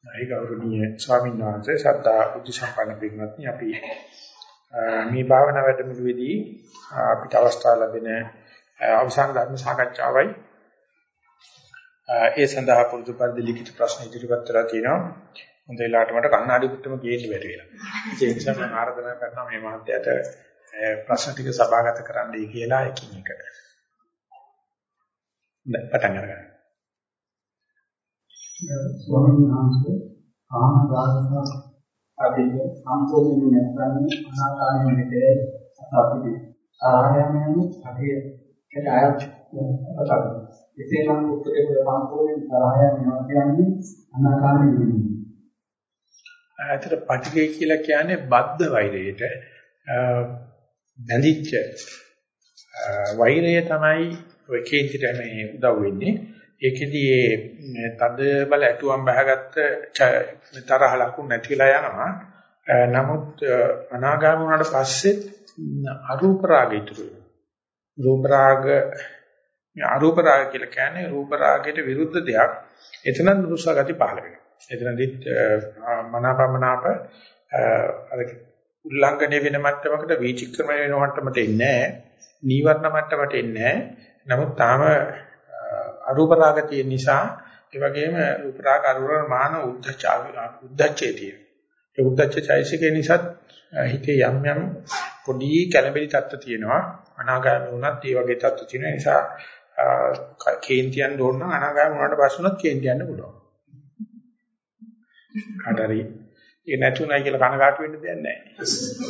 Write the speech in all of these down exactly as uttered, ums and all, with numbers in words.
ඒ ගෞරවනීය ස්වාමීන් වහන්සේ සද්ධා බුද්ධ සම්පන්න පින්වත්නි අපි මේ භාවනා වැඩමුළුවේදී අපිට අවස්ථාව ලැබෙන අවසාන ධර්ම සාකච්ඡාවයි ඒ සඳහා පුරුදු පරිදි ලිඛිත ප්‍රශ්න ඉදිරිපත් කරලා තියෙනවා. හොඳ වෙලාවට මට කන්නාඩි පිටම ගේන්න බැරි වෙලා. ඒ නිසා මම ආරාධනා කරනවා මේ මහත්තයාට ප්‍රශ්න ටික සභාගත කරන්නයි කියලා එකින් එක. දැන් පටන් ගන්න. ස්වාමීන් වහන්සේ කාම රාගස අධික සම්පූර්ණ නැත්නම් අනාකාරයෙන් විදේ අපිට සාහයමයන් අධික ආයත් අපතක් එසේනම් උත්තරේ සම්පූර්ණ සාහයම යන්නේ අනාකාරයෙන් වෙන්නේ. ඇත්තට පටිඝය කියලා කියන්නේ බද්ධ වෛරයට බැඳිච්ච වෛරය තමයි ඔය කේන්තිට මේ උදව් වෙන්නේ. ඒකෙදී මේ තද බල ඇටුවම් බහගත්ත තරහ ලකුණු නැතිලා යනවා. නමුත් අනාගාමී වුණාට පස්සේ අරූප රාගය ඉතුරු වෙනවා. රූප රාග අරූප රාග කියලා කියන්නේ රූප රාගයට විරුද්ධ දෙයක්. එතනත් රුසා ගති පහළ වෙනවා. එතනදිත් මනාපමනාප අර උල්ලංඝනය වෙන මට්ටමකට වීචක්‍රමණය වෙන මට්ටමට එන්නේ නැහැ. නීවරණ මට්ටමට එන්නේ නැහැ. නමුත් තාම අරූප රාග තියෙන නිසා ඒ වගේම රූප රාග අරූප මාන උද්දච්ච උද්දච්චේ තියෙන. ඒ උද්දච්ච චෛසිකේ නිසා හිතේ යම් යම් පොඩි කැළඹිලි තත්ත්ව තියෙනවා. අනාගාමී වුණත් ඒ වගේ තත්ත්ව තියෙන නිසා කේන්තියන් දෝන්න අනාගාමී වුණාට පස්සේ උනත් කේන්තියන්න පුළුවන්. කාටරි ඒ නැතුණයි කියලා කනගාටු වෙන්න දෙයක් නැහැ.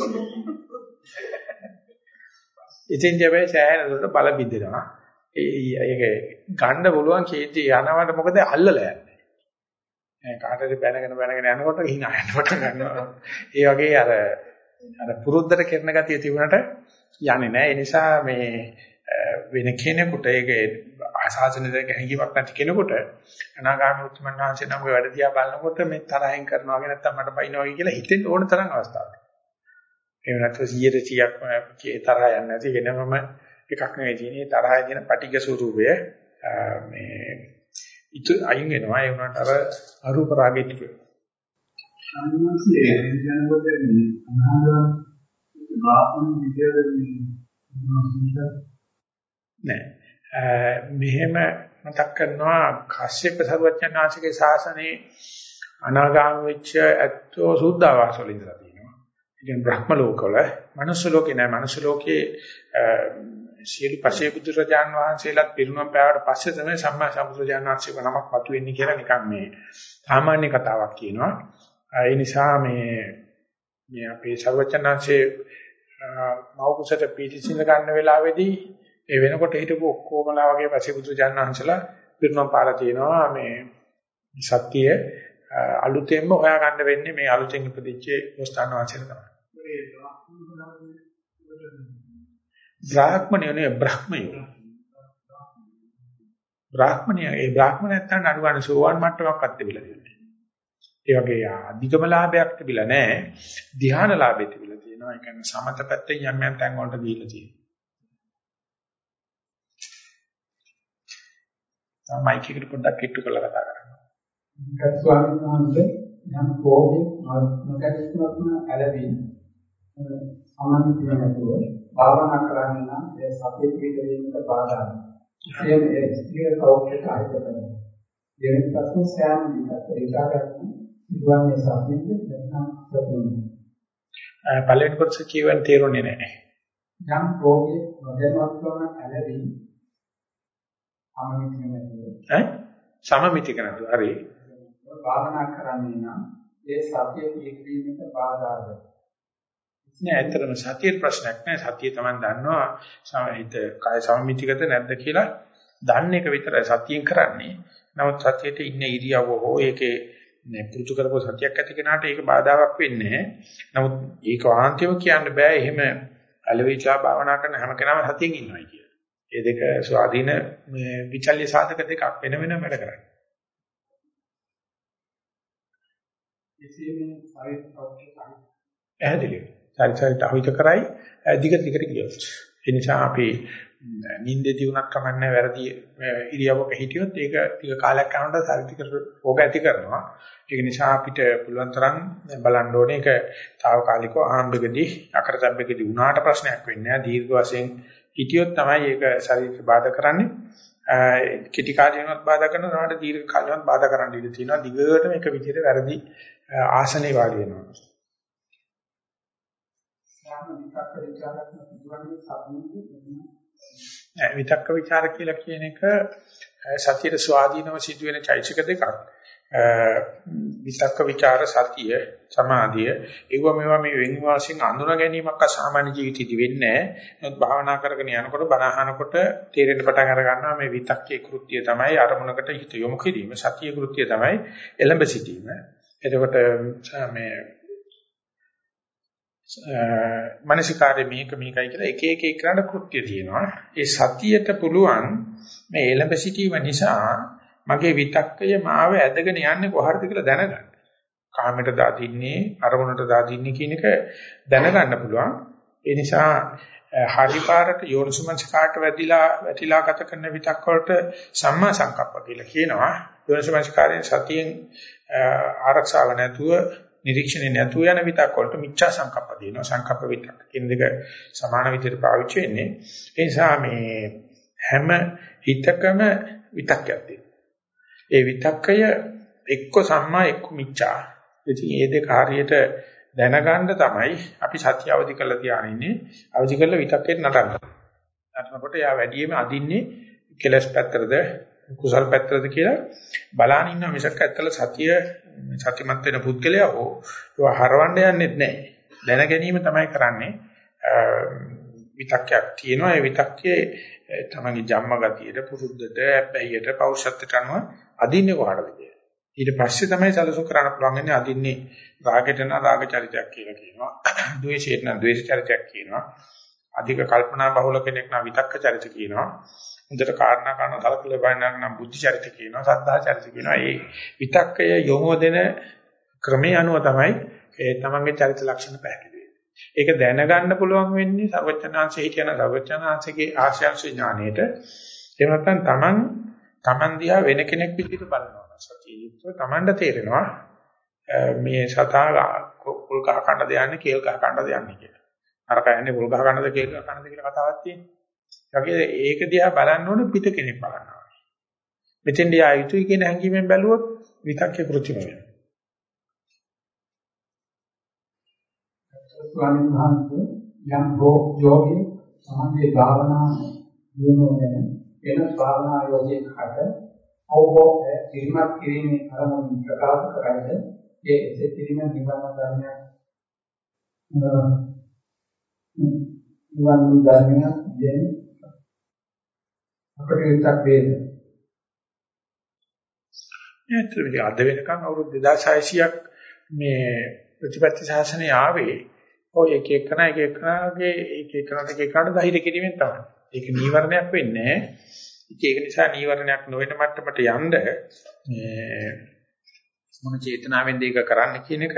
ඉතින් ජීවේ සෑහෙන දුරට බල බින්දෙනවා. ඒක ගන්න පුළුවන් කේන්ති යනවට මොකද අල්ලලා යන්නේ. ඒ කාටරි බැනගෙන බැනගෙන යනකොට hina යනකොට ගන්නවා. ඒ වගේ අර අර පුරුද්දට කරන ගතිය තිබුණාට යන්නේ නැහැ. ඒ නිසා මේ වෙන කෙනෙකුට ඒක ආසාසනෙක හැඟීමක් නැති කෙනෙකුට අනාගාමී උත්මන් වහන්සේ නම් ඔය වැඩ දිහා බලනකොට මේ තරහෙන් කරනවා වගේ නැත්තම් මට බයිනවා වගේ කියලා හිතෙන්න ඕන තරම් අවස්ථාවක්. ඒ වෙනත්ව සියයට සියයක් මේ තරහ යන්නේ නැති වෙනමම එකක් නෙවෙයි තියෙන්නේ. තරහේ තියෙන පටිඝ ස්වරූපය මේ ඉතු අයින් වෙනවා. ඒ වුණාට අර අරූප රාගෙට කියනවා. අනිවාර්යයෙන් යනකොට මේ අනාගාමී බාහම විද්‍යාවේ නෑ මෙහෙම මතක් කරනවා කාශ්‍යප සර්වඥාන්සේගේ ශාසනයේ අනාගාමී වෙච්ච ඇත්තෝ සුද්ධාවාස වල ඉඳලා තියෙනවා. ඒ කියන්නේ බ්‍රහ්ම ලෝකවල, මනුස්ස ලෝකේ නෑ. මනුස්ස ලෝකේ සියලු පසේ බුදුරජාන් වහන්සේලාත් පිරුණම් පෑවට පස්සේ තමයි සම්මා සම්බුදුරජාන් වහන්සේව නමක් මතුවෙන්නේ කියලා නිකන් මේ සාමාන්‍ය කතාවක් කියනවා. ඒ නිසා මේ මේ අපේ සර්වඥාන්සේ මෞකුසට පිටිසිඳ ගන්න වෙලාවේදී ඒ වෙනකොට හිටපු ඔක්කොමලා වගේ පසේ බුදුරජාන් වහන්සේලා පිරුණම් පාලා තියෙනවා. මේ සත්‍ය අලුතෙන්ම හොයා ගන්න වෙන්නේ මේ අලුතෙන් ඉපදිච්ච මොස්තාන වහන්සේලා තමයි. බ්‍රාහ්මණය නේ බ්‍රහ්මයෝ. බ්‍රාහ්මණය ඒ බ්‍රාහ්මණ නැත්තන් අනුගාන සෝවාන් මට්ටමක්වත් තිබිලා නැහැ. ඒ වගේ අධිකම ලාභයක් තිබිලා නැහැ. ධ්‍යාන ලාභෙ තිබිලා තියෙනවා. ඒ කියන්නේ සමත පැත්තෙන් යම් යම් තැන් වලට ගිහිල්ලා තියෙනවා. මයික් එකට පොඩ්ඩක් කිට්ටු කරලා කතා කරන්න. ගරු ස්වාමීන් වහන්සේ යම් කෝපේ නොකැලෙන්නත්ම ඇලෙමින් සමාධිය නැතුව භාවනා කරන්න නම් ඒ සතිය පිළිවෙලට බාධා වෙනවා. ඒ ස්ථිර සෞඛ්‍යයට අහිත කරනවා. දෙවෙනි ප්‍රශ්නේ සෑම විකට ඒකාග්‍රතාව සිදුවන්නේ සතියෙද නැත්නම් සතියෙද? පළවෙනි කොටස කියවන්න තේරුනේ නැහැ. යම් කෝපේ නොකැලෙන්නත්ම ඇලෙමින් සමමිතික නැතුව ඈ සමමිතික නැතුව හරි භාවනා කරන්නේ නම් ඒ සතිය පිළිගැනීමට බාධා වෙනවා. නෑ ඇත්තටම සතියේ ප්‍රශ්නයක් නෑ. සතිය තමයි දන්නවා සමහිත කාය සමමිතිකද නැද්ද කියලා දන්න එක විතරයි සතියෙන් කරන්නේ. නමුත් සතියේට ඉන්න ඉරියව්ව හෝ ඒකේ පුරුදු කරපු සතියක් ඇති කෙනාට ඒක බාධාවක් වෙන්නේ නෑ. නමුත් ඒක වහන්තියම කියන්න බෑ එහෙම අලවිචා භාවනා කරන හැම කෙනාම සතියෙන් ඉන්නවයි කියලා. ඒ දෙක ස්වාධීන විචල්්‍ය සාධක දෙකක් වෙන වෙනම වැඩ කරන්නේ. එසේම සාහිත්‍ය පැහැදිලිව. සාරිසාරිට අහිත කරයි දිගට දිගට කියොත්. ඒ නිසා අපි නිින්දේදී උනක් කමන්නේ වැරදි ඉරියව්වක හිටියොත් ඒක ටික කාලයක් යනකොට ශාරීරික රෝග ඇති කරනවා. ඒක නිසා අපිට පුළුවන් තරම් බලන්න ඕනේ ඒක తాවකාලිකව ආරම්භකදී අකරතැබ්බකදී උනාට ප්‍රශ්නයක් වෙන්නේ නැහැ. දීර්ඝ වශයෙන් හිටියොත් තමයි ඒක ශරීරයට බාධා කරන්නේ. කිටි කාලයකට බාධා කරනවා නැත්නම් දීර්ඝ කාලයකට බාධා කරන්න ඉඩ තියෙනවා. දිගට මේක විදිහට වැරදි ආසනේ වාඩි වෙනවා. විතක්ක ਵਿਚාර කියලා කියන එක සතියේ ස්වාධීනව සිදුවෙන චෛතසික දෙකක්. විතක්ක ਵਿਚාර සතිය සමාධිය ඒව මේවා මේ වෙන වාසියෙන් අඳුන ගැනීමක් අසාමාන්‍ය ජීවිතයේදී වෙන්නේ නැහැ. නමුත් භාවනා කරගෙන යනකොට බණ අහනකොට තේරෙන්න පටන් අර ගන්නවා මේ විතක්කේ කෘත්‍යය තමයි අරමුණකට හිත යොමු කිරීම. සතිය කෘත්‍යය තමයි එළඹ සිටීම. එතකොට මේ මානසිකාරයේ මේක මේකයි කියලා එක එක එක්කනට කෘත්‍ය තියෙනවා. ඒ සතියට පුළුවන් මේ එළඹ සිටීම නිසා මගේ විතක්කය මාව ඇදගෙන යන්නේ කොහටද කියලා දැනගන්න. කාමයට දාදින්නේ අරමුණට දාදින්නේ කියන එක දැනගන්න පුළුවන්. ඒ නිසා හරි පාරට යෝනිසමංසකාට වැදිලා වැටිලා ගත කරන විතක්ක වලට සම්මා සංකප්ප කියලා කියනවා. යෝනිසමංසකාරයෙන් සතියෙන් ආරක්ෂාව නැතුව නිරීක්ෂණය නැතුව යන විතක්ක වලට මිච්ඡා සංකප්ප දෙනවා. සංකප්ප විතක්ක කියන දෙක සමාන විදිහට පාවිච්චි වෙන්නේ. ඒ නිසා මේ හැම හිතකම විතක්කයක් තියෙනවා. ඒ විතක්කය එක්ක සම්මා එක්ක මිච්ඡා. ඉතින් මේ දෙක හරියට දැනගන්න තමයි අපි සත්‍ය අවදි කරලා තියානින්නේ. අවදි කරලා විතක්කේට නටන්න. නටනකොට යා වැඩියෙන්ම අදින්නේ කෙලස් පැත්තරද කුසල් පැත්තරද කියලා බලන ඉන්න මිසක් ඇත්තල සතිය සතිමත් වෙන පුද්ගලයා හෝ ඒවා හරවන්න යන්නෙත් නැහැ. දැන ගැනීම තමයි කරන්නේ. විතක්කයක් තියෙනවා. ඒ විතක්කේ තමන්ගේ ජම්ම ගතියට පුරුද්දට අපැයියට පෞෂත්වයට අනුව අදින්නේ කොහටද කියලා. ඊට පස්සේ තමයි සැලසුම් කරන්න පුළුවන් වෙන්නේ අදින්නේ රාගයට නම් රාග චරිතයක් කියලා කියනවා. ද්වේෂයට නම් ද්වේෂ චරිතයක් කියනවා. අධික කල්පනා බහුල කෙනෙක් නම් විතක්ක චරිත කියනවා. හොඳට කාරණා කරන කලකල බලනනම් නම් බුද්ධ චරිත කියනවා. සද්ධා චරිත කියනවා. මේ විතක්කය යොමු දෙන ක්‍රමයේ අනුව තමයි ඒ තමන්ගේ චරිත ලක්ෂණ පැහැදිලි වෙන්නේ. ඒක දැනගන්න පුළුවන් වෙන්නේ සර්වඥාන්සේ හිටියන සර්වඥාන්සේගේ ආශ්‍රය ඥාණයට. එහෙම නැත්නම් තමන් තමන් දිහා වෙන කෙනෙක් විදිහට බලනවා. සතියේත් තමන්ට තේරෙනවා මේ සතා කුල් ගහ කන්න දෙන්නේ කේල් ගහ කන්න දෙන්නේ කියලා. අර කයන්නේ කුල් ගහ කන්නද කේල් ගහ කන්නද කියලා කතාවක් තියෙනවා. ඒ ඒක දිහා බලන්න ඕනේ පිට කෙනෙක් බලනවා. මෙතෙන් දිහා යුතුයි කියන හැඟීමෙන් බැලුවොත් විතක්කේ කෘත්‍රිම වෙනවා. ස්වාමීන් වහන්සේ යම් යෝගී සමන්ගේ භාවනා දිනුවෙන එන භාවනා යෝගයේ කට අවබෝධ කිරීමක් කිරීමේ අරමුණ ප්‍රකාශ කරයිද ඒ එසේ කිරීම නිවන ධර්මයක් නිවන ධර්මයක් දැන් අපට විතක් වේද ඒත් අද වෙනකන් අවුරුදු දෙදාස් හයසියයක් මේ ප්‍රතිපත්ති ශාසනය ආවේ ඔය එක එකන එක එකනගේ එක එකනට එක එකනට ධෛර්ය කිරීමෙන් තමයි. ඒක නීවරණයක් වෙන්නේ නැහැ. ඒක නිසා නීවරණයක් නොවන මට්ටමට යන්න මේ මොන චේතනාවෙන්ද ඒක කරන්න කියන එක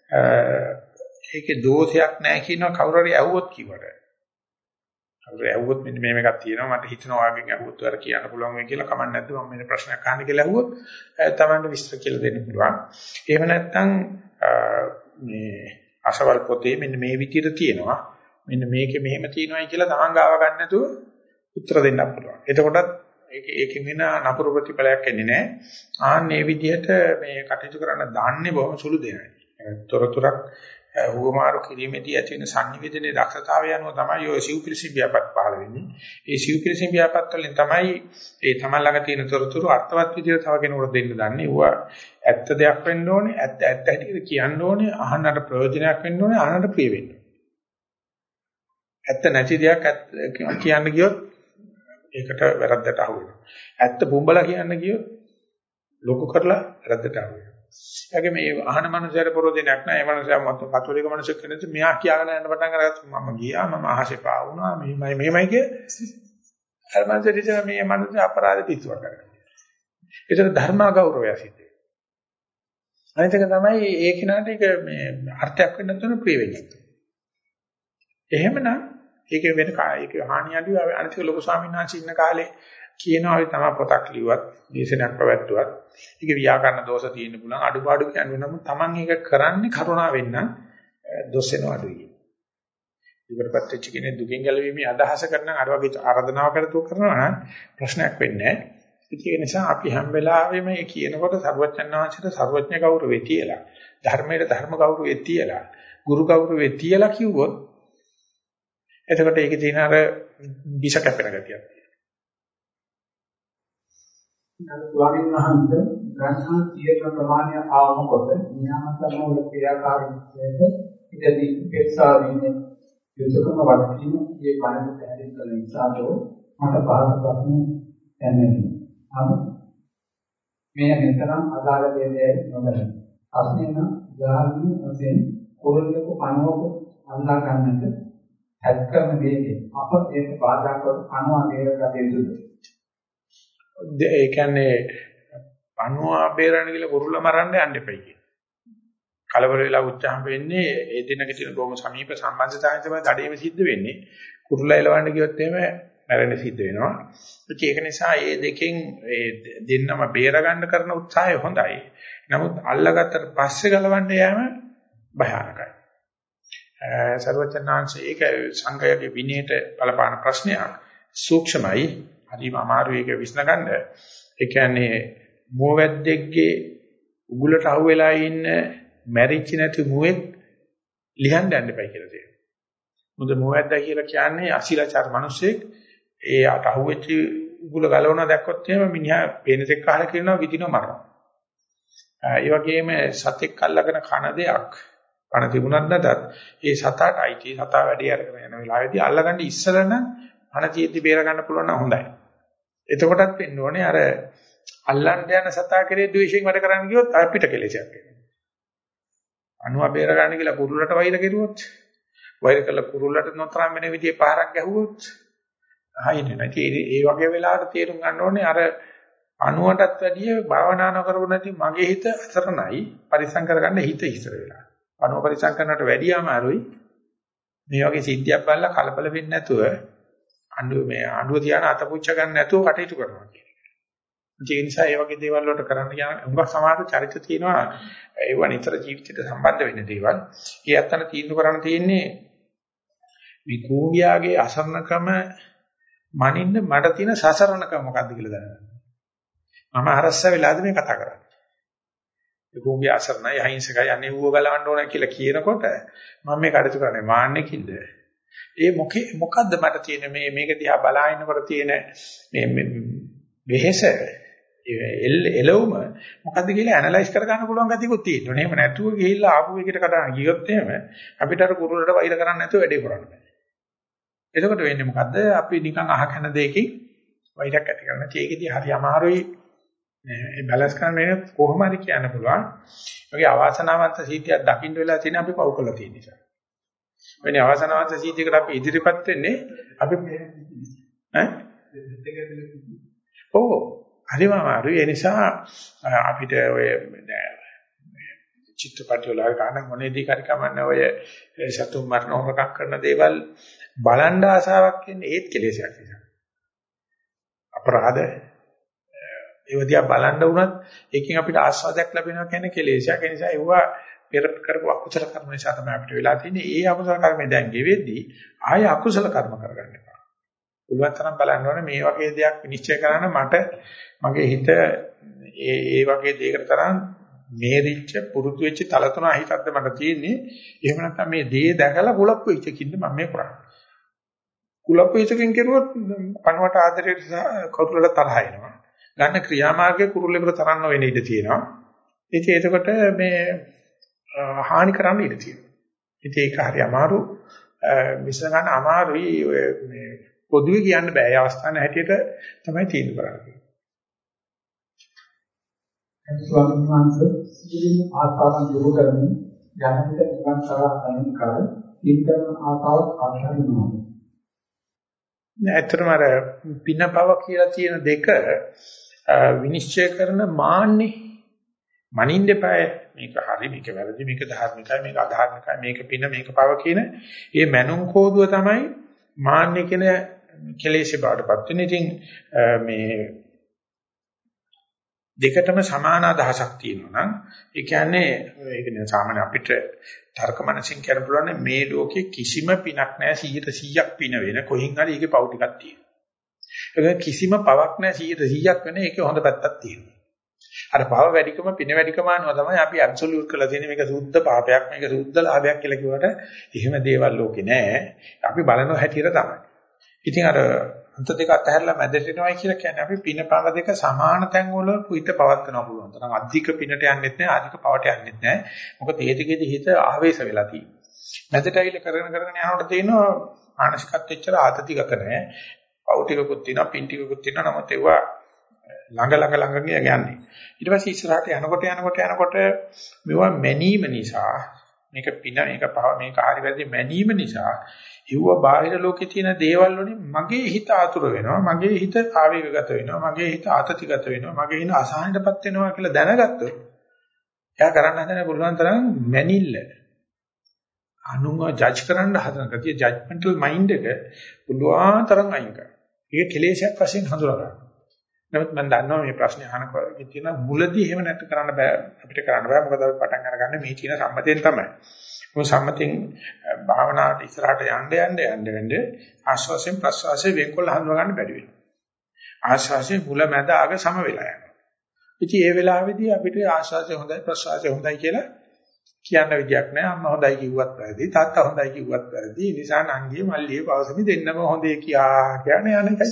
ඒකේ දෝෂයක් නැහැ කියනවා කවුරු හරි ඇහුවොත් කිව්වට. කවුරු ඇහුවොත් මෙන්න මේ මේකක් තියෙනවා මට හිතනවා වගේ ඇහුවොත් වර කියන්න පුළුවන් වෙයි කියලා කමක් නැද්ද මම මේ ප්‍රශ්නයක් අහන්න කියලා ඇහුවොත් තමන්ට විස්තර කියලා දෙන්න පුළුවන්. එහෙම නැත්නම් මේ අසවල් පොතේ මෙන්න මේ විදිහට තියෙනවා මෙන්න මේකේ මෙහෙම තියෙනවායි කියලා තමන් ගාව ගන්න නැතුව උත්තර දෙන්න පුළුවන්. එතකොටත් ඒක ඒකෙන් වෙන නපුරු ප්‍රතිඵලයක් එන්නේ නැහැ. ආන් මේ විදිහට මේ කටයුතු කරන්න දාන්නේ බොහොම සුළු දෙයක්. තොරතුරක් හුවමාරු කිරීමේදී ඇති වෙන සංනිවේදනයේ දක්ෂතාවය අනුව තමයි ඔය සිව්පිලිසි ව්‍යාපත් පහළ වෙන්නේ. ඒ සිව්පිලිසි ව්‍යාපත් වලින් තමයි ඒ තමන් ළඟ තියෙන තොරතුරු අර්ථවත් විදිහට තව කෙනෙකුට දෙන්න දන්නේ. ඒවා ඇත්ත දෙයක් වෙන්න ඕනේ, ඇත්ත ඇත්ත හැටියට කියන්න ඕනේ, අහන්නට ප්‍රයෝජනයක් වෙන්න ඕනේ, අහන්නට ප්‍රිය වෙන්න ඕනේ. ඇත්ත නැති දෙයක් කියන්න ගියොත් ඒකට වැරද්දට අහු වෙනවා. ඇත්ත බොම්බලා කියන්න ගියොත් ලොකු කරලා වැරද්දට අහු වෙනවා. ඒගොල්ලෝ මේ අහන මනුස්සයර ප්‍රෝජනයක් නැහැ. ඒ මනුස්සයා මත කතෝලික මනුස්සයෙක් කෙනෙක් මෙයා කියාගෙන යන පටන් අරගත්තා. මම ගියා මම අහසේ පා වුණා. මෙහෙමයි මෙහෙමයි කිය. අර මනුස්සයා මේ මනුස්සයා අපරාධ පිටුවක් කරගන්නවා. ඒතර ධර්ම ගෞරවය සිද්ධ වෙනවා. අනිත් එක තමයි ඒ කෙනාට ඒක මේ අර්ථයක් වෙන්න තුන ප්‍රිය වෙන්නේ. එහෙමනම් ඒක වෙන ඒක හානිය අඩුයි. අනිත් ලොකු ස්වාමීන් වහන්සේ ඉන්න කාලේ කියනවා තමයි පොතක් ලියුවත්, දේශනයක් පැවැත්වුවත්, ඒක ව්‍යාකරණ දෝෂ තියෙන්න පුළුවන් අඩුපාඩු කියන්නේ නම් Taman ඒක කරන්නේ කරුණාවෙන් නම් දොස් වෙනව අඩුයි. ඉවරපත් වෙච්ච කෙනෙක් දුකින් ගැලවීමේ අදහස කරන අර වගේ ආරාධනාව කරතු කරනවා නම් ප්‍රශ්නයක් වෙන්නේ නැහැ. ඒක නිසා අපි හැම වෙලාවෙම මේ කියනකොට සර්වඥාන් වහන්සේට සර්වඥ ගෞරවෙ තියලා, ධර්මයට ධර්ම ගෞරවෙ තියලා, ගුරු ගෞරවෙ තියලා කිව්වොත් එතකොට ඒකේ තියෙන අර විෂ කැපෙන ගතියක් තියෙනවා. ස්වාමීන් වහන්සේ ග්‍රහණ සියයට ප්‍රමාණය ආවමකොට ඥානසමෝල ක්‍රියාකාරීත්වයට ඉදදී පෙක්සා වෙන්නේ යොසකම වටකීම මේ බණට පැහැදිලි කළ නිසාදෝ මට පහත ප්‍රශ්න දැනෙනවා. අම මේ මෙතරම් අදාළ දෙයක් නොදැන. ප්‍රශ්නේ නම් උදාහරණ වශයෙන් කොරළක අණුවක අල්ලා ගන්නට හැත් කරන දෙයක අප ඒක බාධා කර අණුව බේරගත යුතුද? ඒ කියන්නේ අණුව බේරන්න කියලා කුරුල්ල මරන්න යන්න එපයි කියන. කලබල වෙලා උත්සාහ වෙන්නේ ඒ දිනක තියෙන බොහොම සමීප සම්බන්ධතාවයෙන් තමයි දඩේම සිද්ධ වෙන්නේ. කුරුල්ලා එලවන්න ගියොත් එහෙම මැරෙන්න සිද්ධ වෙනවා. ඒක නිසා මේ දෙකෙන් ඒ දෙන්නම බේර ගන්න කරන උත්සාහය හොඳයි. නමුත් අල්ලගත්තට පස්සේ ගලවන්න යෑම භයානකයි. සර්වචනාංශ ඒක සංඝයාගේ විනයට බලපාන ප්‍රශ්නයක්. සූක්ෂමයි. හරිම අමාරු ඒක විශ්ලේෂණ ගන්න. ඒ කියන්නේ මොවැද්දෙක්ගේ උගුලට අහු වෙලා ඉන්න මැරිච්ච නැති මුවෙක් ලියන්න යන්න එපයි කියලා තියෙනවා. මොකද මොවැද්දා කියලා කියන්නේ අශීලාචාර මිනිස්සෙක්. ඒ අට අහුවෙච්ච උගුල ගලවනවා දැක්කොත් එහෙම මිනිහා පේනසෙක් අහලා කියනවා විදිනවා මරනවා. ඒ වගේම සතෙක් අල්ලගෙන කන දෙයක් පණ තිබුණත් නැතත් ඒ සතාට අයිති සතා වැඩි අරගෙන යන වෙලාවේදී අල්ලගන්න ඉස්සර නම් පණ තියෙද්දි බේර ගන්න පුළුවන් නම් හොඳයි. එතකොටත් වෙන්න ඕනේ අර අල්ලන්න යන සතා කෙරේ ද්වේෂයෙන් වැඩ කරන්න ගියොත් අපිට කෙලෙසයක් එනවා. අනුව බේර ගන්න කියලා කුරුල්ලට වෛර කෙරුවොත් වෛර කළ කුරුල්ලට නොතරම් වෙන විදිහේ පහරක් ගැහුවොත් හයිනේ නැති ඒ වගේ වෙලාවට තේරුම් ගන්න ඕනේ අර අනුවටත් වැඩිය භාවනා නොකරපු නැති මගේ හිත අසරණයි පරිසං කරගන්න හිත ඉස්සර වෙලා. අනුව පරිසං කරනට වැඩිය අමාරුයි මේ වගේ සිද්ධියක් බලලා කලබල වෙන්නේ නැතුව අඬු මේ අඬුව තියාන අතපුච්ච ගන්න නැතුව කටයුතු කරනවා කියන එක. ඒ නිසා මේ වගේ දේවල් වලට කරන්න යන උඟක් සමාජ චරිත තියෙනවා ඒව නිතර ජීවිතයට සම්බන්ධ වෙන දේවල්. ඒ අත්තන තීන්දුව කරන්න තියෙන්නේ මේ කෝවියාගේ අසරණකම මනින්න මට තියෙන සසරණකම මොකද්ද කියලා දැනගන්න. මම අරස්ස වෙලාද මේ කතා කරන්නේ. ඒ කෝවිය අසරණයි අහිංසකයි අනේ ඌව ගලවන්න ඕන කියලා කියනකොට මම මේ කටයුතු කරන්නේ මාන්නෙකින්ද? ඒ මොකේ මොකද්ද මට තියෙන මේ මේක දිහා බලාගෙනකොට තියෙන මේ වෙහෙස එළවුම මොකද්ද කියලා ඇනලයිස් කර ගන්න පුළුවන් ගතියකුත් තියෙනවා. එහෙම නැතුව ගිහිල්ලා ආපු එකට කතා ගියොත් එහෙම අපිට අර කුරුල්ලට වෛර කරන්න නැතුව වැඩේ කරන්න බෑ. එතකොට වෙන්නේ මොකද්ද? අපි නිකන් අහකන දෙයකින් වෛරයක් ඇති කරනවා. ඒකෙදී හරි අමාරුයි මේ බැලන්ස් කරන්න කොහොම හරි කියන්න පුළුවන්. ඒකේ අවාසනාවන්ත සීතියක් දකින්න වෙලා තියෙන අපි පව් කළා තියෙන නිසා. වෙන්නේ අවාසනාවන්ත සීතියකට අපි ඉදිරිපත් වෙන්නේ අපි ඈ ඔව් හරිම අමාරුයි. ඒ නිසා අපිට ඔය චිත්‍රපටි වල ගන්න මොනේදී කරි කමන්න ඔය සතුන් මරණ හොරකම් කරන දේවල් බලන් ආසාවක් එන්නේ ඒත් කෙලෙසයක් නිසා. අපරාධ ඒව දිහා බලන්න වුණත් ඒකෙන් අපිට ආස්වාදයක් ලැබෙනවා කියන්නේ කෙලෙසයක්. ඒ නිසා ඒවා පෙර කරපු අකුසල කර්ම නිසා තමයි අපිට වෙලා තියෙන්නේ. ඒ අකුසල කර්මය දැන් ගෙවෙද්දී ආය අකුසල කර්ම කරගන්න එපා. පුළුවන් තරම් බලන්න ඕනේ මේ වගේ දෙයක් විනිශ්චය කරන්න මට මගේ හිත ඒ ඒ වගේ දෙයකට තරම් මේරිච්ච පුරුදු වෙච්ච තල තුන හිතක්ද මට තියෙන්නේ. එහෙම නැත්නම් මේ දේ දැකලා කුලප්පු වෙච්චකින්ද මම මේ කරන්නේ. කුලප්පු වෙච්චකින් කෙරුවොත් කනවට ආදරයට කවුරුලට තරහ එනවා. ගන්න ක්‍රියාමාර්ගයේ කුරුල්ලෙකුට තරන්න වෙන ඉඩ තියෙනවා. ඉතින් එතකොට මේ හානි කරන්න ඉඩ තියෙනවා. ඉතින් ඒක හරි අමාරු විශ්ල ගන්න අමාරුයි මේ පොදුවේ කියන්න බෑ. ඒ අවස්ථාවේ හැටියට තමයි තීන්දුව කරන්නේ. ස්වාමීන් වහන්සේ සියලුම ආසාවන් දුරු කරමින් යහමිත නිවන් කරා යන කල ඊතරම් ආසාවක් ආශාවෙන් වෙනවා. ඇත්තටම අර පිනපව කියලා තියෙන දෙක විනිශ්චය කරන මාන්නේ මනින්න එපා. මේක හරි මේක වැරදි මේක ධාර්මිකයි මේක අධාර්මිකයි මේක පින මේක පව කියන මේ මනුන් කෝදුව තමයි මාන්නේ කියන කෙලෙසේ බාටපත් වෙන. ඉතින් මේ දෙකටම සමාන අදහසක් තියෙනවා නම් ඒ කියන්නේ ඒ කියන්නේ සාමාන්‍ය අපිට තර්ක මනසින් කියන්න පුළුවන් මේ ලෝකේ කිසිම පිනක් නැහැ සීයට සීයක් පින වෙන කොහින් හරි ඒකේ පව් ටිකක් තියෙනවා. ඒක කිසිම පවක් නැහැ සීයට සීයක් වෙන ඒකේ හොඳ පැත්තක් තියෙනවා. අර පව වැඩිකම පින වැඩිකම අනුව තමයි අපි ඇබ්සලියුට් කරලා තියෙන්නේ මේක සුද්ධ පාපයක් මේක සුද්ධ ලාභයක් කියලා කිව්වට එහෙම දේවල් ලෝකේ නැහැ. අපි බලන හැටියට තමයි. ඉතින් අර අන්ත දෙක අතහැරලා මැදට එනවයි කියලා කියන්නේ අපි පින පව දෙක සමාන තැන් වල පිට පවත් කරනවා පුළුවන්. තරම් අධික පිනට යන්නෙත් නැහැ අධික පවට යන්නෙත් නැහැ. මොකද ඒ දෙකේදී හිත ආවේශ වෙලා තියෙනවා. මැදට ඇවිල්ලා කරගෙන කරගෙන යනකොට තියෙනවා මානසිකත්වෙ එච්චර ආතතිගත නැහැ. පව ටිකකුත් තියෙනවා පින් ටිකකුත් තියෙනවා. නමුත් ඒවා ළඟ ළඟ ළඟ යන්නේ. ඊට පස්සේ ඉස්සරහට යනකොට යනකොට යනකොට මේවා මැනීම නිසා මේක පින මේක පව මේක හරි වැරදි මැනීම නිසා ඉව බාහිර ලෝකේ තියෙන දේවල් වලින් මගේ හිත ආතුර වෙනවා මගේ හිත ආවේගගත වෙනවා මගේ හිත ආතතිගත වෙනවා මගේ හිත අසහනටපත් වෙනවා කියලා දැනගත්තොත් එයා කරන්න හදන පුළුවන් තරම් මැනිල්ල අනුව ජජ් කරන්න හදන කතිය ජජ්මන්ටල් මයින්ඩ් එක පුළුවන් තරම් අයින් කරනවා. ඒක කෙලෙසයක් වශයෙන් හඳුනා ගන්න. නමුත් මම දන්නවා මේ ප්‍රශ්නේ අහනකොට තියෙන මුලදී එහෙම නැත් කරන්න බෑ අපිට කරන්න බෑ මොකද අපි පටන් අරගන්නේ මේ කියන සම්මතයෙන් තමයි. මොකද සම්මතෙන් භාවනාවට ඉස්සරහට යන්න යන්න යන්න වෙන්න ආශ්වාසයෙන් ප්‍රශ්වාසයෙන් වෙන්කොල්ල හඳුනා ගන්න බැරි වෙනවා. ආශ්වාසයේ මුල මැද අග සම වෙලා යනවා. ඉතින් ඒ වෙලාවේදී අපිට ආශ්වාසය හොඳයි ප්‍රශ්වාසය හොඳයි කියලා කියන්න විදියක් නැහැ. අම්මා හොඳයි කිව්වත් වැරදි තාත්තා හොඳයි කිව්වත් වැරදි. ඒ නිසා නංගියේ මල්ලියේ පවසමි දෙන්නම හොඳේ කියා කියන්නේ අනේකයි.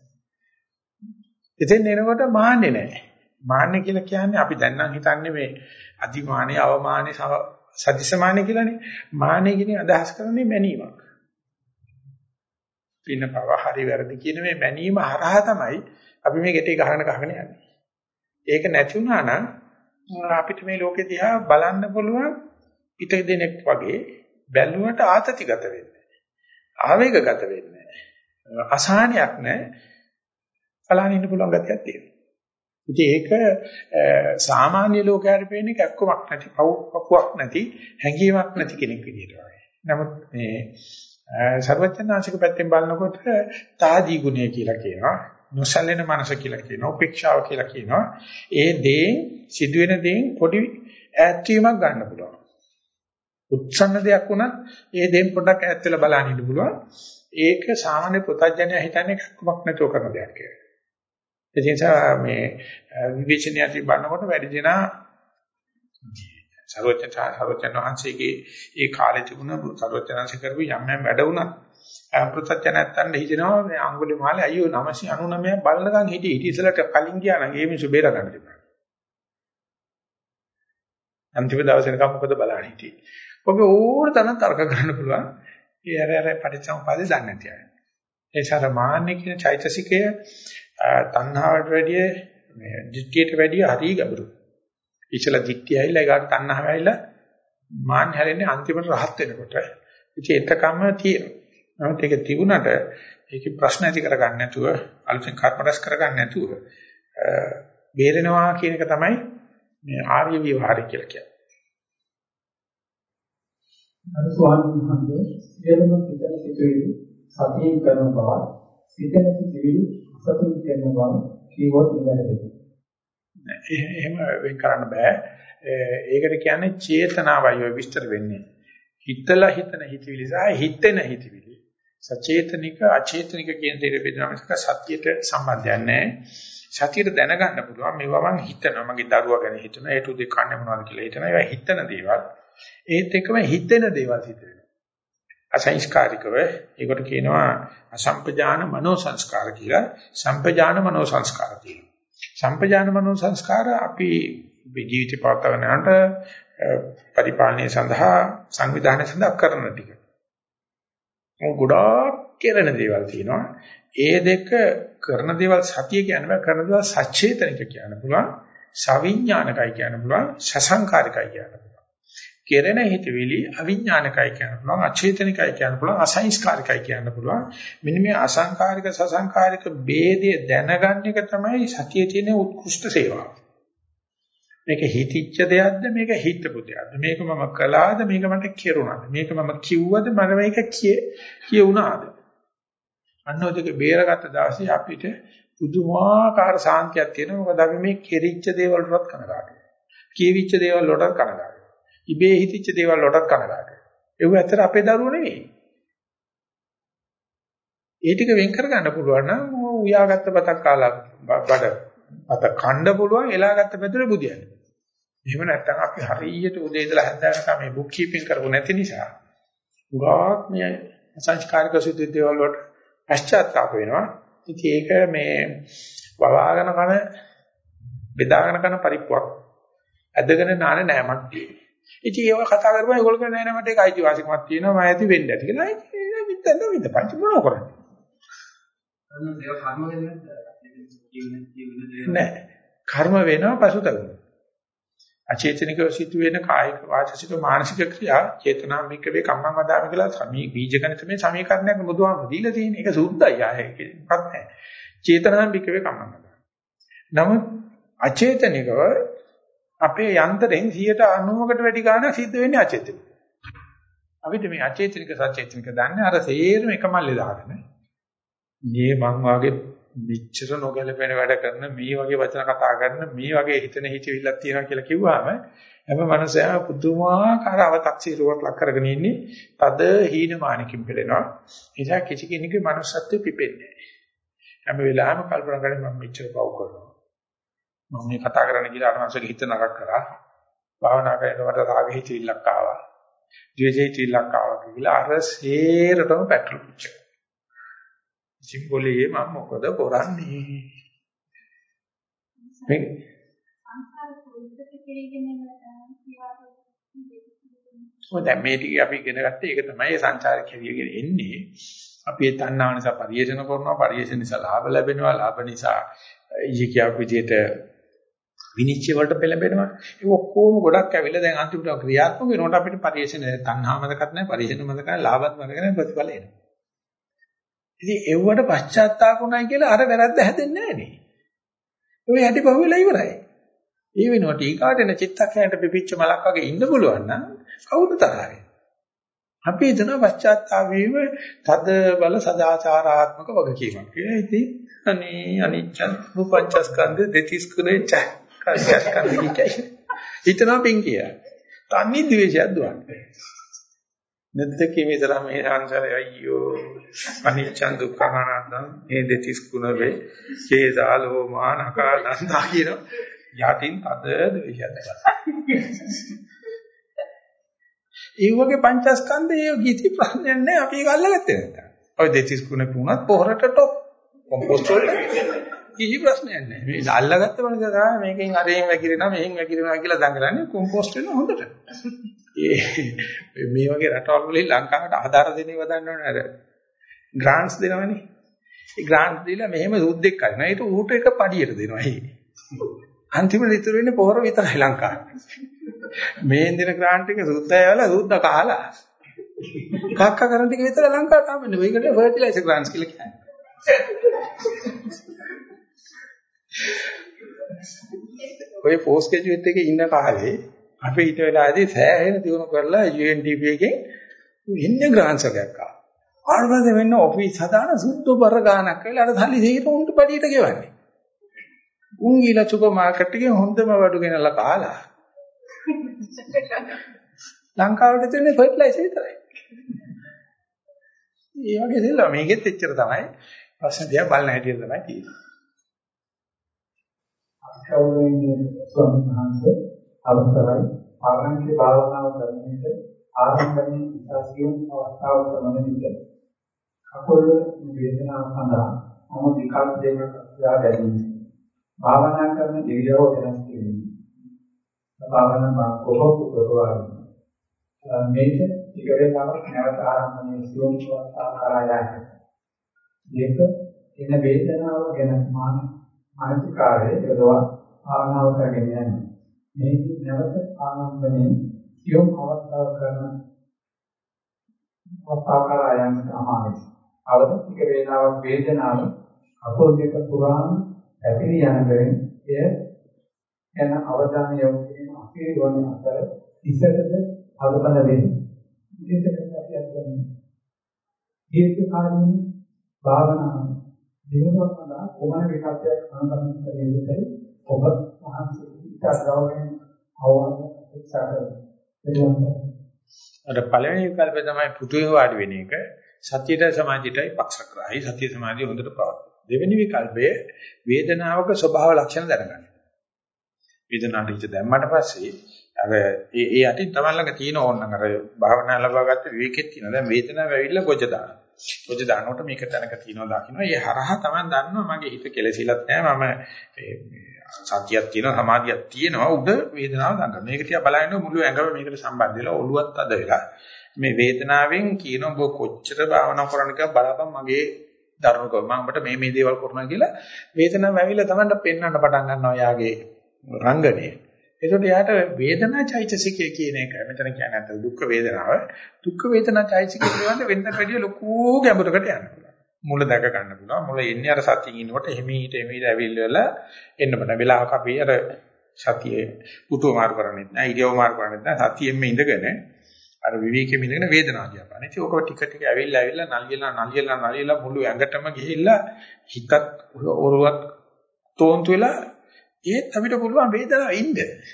එතෙන් එනකොට මාන්නේ නැහැ. මාන්නේ කියලා කියන්නේ අපි දැන් නම් හිතන්නේ මේ අදිමානේ අවමානේ සදිසමානේ කියලානේ. මාන්නේ කියන්නේ අදහස් කරන්නේ මැනීමක්. පින්න පව හරි වැරදි කියන මේ මැනීම හරහා තමයි අපි මේ ගෙටේ ගහන ගහගෙන යන්නේ. ඒක නැති වුණා නම් අපිට මේ ලෝකෙ දිහා බලන්න පුළුවන් පිට දෙනෙක් වගේ බැලුවට ආතතිගත වෙන්නේ. ආවේගගත වෙන්නේ. අසහනයක් නැහැ. බලන්න ඉන්න පුළුවන් ගතියක් තියෙනවා. ඉතින් ඒක සාමාන්‍ය ලෝකයට පේන්නේ කැක්කමක් නැති, පපුවක් නැති, හැඟීමක් නැති කෙනෙක් විදියට වගේ. නමුත් මේ සර්වඥාන්සික පැත්තෙන් බලනකොට තාදී ගුණය කියලා කියනවා, නොසැලෙන මනස කියලා කියනවා, උපේක්ෂාව කියලා කියනවා. ඒ දේ සිදුවෙන දේෙන් පොඩි ඈත්වීමක් ගන්න පුළුවන්. උත්සන්න දෙයක් වුණත් ඒ දේෙන් පොඩ්ඩක් ඈත් වෙලා බලන්න ඉන්න පුළුවන්. ඒක සාමාන්‍ය පුතඥය හිතන්නේ කැක්කමක් නැතුව කරන දෙයක් කියලා. ඒ නිසා මේ විවේචනය ඇති බලනකොට වැඩි දෙනා සර්වඥ සර්වඥ වහන්සේගේ ඒ කාලේ තිබුණ සර්වඥාන්සේ කරපු යම් යම් වැඩ වුණා. පුතඥයන්ට හිතෙනවා මේ අඟුලිමාලේ අයියෝ නවසිය අනූනමය බලනකම් හිටියේ ඊට ඉස්සලට කලින් ගියා නම් ඒ මිනිස්සු බේර ගන්න තිබුණා. අන්තිම දවසේ නිකම් මොකද බලන්න හිටියේ. ඔබ ඕන තරම් තර්ක කරන්න පුළුවන්. ඒ අර අර පටිච්චසමුප්පාදේ දන්නේ නැති අය. ඒ සාර මාන්නේ කියන චෛතසිකය තණ්හාවට වැඩිය මේ දිට්ඨියට වැඩිය හරි ගැඹුරු. ඉතලා දිට්ඨිය ඇවිල්ලා ඒකට තණ්හාව ඇවිල්ලා මාන්න හැරෙන්නේ අන්තිමට රහත් වෙනකොට. ඉතින් එතකම තියෙනවා. නමුත් ඒක තිබුණට ඒකේ ප්‍රශ්න ඇති කරගන්න නැතුව අලුතෙන් කර්ම රැස් කරගන්න නැතුව බේරෙනවා කියන එක තමයි මේ ආර්ය විවහාරය කියලා කියන්නේ. අර ස්වාමීන් වහන්සේ සියලුම සිතන සිතුවිලි සතියෙන් කරන බව සිතන සිතුවිලි සතියෙන් කරන බව කීවොත් නිවැරදිද? එහෙම වෙන් කරන්න බෑ. ඒකට කියන්නේ චේතනාවයි ඔය විස්තර වෙන්නේ. හිතලා හිතන හිතවිලි සහ හිතෙන හිතවිලි. සචේතනික අචේතනික කියන දේ බෙදනවා මිසක සතියට සම්බන්ධයක් නැහැ. සතියට දැනගන්න පුළුවන් මේවා මං හිතනවා මගේ දරුවා ගැන හිතනවා ඒ තුදේ කන්නේ මොනවද කියලා හිතනවා. ඒවා හිතන දේවල්. ඒත් එක්කම හිතෙන දේවල් හිත වෙනවා. අසංස්කාරිකව ඒකට කියනවා අසම්පජාන මනෝ සංස්කාර කියලා. සම්පජාන මනෝ සංස්කාර තියෙනවා. සම්පජාන මනෝ සංස්කාර අපි ජීවිතය පවත්වාගෙන යනට පරිපාලනය සඳහා සංවිධානය සඳහා කරන ටික. මොකද ගොඩාක් කෙරෙන දේවල් තියෙනවා. ඒ දෙක කරන දේවල් සතිය කියන බෑ කරන දේවල් සචේතනික කියන්න පුළුවන්. සවිඥානිකයි කියන්න පුළුවන්. සසංකාරිකයි කියන්න පුළුවන්. කෙරෙන හිතවිලි අවිඥානිකයි කියන්න පුළුවන්. අචේතනිකයි කියන්න පුළුවන්. අසංස්කාරිකයි කියන්න පුළුවන්. මෙන්න මේ අසංකාරික සසංකාරික ભેදය දැනගන්න එක තමයි සතියේ තියෙන උත්කෘෂ්ඨ සේවාව. මේක හිතිච්ච දෙයක්ද මේක හිතපු දෙයක්ද මේක මම කළාද මේක මට කෙරුණාද මේක මම කිව්වද මම මේක කියේ කියුණාද අන්න ඔය දෙක බේරගත්ත දවසේ අපිට පුදුමාකාර සාන්තියක් තියෙනවා. මොකද අපි මේ කෙරිච්ච දේවල් වලට කනගාටුයි. කියවිච්ච දේවල් වලට කනගාටුයි. ඉබේ හිතිච්ච දේවල් වලට කනගාටුයි. ඒව ඇත්තට අපේ දරුවෝ නෙවෙයි. ඒ ටික වෙන් කර ගන්න පුළුවන් නම් උයාගත්ත බතක් කාලා බඩ අත කන්න පුළුවන් එලාගත්ත පැතුලේ බුදියන්නේ. එහෙම නැත්නම් අපි හරියට උදේ ඉඳලා හැන්දෑවට මේ බුක් කීපින් කරපො නැති නිසා උගාක් මේ සංස්කාරික සුද්ධ දේවල් වලට පශ්චාත්තාප වෙනවා. ඉතින් ඒක මේ වවාගෙන කන බෙදාගෙන කන පරිප්පුවක් ඇදගෙන නාන නෑමක් තියෙනවා. ඉතින් ඒව කතා කරපුවා ඒගොල්ලෝ කියන්නේ නෑ මට ඒක අයිතිවාසිකමක් තියෙනවා මම ඇති වෙන්න ඇති කියලා. ඒක විතර විතර පංච මොනව කරන්නේ? නෑ කර්ම වෙනවා පසුතැවෙන. අචේතනිකව සිදුවෙන කායික වාචික මානසික ක්‍රියා චේතනාමික වේ කම්මං වදාමි කියලා සමී බීජගණිතමේ සමීකරණයක් බුදුහාමුදුරුවෝ දීලා තියෙන එක සුද්ධයි ආයේ මොකක්ද නැහැ. චේතනාමික වේ කම්මං වදාමි. නමුත් අචේතනිකව අපේ යන්ත්‍රයෙන් සියයට අනූවකට වැඩි ගාණක් සිද්ධ වෙන්නේ අචේතනික. අපිට මේ අචේතනික සචේතනික දන්නේ අර සේරම එකමල්ලේ දාගෙන. මේ මං වාගේ මෙච්චර නොගැලපෙන වැඩ කරන මේ වගේ වචන කතා කරන මේ වගේ හිතන හිතවිල්ලක් තියෙනවා කියලා කිව්වම හැම මනුස්සයා පුදුමාකාර අව탁සීරුවක් ලක් කරගෙන ඉන්නේ තද හීනමානකින් පෙළෙනවා. ඒ නිසා කිසි කෙනෙකුගේ මනුස්සත්වෙ පිපෙන්නේ නැහැ. හැම වෙලාවෙම කල්පනා කරන්නේ මම මෙච්චර පව් කරනවා. මම මේ කතා කරන්න කියලා අර මනුස්සගේ හිත නරක කරා. භාවනා කරනකොට රාග හිතවිල්ලක් ආවා. ද්වේෂ හිතවිල්ලක් ආවා කියලා අර සේරටම පැටලු පුච්චන. සිම්බෝලයේ මම මොකද කරන්නේ මේ සංස්කාර කුරුද්දට කෙරෙගෙන ඔය දැන් මේ ටික අපි ඉගෙන ගත්තේ ඒක තමයි සංචාර කෙරියගෙන එන්නේ අපි ඒ තණ්හාව නිසා පරිේෂණ කරනවා පරිේෂණ නිසා ලාභ ලැබෙනවා ලාභ නිසා ඊයේ කියපු විදිහට විනිශ්චය වලට පෙළඹෙනවා ඒක ඔක්කොම ගොඩක් ඇවිල්ලා දැන් අන්තිමට ක්‍රියාත්මක වෙනකොට අපිට පරිේෂණ තණ්හාව මතකත් නැහැ පරිේෂණ මතක නැහැ ලාභත් මතක නැහැ ප්‍රතිඵල එනවා ඉතින් එව්වට පශ්චාත්තාපුණයි කියලා අර වැරද්ද හැදෙන්නේ නැහැ නේ. ඔය හැටි පහුවෙලා ඉවරයි. ඒ වෙනුවට ඊකාට එන චිත්තක්ෂණයට පිපිච්ච මලක් වගේ ඉන්න පුළුවන් නම් කවුද තරහයි. අපි හිතන පශ්චාත්තාප වීම තද බල සදාචාරාත්මක වගකීමක්. ඒ ඉතින් අනේ අනිච්ච රූපංචස්කන්ධ දෙතිස් කුනේ ච කාර්යස්කන්ධ කිචයි. හිතනවා පිං කියලා. තන්නේ ද්වේෂයක් දුවන්නේ. නැද්දකේ විතර මේ සංසාරය අයියෝ අනිච්ච දුක්ඛ අනාත්ම මේ දෙතිස් කුණ වේ චේදාලෝ මානකා නන්දා කියන යටින් අද ද්වේෂයක්. ඒ වගේ පංචස්කන්ධයේ ගිති ප්‍රශ්නයක් නැහැ අපි ඒක අල්ලගත්තේ නැත්නම්. ඔය දෙතිස් කුණ පුණත් පොහොරට টොප් කොම්පෝස්ට් වලට කිසි ප්‍රශ්නයක් නැහැ. මේ අල්ලගත්ත මනස තමයි මේකෙන් අරෙන් වැగిරෙනවා මෙහෙන් වැగిරෙනවා කියලා දඟලන්නේ කොම්පෝස්ට් වෙන හොඳට. ඒ මේ වගේ රටවල් වලින් ලංකාවට ආධාර දෙන්නේ වදන්න ඕනේ අර ග්‍රාන්ට්ස් දෙනවනේ. ඒ ග්‍රාන්ට්ස් දීලා මෙහෙම සුද්දෙක් කරනවා. ඒක ඌට එක පඩියට දෙනවා. ඒ අන්තිමට ඉතුරු වෙන්නේ පොහොර විතරයි ලංකාවේ. මේ දෙන ග්‍රාන්ට් එක සුද්දා යවලා සුද්දා කහලා. කක්ක කරන ටික විතර ලංකාවට ආවෙන්නේ. මේකට ෆර්ටිලයිසර් ග්‍රාන්ට්ස් කියලා කියන්නේ. ඔය පෝස්ට් ග්‍රැජුවේට් එකේ ඉන්න කාලේ අපි ඊට වෙලාවේදී සෑහෙන දිනු කරලා යු එන් ඩී පී එකෙන් ඉන්නේ ග්‍රාන්ට්ස් එකක් ආවා. ආවද වෙන්න ඔෆිස් හදාන සුද්ධ බර ගානක් කියලා අර සල්ලි දෙහිට උන්ට පඩියට ගෙවන්නේ. උන් ගිහලා සුපර් මාකට් එකේ හොඳම වඩු ගෙනල්ලා කාලා. ලංකාවට තියෙන ෆර්ටිලයිසර් විතරයි. ඒ වගේ දෙල්ල මේකෙත් එච්චර තමයි. ප්‍රශ්න දිහා බලන හැටි තමයි තියෙන්නේ. අවුරුන්නේ ස්වාමීන් වහන්සේ අවසරයි ආරම්භයේ භාවනාව කරන විට ආරම්භයේ ඉස්සසියුම් අවස්ථාව කරන විට කකුල වේදනාව සඳහා මම විකල්ප දෙකක් හොයා ගැනීම භාවනා කරන ඉරියව්ව වෙනස් කිරීම භාවනා මා කොහොමද කරවන්නේ මේක ටික වේලාවක් නැවත ආරම්භයේ සියුම් අවස්ථාව කරා යන්න දෙක එන වේදනාව ගැන මාන මානසිකාරයේ යොදවා භාවනාව කරගෙන යන්න මේ නැවත ආරම්භයේ සියුම් අවස්ථාව කරන අවස්ථාව කරා යන්න තමයි අවද ටික වේලාවක් වේදනාව අකුල් දෙක පුරාම ඇතිරි යන බැවින් එය යන අවධානය යොමු කිරීම අපේ වන අතර ඉසතද අවබෝධ වෙන්නේ. විශේෂ කරලා කියන්නේ දීර්ඝ කාලීන භාවනා දිනුවක් සඳහා කොමන විකල්පයක් අනුගමනය කළ යුතුයි ඔබ වහන්සේ ඉස්සරහවෙන් අවවාද අපේක්ෂා කරනවා. අර පළවෙනි විකල්පය තමයි පුදුමේ වාඩි වෙන එක. සතියට සමාධියටයි පක්ෂග්‍රාහී සතිය සමාධිය හොඳට පවත්වා. දෙවෙනි විකල්පය වේදනාවක ස්වභාව ලක්ෂණ දැනගන්න. වේදනාවට හිත දැම්මට පස්සේ අර ඒ ඒ යටින් තමයි ළඟ තියෙන ඕනනම් අර භාවනා ලබාගත්ත විවේකෙත් තියෙනවා. දැන් වේදනාව ඇවිල්ලා ගොජ දානවා. ගොජ දානකොට මේක තැනක තියෙනවා දකින්නවා. ඒ හරහා තමයි දන්නවා මගේ හිත කෙලසිලත් නැහැ. මම සතියක් තියෙනවා සමාධියක් තියෙනවා උඩ වේදනාව දඟන. මේක තියා බලනකොට මුළු ඇඟම මේකට සම්බන්ධ වෙලා ඔළුවත් අද වෙලා මේ වේදනාවෙන් කියන ඔබ කොච්චර භාවනා කරන්න කියලා බලපන් මගේ ධර්මකව මම ඔබට මේ මේ දේවල් කරනවා කියලා වේදනාව ඇවිල්ලා තමයි පෙන්වන්න පටන් ගන්නවා යාගේ රංගනේ. ඒකට යාට වේදනා චෛතසිකය කියන එක මෙතන කියන්නේ නැත්නම් දුක් වේදනාව දුක් වේදනා චෛතසිකය පිළිබඳ වෙනතට වැඩිය ලොකු ගැඹුරකට යන්න පුළුවන්. මුල දැක ගන්න පුළුවන්. මුල එන්නේ අර සතියින් ඉන්නකොට එහිමීට එහිමීට ඇවිල්ලා එන්න බෑ. වෙලාවක අපි අර සතියේ උතුව මාරු කරන්නේ නැහැ. ඉරියව් මාරු කරන්නේ නැහැ. සතියෙම ඉඳගෙන අර විවේකෙම ඉඳගෙන වේදනාව කියපාන. ඉතින් ඕක ටික ටික ඇවිල්ලා ඇවිල්ලා නලියලා නලියලා නලියලා මුළු ඇඟටම ගිහිල්ලා හිතත් ඔරුවත් තෝන්තු වෙලා ඒත් අපිට පුළුවන් වේදනාව ඉන්න.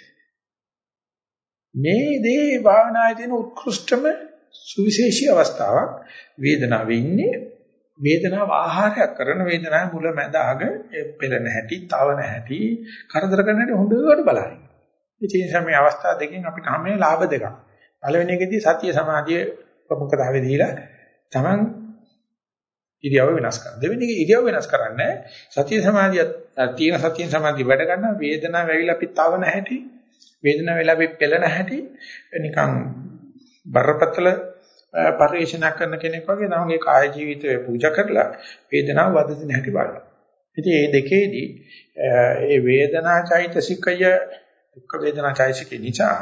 මේ දේ භාවනායේ තියෙන උත්කෘෂ්ඨම සුවිශේෂී අවස්ථාවක්. වේදනාවේ ඉන්නේ වේදනාව ආහාරයක් කරන වේදනාවේ මුල මැද අග පෙළෙන හැටි, තවන හැටි, කරදර කරන හැටි හොඳට බලන්න. ඉතින් මේ අවස්ථා දෙකෙන් අපිට හැමේ ලාභ දෙකක්. පළවෙනි එකේදී සතිය සමාධිය ප්‍රමුඛතාවය දීලා Taman ඉරියව්ව වෙනස් කරනවා. දෙවෙනි එක ඉරියව්ව වෙනස් කරන්නේ සතිය සමාධිය තියෙන සතිය සමාධිය වැඩ ගන්න වේදනාව ඇවිල්ලා අපි තවන හැටි, වේදනාව වෙලා අපි පෙළෙන හැටි නිකන් බරපතල පරිශනා කරන කෙනෙක් වගේ තමන්ගේ කාය ජීවිතය පූජා කරලා වේදනාව වදදින හැටි බලනවා. ඉතින් මේ දෙකේදී ඒ වේදනා චෛතසිකය දුක් වේදනා චෛතසිකේ නිසා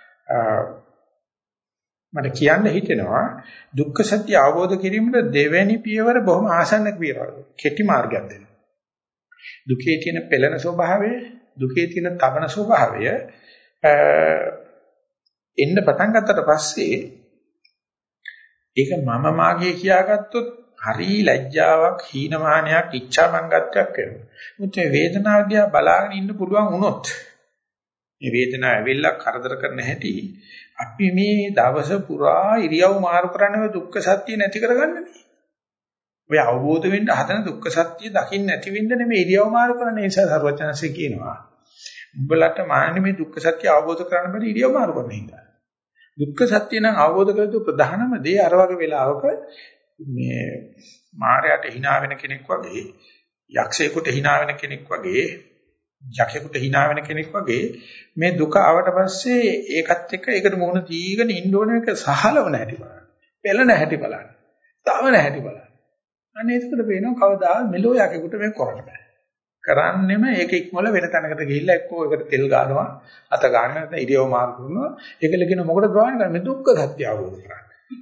මට කියන්න හිතෙනවා දුක්ඛ සත්‍ය අවබෝධ කිරීමට දෙවැනි පියවර බොහොම ආසන්න පියවර. කෙටි මාර්ගයක් දෙනවා. දුකේ තියෙන පෙළෙන ස්වභාවය, දුකේ තියෙන තවන ස්වභාවය එන්න පටන් ගත්තට පස්සේ ඒක මම මාගේ කියාගත්තොත් හරි ලැජ්ජාවක්, හීනමානයක්, ඉච්ඡාමංගත්වයක් වෙනවා. මුත් මේ වේදනාව දිහා බලාගෙන ඉන්න පුළුවන් වුණොත් මේ වේදනාව ඇවිල්ලා කරදර කරන හැටි අපි මේ දවස පුරා ඉරියව් මාරු කරන්නේ දුක්ඛ සත්‍ය නැති කරගන්නනේ. ඔය අවබෝධ වෙන්න හදන දුක්ඛ සත්‍ය දකින්න නැති වෙන්න නෙමෙයි ඉරියව් මාරු කරන නිසා සර්වඥාන්සේ කියනවා. උඹලට මාන්නේ මේ දුක්ඛ සත්‍ය අවබෝධ කරගන්න බැරි ඉරියව් මාරු කරන හින්දා. දුක්ඛ සත්‍ය නම් අවබෝධ කරගත්තු ප්‍රධානම දේ අර වගේ වෙලාවක මේ මායයට hina වෙන කෙනෙක් වගේ යක්ෂයෙකුට hina වෙන කෙනෙක් වගේ යක්ෂයෙකුට hina වෙන කෙනෙක් වගේ මේ දුක ආවට පස්සේ ඒකත් එක්ක ඒකට මොන දීගෙන ඉන්න ඕන එක සහලවන හැටි බලන්න. පෙළෙන හැටි බලන්න. තවන හැටි බලන්න. අනේ ඒකට පේනවා කවදාවත් මෙලෝ යකෙකුට මේක කරන්න බෑ. කරන්නෙම ඒක ඉක්මවල වෙන තැනකට ගිහිල්ලා එක්කෝ ඒකට තෙල් ගන්නවා අත ගන්න නැත්නම් ඉරියව් මාරු කරනවා ඒකල කියන මොකටද භාවනා කරන්නේ මේ දුක්ඛ සත්‍ය අවබෝධ කරගන්න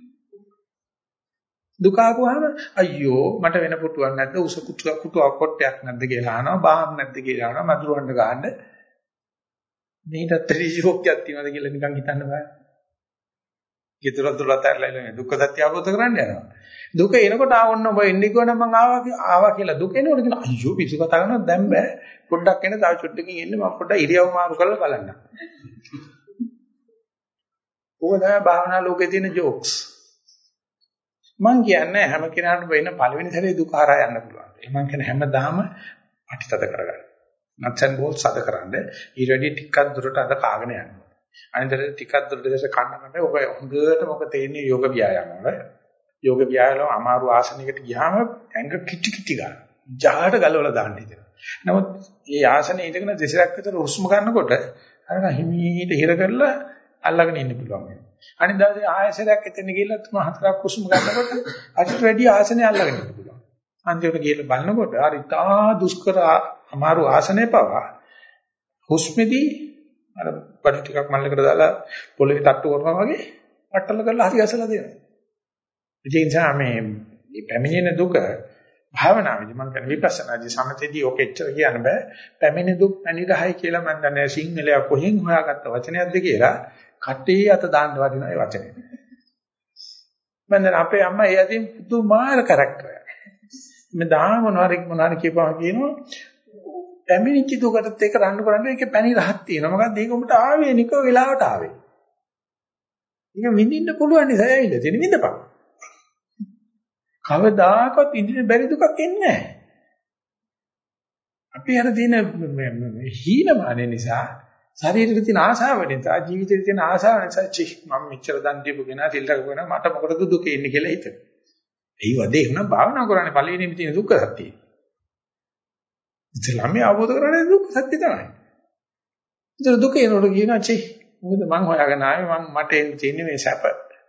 දුක ආවම අයියෝ මට වෙන පුටුවක් නැද්ද උස කුටුවක් කුටුවක් කොටයක් නැද්ද කියලා අහනවා බාහම් නැද්ද කියලා අහනවා මදුරුවන්ට ගහන්න මේකට ත්‍රිශෝක්තියක් තියෙනවද කියලා නිකන් හිතන්න බෑ ඊතර දුරතරලා ඉන්නේ දුක්ඛ සත්‍ය අවබෝධ කරගන්න යනවා දුක එනකොට ආවොන්න ඔබ එන්නේ කොහොමද මං ආවා ආවා කියලා දුක එනකොට කියන අයියෝ පිස්සු කතා කරනවා දැන් බෑ පොඩ්ඩක් එන්න තව චුට්ටකින් එන්න මම පොඩ්ඩක් ඉරියව් මාරු කරලා බලන්න. ඕක තමයි භාවනා ලෝකේ තියෙන ජෝක්ස්. මං කියන්නේ හැම කෙනාටම වෙන පළවෙනි සැරේ දුක හරහා යන්න පුළුවන්. ඒ මං කියන්නේ හැමදාම අටිතද කරගන්න. නැත්නම් බෝල් සද කරන්න ඊට වැඩි ටිකක් දුරට අද කාගෙන යන්න. අනිතර ටිකක් දුරට දැස කන්න කන්න ඔබ හොඳට මොකද තේන්නේ යෝග ව්‍යායාම වල. යෝග ව්‍යායාම අමාරු ආසනයකට ගියාම ඇඟ කිටි කිටි ගන්න. ජාහට ගලවලා දාන්න හිතෙනවා. නමුත් මේ ආසනේ ඉඳගෙන දෙසරක් විතර හුස්ම ගන්නකොට අර හිමීට හිර කරලා අල්ලගෙන ඉන්න පුළුවන් වෙනවා. අනිත් දවසේ ආයසරයක් එතන ගිහලා තුන හතරක් හුස්ම ගන්නකොට අදිට වැඩි ආසනේ අල්ලගෙන ඉන්න පුළුවන්. අන්තිමට ගිහලා බලනකොට අර ඉතා දුෂ්කර අමාරු ආසනේ පවා හුස්මෙදී අර බඩ ටිකක් මල්ලකට දාලා පොළවේ තට්ටු කරනවා වගේ පට්ටල කරලා හරි ගැසලා දෙනවා. ඒ නිසා මේ පැමිණෙන දුක භාවනාවේදී මම කියන විපස්සනාදී සමතේදී ඔක එච්චර කියන්න බෑ. පැමිණෙන දුක් පැනිරහයි කියලා මම දන්නේ සිංහලයා කොහෙන් හොයාගත්ත වචනයක්ද කියලා කටේ අත දාන්න වටිනා ඒ වචනේ. මම දැන් අපේ අම්මා ඒ අතින් පුදුමාර කරක්ටරයක්. මේ දහම මොනවාරි මොනවාරි කියපුවා කියනවා පැමිණිච්ච දුකටත් ඒක රණ්ඩු කරන්නේ ඒකේ පැණි රහක් තියෙනවා. මොකද ඒක උඹට ආවේ නිකෝ වෙලාවට ආවේ. ඒක විඳින්න පුළුවන් නිසා ඇවිල්ලා තියෙන විඳපන්. කවදාකවත් ඉදිරිය බැරි දුකක් එන්නේ නැහැ. අපි අර දින හීනමාන නිසා ශරීරෙට තියෙන ආශාව නිසා ජීවිතේට තියෙන ආශාව නිසා චි මම මෙච්චර දන් දීපු කෙනා තිල්ලක කෙනා මට මොකටද දුක එන්නේ කියලා හිතන. ඒ වදේ නම් භාවනා කරන්නේ පළවෙනිම තියෙන දුක්ඛ සත්‍යය. ඉතලම අවබෝධ කරගන්න දුක්ඛ සත්‍ය තමයි. ඒතර දුක එනකොට කියනවා චි මොකද මං හොයාගෙන ආවේ මං මට එන්න තියෙන්නේ මේ සැප.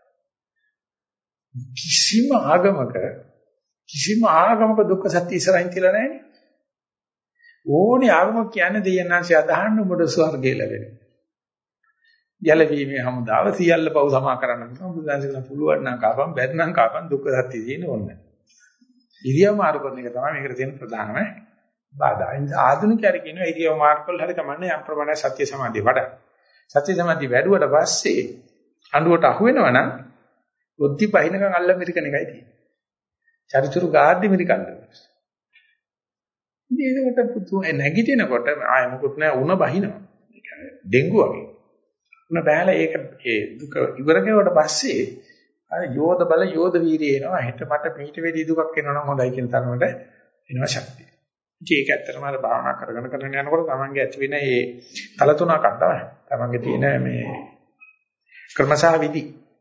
කිසිම ආගමක කිසිම ආගමක දුක්ඛ සත්‍ය ඉස්සරහින් තියලා නැහැ නේ. ඕනේ ආගමක් කියන්නේ දෙයයන්ාංශය අදහන්න උඹට ස්වර්ගය ලැබෙනවා. යලවීමේ හමුදාව සියල්ල පව් සමා කරන්න පුළුවන්. බුදුන්සේ කියන පුළුවන් නම් කාපම් බැරි නම් කාපම් දුක්ඛ සත්‍ය තියෙන ඕනේ. ඉරියව් මාරු කරන එක තමයි මේකට තියෙන ප්‍රධානම බාධා. ආධුනිකයර කියනවා ඉරියව් මාරු කළා හරි කමන්නේ යම් ප්‍රමාණයක් සත්‍ය සමාධිය වඩා. සත්‍ය සමාධිය වැඩුවට පස්සේ අඬුවට අහු වෙනවා නම් බුද්ධි පහිනකම් අල්ල මිරිකන එකයි තියෙන්නේ. චරිචුරු ගාද්දි මිරිකන්න. ඉතින් ඒකට පුතු නැගිටිනකොට ආය මොකුත් නැහැ උණ බහිනවා. ඒ කියන්නේ ඩෙන්ගු වගේ. උණ බෑලා ඒක ඒ දුක ඉවර කෙරුවට පස්සේ අර යෝධ බල යෝධ වීරිය එනවා. හෙට මට පිට වෙඩි දුකක් එනවා නම් හොඳයි කියන තරමට එනවා ශක්තිය. ඉතින් ඒක ඇත්තටම අර භාවනා කරගෙන කරගෙන යනකොට තමන්ගේ ඇති වෙන මේ කල තුනක් තමයි. තමන්ගේ තියෙන මේ ක්‍රමසහ විදි.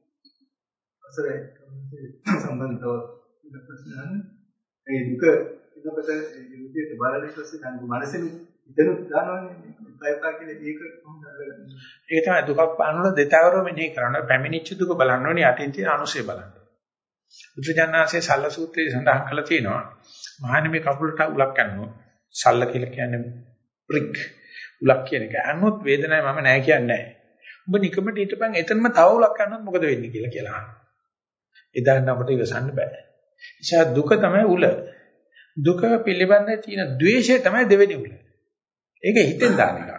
අසරේ සම්බන්ධව ප්‍රශ්න ඒ දුක ඉන්නකොට ඒ විදිහට බලන ඊපස්සේ දැන් මනසෙන් හිතනු දානවනේ ප්‍රයත්න කියලා ඒක කොහොමද අල්ලගන්නේ? ඒක තමයි දුකක් පානවල දෙතවරම මෙනෙහි කරන්න පැමිණිච්ච දුක බලන්න ඕනේ යටින් තියෙන අනුසය බලන්න. බුදුජානනාංශයේ සල්ල සූත්‍රයේ සඳහන් කරලා තියෙනවා මහණෙනි මේ කකුලට උලක් යනවා. සල්ල කියලා කියන්නේ ප්‍රික් උලක් කියන එක. අන්නොත් වේදනාවක් මම නෑ කියන්නේ නෑ. ඔබ නිකමට හිටපන් එතනම තව උලක් යනොත් මොකද වෙන්නේ කියලා කියලා අහනවා. එදාට අපිට ඉවසන්න බෑ. ඒසා දුක තමයි උල. දුක පිළිබඳ තියෙන ද්වේෂය තමයි දෙවෙනි උල. ඒක හිතෙන් දාන එක.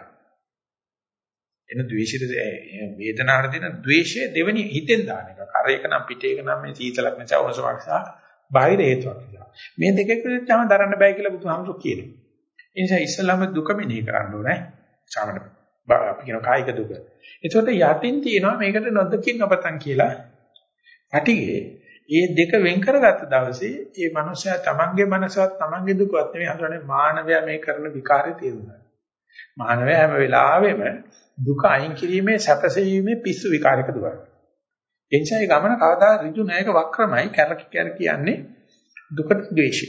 එන ද්වේෂිත වේදනාවට තියෙන ද්වේෂය දෙවෙනි හිතෙන් දාන එක. කර එක නම් පිට එක නම් මේ සීතලක් නිසා උණුසුමක් නිසා බාහිර හේතුවක් නිසා. මේ දෙකකම තමයි දරන්න බෑ කියලා බුදුහාමුදුරුවෝ කියනවා. ඒ නිසා ඉස්සලාම දුක මෙනෙහි කරන්න ඕනේ. සාමාන්‍ය අපි කියන කායික දුක. ඒකට යටින් තියෙනවා මේකට නොදකින් අපතන් කියලා. පැටිගේ මේ දෙක වෙන් කරගත්ත දවසේ මේ මනුස්සයා තමන්ගේ මනසවත් තමන්ගේ දුකවත් නෙවෙයි හඳුනන්නේ මානවයා මේ කරන විකාරය තේරුණා. මානවයා හැම වෙලාවෙම දුක අයින් කිරීමේ සැපසීමේ පිස්සු විකාරයක දුවනවා. එනිසා මේ ගමන කවදා ඍජු නැයක වක්‍රමයි කැරක කැර කියන්නේ දුකට ද්වේෂය.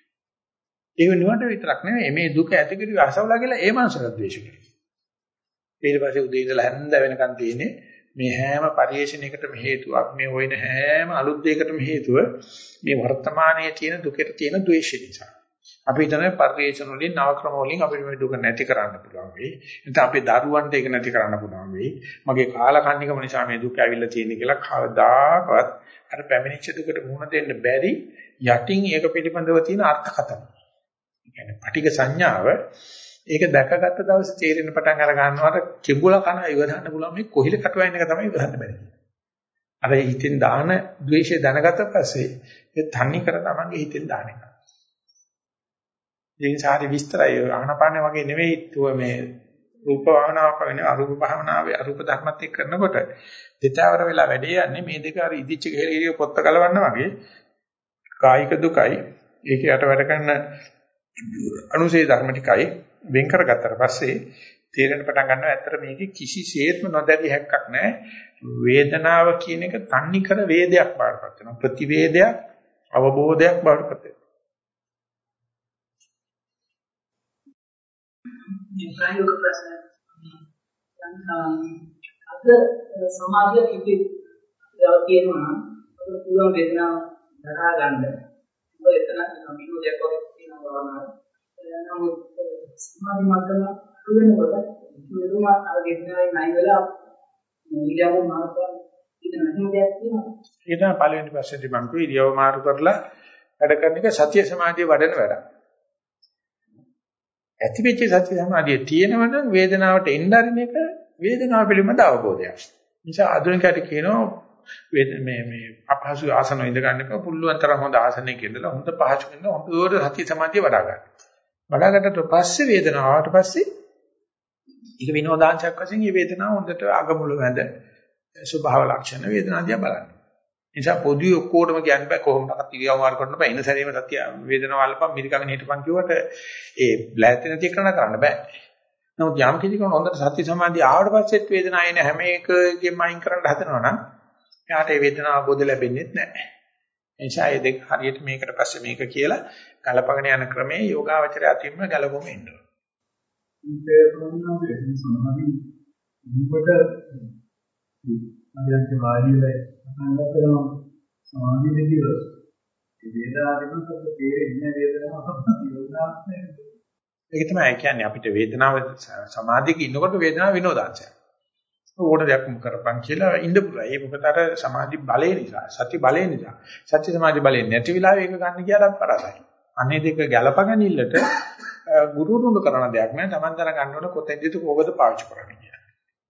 ඒ වෙනුවට විතරක් නෙවෙයි මේ දුක ඇති කිරි අසවලා කියලා ඒ මනුස්සයා ද්වේෂ කරනවා. ඊට පස්සේ උදේ ඉඳලා හැන්ද වෙනකන් තියෙන්නේ මේ හැම පරිේශණයකටම හේතුවක් මේ වයින් හැම අලුත් දෙයකටම හේතුව මේ වර්තමානයේ තියෙන දුකට තියෙන ද්වේෂය නිසා. අපි හිතන්නේ පරිේශණ වලින් නව ක්‍රම වලින් අපිට මේ දුක නැති කරන්න පුළුවන් වෙයි. නැත්නම් අපේ දරුවන්ට ඒක නැති කරන්න පුළුවන් වෙයි. මගේ කාලකන්නිකම නිසා මේ දුක ඇවිල්ලා තියෙන්නේ කියලා කවදාකවත් අර පැමිණිච්ච දුකට මුහුණ දෙන්න බැරි යටින් ඒක පිළිබඳව තියෙන අර්ථකථන. ඒ කියන්නේ පටිඝ සංඥාව ඒක දැකගත්ත දවසේ තේරෙන පටන් අර ගන්නවට කිඹුල කන ඉවරහන්න පුළුවන් මේ කොහිල කටවයින් එක තමයි ඉවරහන්න බැරි. අර හිතෙන් දාන ද්වේෂය දැනගත්ත පස්සේ ඒ තන්නේ කර තමන්ගේ හිතෙන් දාන එක. ඉතින් සාරි විස්තරය ආනපානේ වගේ නෙවෙයි තුව මේ රූප භාවනාවක් වෙන අරූප භාවනාවේ අරූප ධර්මත් එක්ක කරනකොට දෙතවර වෙලා වැඩේ යන්නේ මේ දෙක අර ඉදිච්ච ගෙහෙලිය පොත්ත ගලවන්න වගේ කායික දුකයි ඒකේ යට වැඩ කරන අනුසේ ධර්ම ටිකයි වෙන් කරගත්තට පස්සේ තේරෙන පටන් ගන්නවා ඇත්තට මේකේ කිසිසේත්ම නොදැරිය හැක්කක් නැහැ වේදනාව කියන එක තන්නි කර වේදයක් බාටපත් වෙනවා ප්‍රතිවේදයක් අවබෝධයක් බාටපත් වෙනවා මේ ප්‍රායෝගික ප්‍රශ්න අද සමාජයේ ඉතිරිව කියනවා අපිට පුළුවන් වේදනාව දරා ගන්න ඔය එතන සම්පූර්ණයක් වගේ තියෙනවා නමුත් සමාධි මට්ටම තුනකොට මෙලොම අර වේදනාවේ නැයි වෙලා ඉරියව්ව මාරු කරන ඉතින් නැතිව දෙයක් තියෙනවා ඒ තමයි පළවෙනි ප්‍රශ්නේදී මම කිව්වා ඉරියව්ව මාරු කරලා වැඩ කරන එක සතිය සමාධිය වඩන වැඩක් ඇතිවෙච්ච සත්‍ය සමාධිය තියෙනවනම් වේදනාවට එන්න අරින එක වේදනාව පිළිබඳ අවබෝධයක්. නිසා ආධුනිකයට කියනවා මේ මේ අපහසු ආසන ඉඳ ගන්න එපා. පුළුවන් තරම් හොඳ ආසනයක ඉඳලා හොඳ පහසු වෙන හොඳට සති සමාධිය වඩා ගන්න. වඩා ගන්නට පස්සේ වේදනාව ආවට පස්සේ ඒක විනෝදාංශයක් වශයෙන් මේ වේදනාව හොඳට අගමුල වැඳ ස්වභාව ලක්ෂණ වේදනාදියා බලන්න. නිසා පොදුවේ ඔක්කොටම කියන්න බෑ කොහොමදක්වත් ඉරියව් මාරු කරන්න බෑ. එන සැරේම සතිය වේදනාව අල්පම් මිරිකගෙන හිටපන් කිව්වට ඒ බ්ලැත් නැති කරන කරන්න බෑ. නමුත් යම් කිසි කෙනෙක් හොඳට සති සමාධිය ආවට පස්සෙත් වේදනාව එන හැම එකකෙම අයින් කරන්න හදනවා නම් එයාට ඒ වේදනාව අවබෝධ වෙන්නේ නැහැ. ඒ නිසා මේ දෙක හරියට මේකට පස්සේ මේක කියලා ගලපගෙන යන ක්‍රමයේ යෝගාවචරය අතින්ම ගලපොම එනවා. ඒ ප්‍රශ්නාවේ සමාධි දුකට අධ්‍යාත්ම වාදීලා අංගකරන සමාධි දෙවිව ඒ වේදනාව දෙන්නත් තේරෙන්නේ වේදනාව යෝගාවචරය. ඒක තමයි කියන්නේ අපිට වේදනාව සමාධියක ඉන්නකොට වේදනාව විනෝදාංශයක්. ඕන දෙයක් කරපන් කියලා ඉන්න පුළුවන්. ඒක මොකද අර සමාධි බලය නිසා, සති බලය නිසා. සත්‍ය සමාධි බලය නැති වෙලාවෙ ඒක ගන්න ගියාට පරාසයි. අනේ දෙක ගැළපගනින්නට ගුරුතුමුණු කරන දෙයක් නෑ. Taman දර ගන්න ඕන කොතෙන්ද කොහොමද පාවිච්චි කරන්නේ කියලා.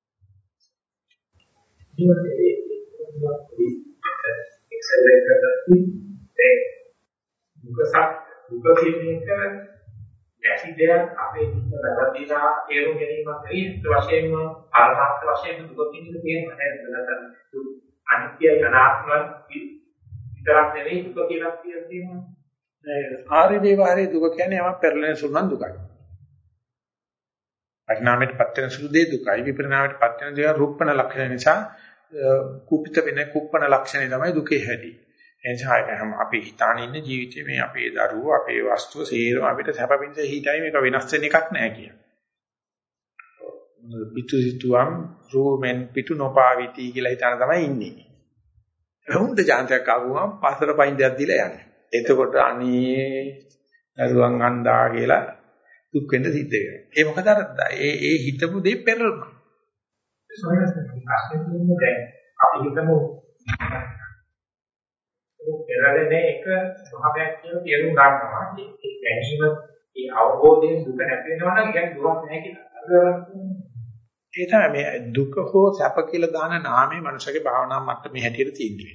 එක්සලරේට් කරද්දී ඒ දුකසක් දුක කියන එක නැති දෙයක් අපේ හිත වැරදිලා තේරුම් ගැනීමක් නෙවෙයි. ඒ වශයෙන්ම ආරම්භක වශයෙන් දුක කියන එක තියෙනවා නේද? අනිත්‍යයි අනාත්මයි විතරක් නෙවෙයි දුක කියලා කියනවා. ආර්ය දේවාරයේ දුක කියන්නේ යමක් පෙරලෙන සුළුන් දුකයි. පරිණාමයට පත් වෙන සුළු දේ දුකයි. විපරිණාමයට පත් වෙන දේ රූපණ ලක්ෂණ නිසා කුපිත වෙන කුප්පණ ලක්ෂණය තමයි දුකේ හැටි. එනිසා අපි හිතාන ඉන්න ජීවිතේ මේ අපේ දරුවෝ අපේ වස්තුව සේරම අපිට සැපපින්ස හිතයි මේක වෙනස් වෙන එකක් නෑ කියන. පිටු සිතුවම් රූමෙන් පිටු නොපාවිති කියලා හිතාන තමයි ඉන්නේ. හොඳ ජාන්තයක් ආවම පස්සට පයින් දෙයක් දීලා යන්නේ. එතකොට අනේ දරුවන් අන්දා කියලා දුක් වෙන්න සිද්ධ වෙනවා. ඒ මොකද අර ඒ ඒ හිතපු දේ පෙරලනවා. අපි හිතමු පෙරලෙන එක ස්වභාවයක් කියලා තේරුම් ගන්නවා. ඒ ගැනීම ඒ අවබෝධයෙන් දුක නැති වෙනවා නම් කියන්නේ දුක් නැහැ කියලා. ඒ තමයි මේ දුක හෝ සැප කියලා දාන නාමයේ මනුෂ්‍යගේ භාවනා මට්ටමේ හැටියට තියෙන්නේ.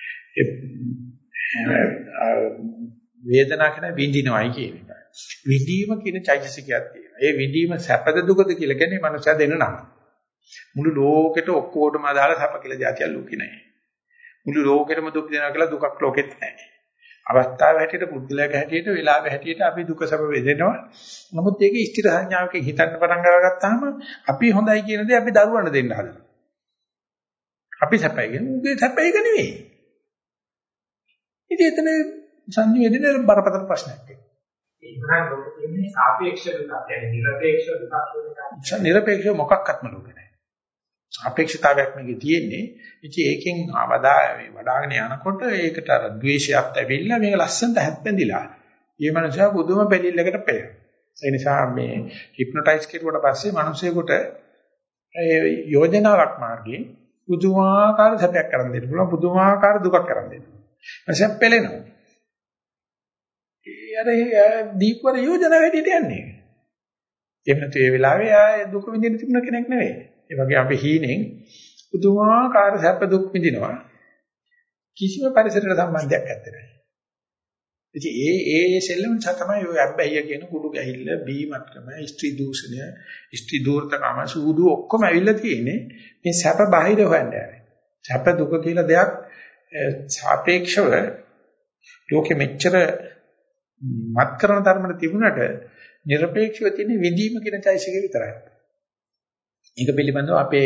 වේදනාව කියන විඳිනවයි කියන එක. විඳීම කියන චෛතසිකයක් තියෙනවා. ඒ විඳීම සැපද දුකද කියලා කියන්නේ මනුෂ්‍යයා දෙන නම. මුළු ලෝකෙට ඔක්කොටම අදාළ සැප කියලා જાතියක් ලෝකේ නැහැ. මුළු ලෝකෙටම දුක් දෙනවා කියලා දුකක් ලෝකෙත් නැහැ. අවස්ථාව හැටියට පුද්ගලයාගේ හැටියට වෙලාවේ හැටියට අපි දුක සැප වේදෙනවා. නමුත් ඒක ස්ථිර සංඥාවකින් හිතන්න පටන් අරගත්තාම අපි හොඳයි කියන දේ අපි දරුවන්ට දෙන්න හදනවා. අපි සැපයි කියන්නේ උගේ සැපයික නෙවෙයි. ඉතින් එතන සංනිවේදනයේ බරපතල ප්‍රශ්නයක් තියෙනවා. ඒ වගේම ලෝකෙ තියෙන්නේ සාපේක්ෂ දුක, කියන්නේ නිරපේක්ෂ දුක කියන එක. නිරපේක්ෂ මොකක්වත්ම ලෝකේ නැහැ. සාපේක්ෂතාවයක් මේකේ තියෙන්නේ. ඉතින් ඒකෙන් වඩා වඩාගෙන යනකොට ඒකට අර ද්වේෂයත් ඇවිල්ලා මේක ලස්සනට හැප්පෙන්දිලා. මේ මනුස්සයා පුදුම බැලිල්ලකට පෙළෙනවා. ඒ නිසා මේ හිප්නොටයිස් කෙරුවට පස්සේ මනුස්සයෙකුට ඒ යෝජනාවක් මාර්ගයේ පුදුමාකාර සැපයක් කරන් දෙන්න පුළුවන්, පුදුමාකාර දුකක් කරන් දෙන්න පුළුවන්. මනුස්සයා පෙළෙනවා. ඒ අර දීපවර යෝජනාව හැටියට යන්නේ. එහෙම නැත්නම් ඒ වෙලාවේ ආයේ දුක විඳින්න තිබුණ කෙනෙක් නෙවෙයි. ඒ වගේ අපි හීනෙන් පුදුමාකාර සැප දුක් විඳිනවා. කිසිම පරිසරයකට සම්බන්ධයක් නැත්තේ. ඉතින් ඒ ඒ සෙල්ලම තමයි ඔය අබ්බැහිය කියන කුඩු ගැහිල්ල, බීමත්කම, ස්ත්‍රී දූෂණය, ස්ත්‍රී දූර්තකම, සූදු ඔක්කොම ඇවිල්ලා තියෙන්නේ මේ සැප බාහිර හොයන්නේ. සැප දුක කියලා දෙයක් සාපේක්ෂව ලෝකෙ මෙච්චර මත් කරන ධර්මවල තිබුණට নিরপেক্ষව තියෙන විදීම කියන চৈতසිකය විතරයි. ඒක පිළිබඳව අපේ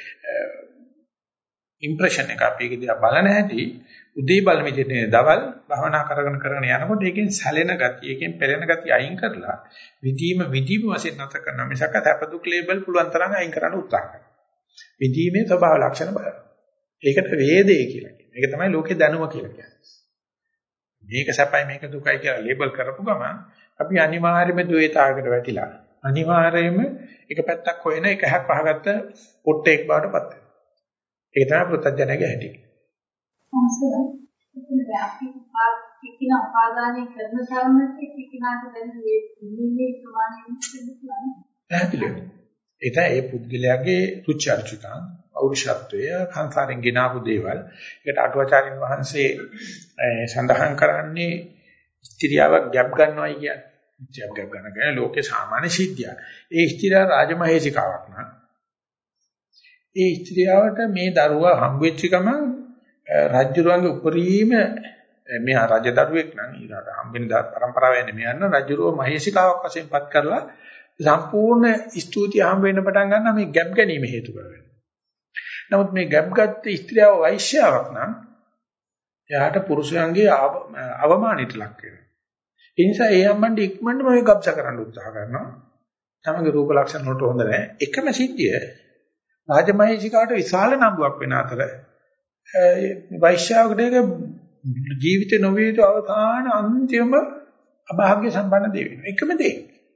ඉම්ප්‍රෙෂන් එක අපි ඒක දිහා බලන හැටි උදේ බලන විදිහට දවල් භවනා කරගෙන කරගෙන යනකොට ඒකෙන් සැලෙන ගතිය, ඒකෙන් පෙළෙන ගතිය අයින් කරලා විදීම විදීම වශයෙන් නැතර කරන මිසක තපදුක් ලේබල් පුළුවන් තරම් අයින් කරන්න උත්සාහ කරනවා. විදීමේ ස්වභාව ලක්ෂණ බලන්න. ඒකට වේදේ කියලා කියනවා. ඒක තමයි ලෝකේ දැනුම කියලා කියන්නේ. මේක සැපයි මේක දුකයි කියලා ලේබල් කරපු ගමන් අපි අනිවාර්යයෙන්ම ද්වේතාවකට වැටිලා අනිවාර්යයෙන්ම එක පැත්තක් හොයන එක හැක් පහගත්ත පොට්ටෙක් බවට පත් වෙනවා. ඒක තමයි පුත්තජනගේ හැටි. සංසද එතන අපි කිකින උපාදානය කරන තරමට කිකිනාට දැන් මේ නිමේ ප්‍රමාණය ඉස්සෙල්ලා පැහැදිලිව. ඒක ඒ පුද්ගලයාගේ රුචි අරුචිකම් පෞරුෂත්වය සංසාරෙන් ගෙනාවු දේවල්. ඒකට අටුවාචාර්යන් වහන්සේ සඳහන් කරන්නේ ස්ත්‍රියාවක් ගැප් ගන්නවයි කියන්නේ. ඉච්ඡා ගැප් ගන්න කියන්නේ ලෝකේ සාමාන්‍ය සිද්ධියක්. ඒ ස්ත්‍රියා රාජමහේසිකාවක් නා. ඒ ස්ත්‍රියවට මේ දරුවා හම්බ වෙච්ච ගමන් රාජ්‍යරුවන්ගේ උපරිම මෙහා රජදරුවෙක් නම් ඊට හම්බෙන පරම්පරාව යන්නේ මෙයන් රජුරෝ මහේසිකාවක් වශයෙන් පත් කරලා සම්පූර්ණ ස්තුතිය හම්බ වෙන්න පටන් ගන්නවා මේ ගැප් ගැනීම හේතු කරගෙන. නමුත් මේ ගැප් ගත්ත ස්ත්‍රියව වෛශ්‍යාවක් නම් එයාට පුරුෂයන්ගේ අවමානයට ලක් වෙනවා. ඒ නිසා ඒ අම්මන්ට ඉක්මනටම මේ ගබ්ස කරන්න උත්සාහ කරනවා. තමගේ රූප ලක්ෂණ වලට හොඳ නැහැ. එකම සිද්ධිය රාජමහේසිකාට විශාල නම්බුවක් වෙන අතර වෛශ්‍යාවකට ඒක ජීවිතේ නොවිය යුතු අවසාන අන්තිම අභාග්‍ය සම්පන්න දේ වෙනවා. එකම දේ.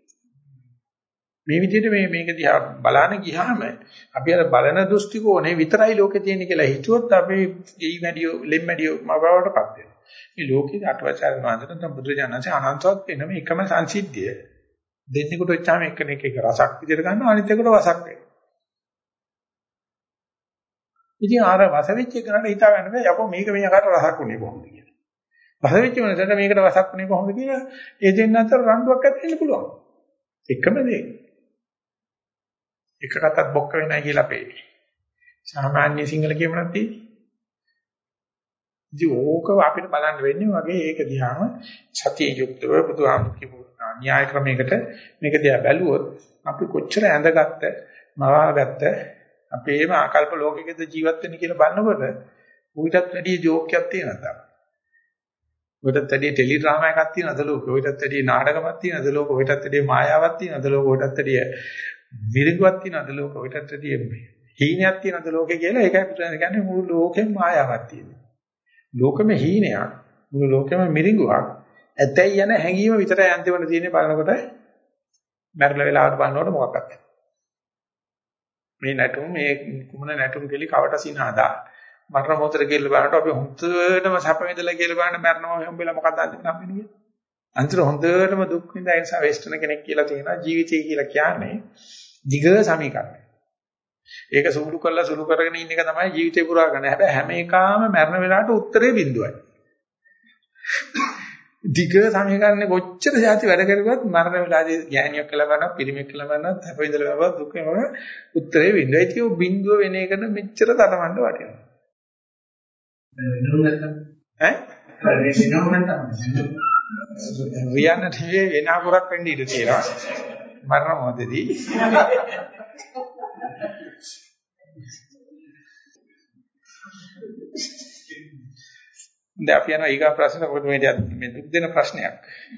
මේ විදිහට මේ මේක දිහා බලන ගියාම අපි අර බලන දෘෂ්ටි කෝණේ විතරයි ලෝකේ තියෙන කියලා හිතුවොත් අපි ගෙයි මැඩියෝ ලෙම් මැඩියෝ මවවටපත් වෙනවා. මේ ලෝකේ අටවචාරණ වන්දන තම බුදුරජාණන්සේ අනන්තවත් වෙන මේ එකම සංසිද්ධිය දෙන්නෙකුට වෙච්චාම එක්කෙනෙක් එක රසක් විදිහට ගන්නවා අනිත් එකට වසක් වෙනවා. ඉතින් ආර වස වෙච්ච එකනට හිතා ගන්න බෑ යකෝ මේක මෙයාට රසක් උනේ කොහොමද කියලා. වස වෙච්ච මොනසට මේකට වසක් උනේ කොහොමද කියලා ඒ දෙන්න අතර රණ්ඩුවක් ඇති වෙන්න පුළුවන්. එකම දේ. එක කතක් බොක්ක වෙනයි කියලා අපේ සාමාන්‍ය සිංහල කියමනක් තියෙන්නේ. ඉතින් ඕක අපිට බලන්න වෙන්නේ වගේ ඒක දිහාම සතිය යුක්තව බුදුහාමුදුරු කියපු න්‍යාය ක්‍රමයකට මේක දිහා බැලුවොත් අපි කොච්චර ඇඳගත්ත මවාගත්ත අපේම ආකල්ප ලෝකයකද ජීවත් වෙන්නේ කියලා බලනකොට උවිතත් වැඩි ජෝක් එකක් තියෙනවා තමයි. උවිතත් වැඩි ටෙලි ඩ්‍රාමා එකක් තියෙනවද ලෝකෙ? උවිතත් වැඩි නාටකමක් තියෙනවද ලෝකෙ? උවිතත් වැඩි මායාවක් තියෙනවද ලෝකෙ? උවිතත් වැඩි විරිඟුවක් තියෙනවද ලෝකෙ? උවිතත් වැඩි හීනයක් තියෙනවද ලෝකෙ කියලා ඒකයි පුතේ කියන්නේ මුළු ලෝකෙම මායාවක් තියෙනවා. ලෝකෙම හීනයක්, මුළු ලෝකෙම මිරිඟුවක්. ඇතැයි යන හැඟීම විතරයි අන්තිමට තියෙන්නේ බලනකොට මැරෙන වෙලාවට බලනකොට මොකක්වත් නැහැ. මේ නැටුම් මේ කුමන නැටුම් කෙලි කවට සිනාදා මරණ මොහොතේ කියලා බලනකොට අපි හොඳටම සැප විඳලා කියලා බලන මරණම හම්බෙලා මොකක්ද අන්තිමට හම්බෙන්නේ කියලා. අන්තිමට හොඳටම දුක් විඳලා ඒ නිසා වෙස්ටර්න් කෙනෙක් කියලා තියෙනවා ජීවිතය කියලා කියන්නේ දිග සමීකරණය. ඒක සුළු කරලා සුළු කරගෙන ඉන්න එක තමයි ජීවිතේ පුරා ගන්න. හැබැයි හැම එකම මරණ වෙලාවට උත්තරේ බිඳුවයි. දිග සමීකරණේ කොච්චර જાති වැඩ කරුවත් මරණ වෙලාවේදී ඥානියක් කියලා බලනවා පිරිමියෙක් කියලා බලනවා හැප විඳලා බලනවා දුක වෙනවා උත්තරේ බිඳුවයි. ඒක බිඳුව වෙන එකට මෙච්චර තරමඬ වටිනවා. ඈ රියන්න ටිකේ වෙන අකුරක් වෙන්න ඉඩ තියෙනවා මරණ මොහොතේදී. දැන් අපි යනවා ඊගා ප්‍රශ්න මොකද මේ මේ දුක් දෙන ප්‍රශ්නයක්.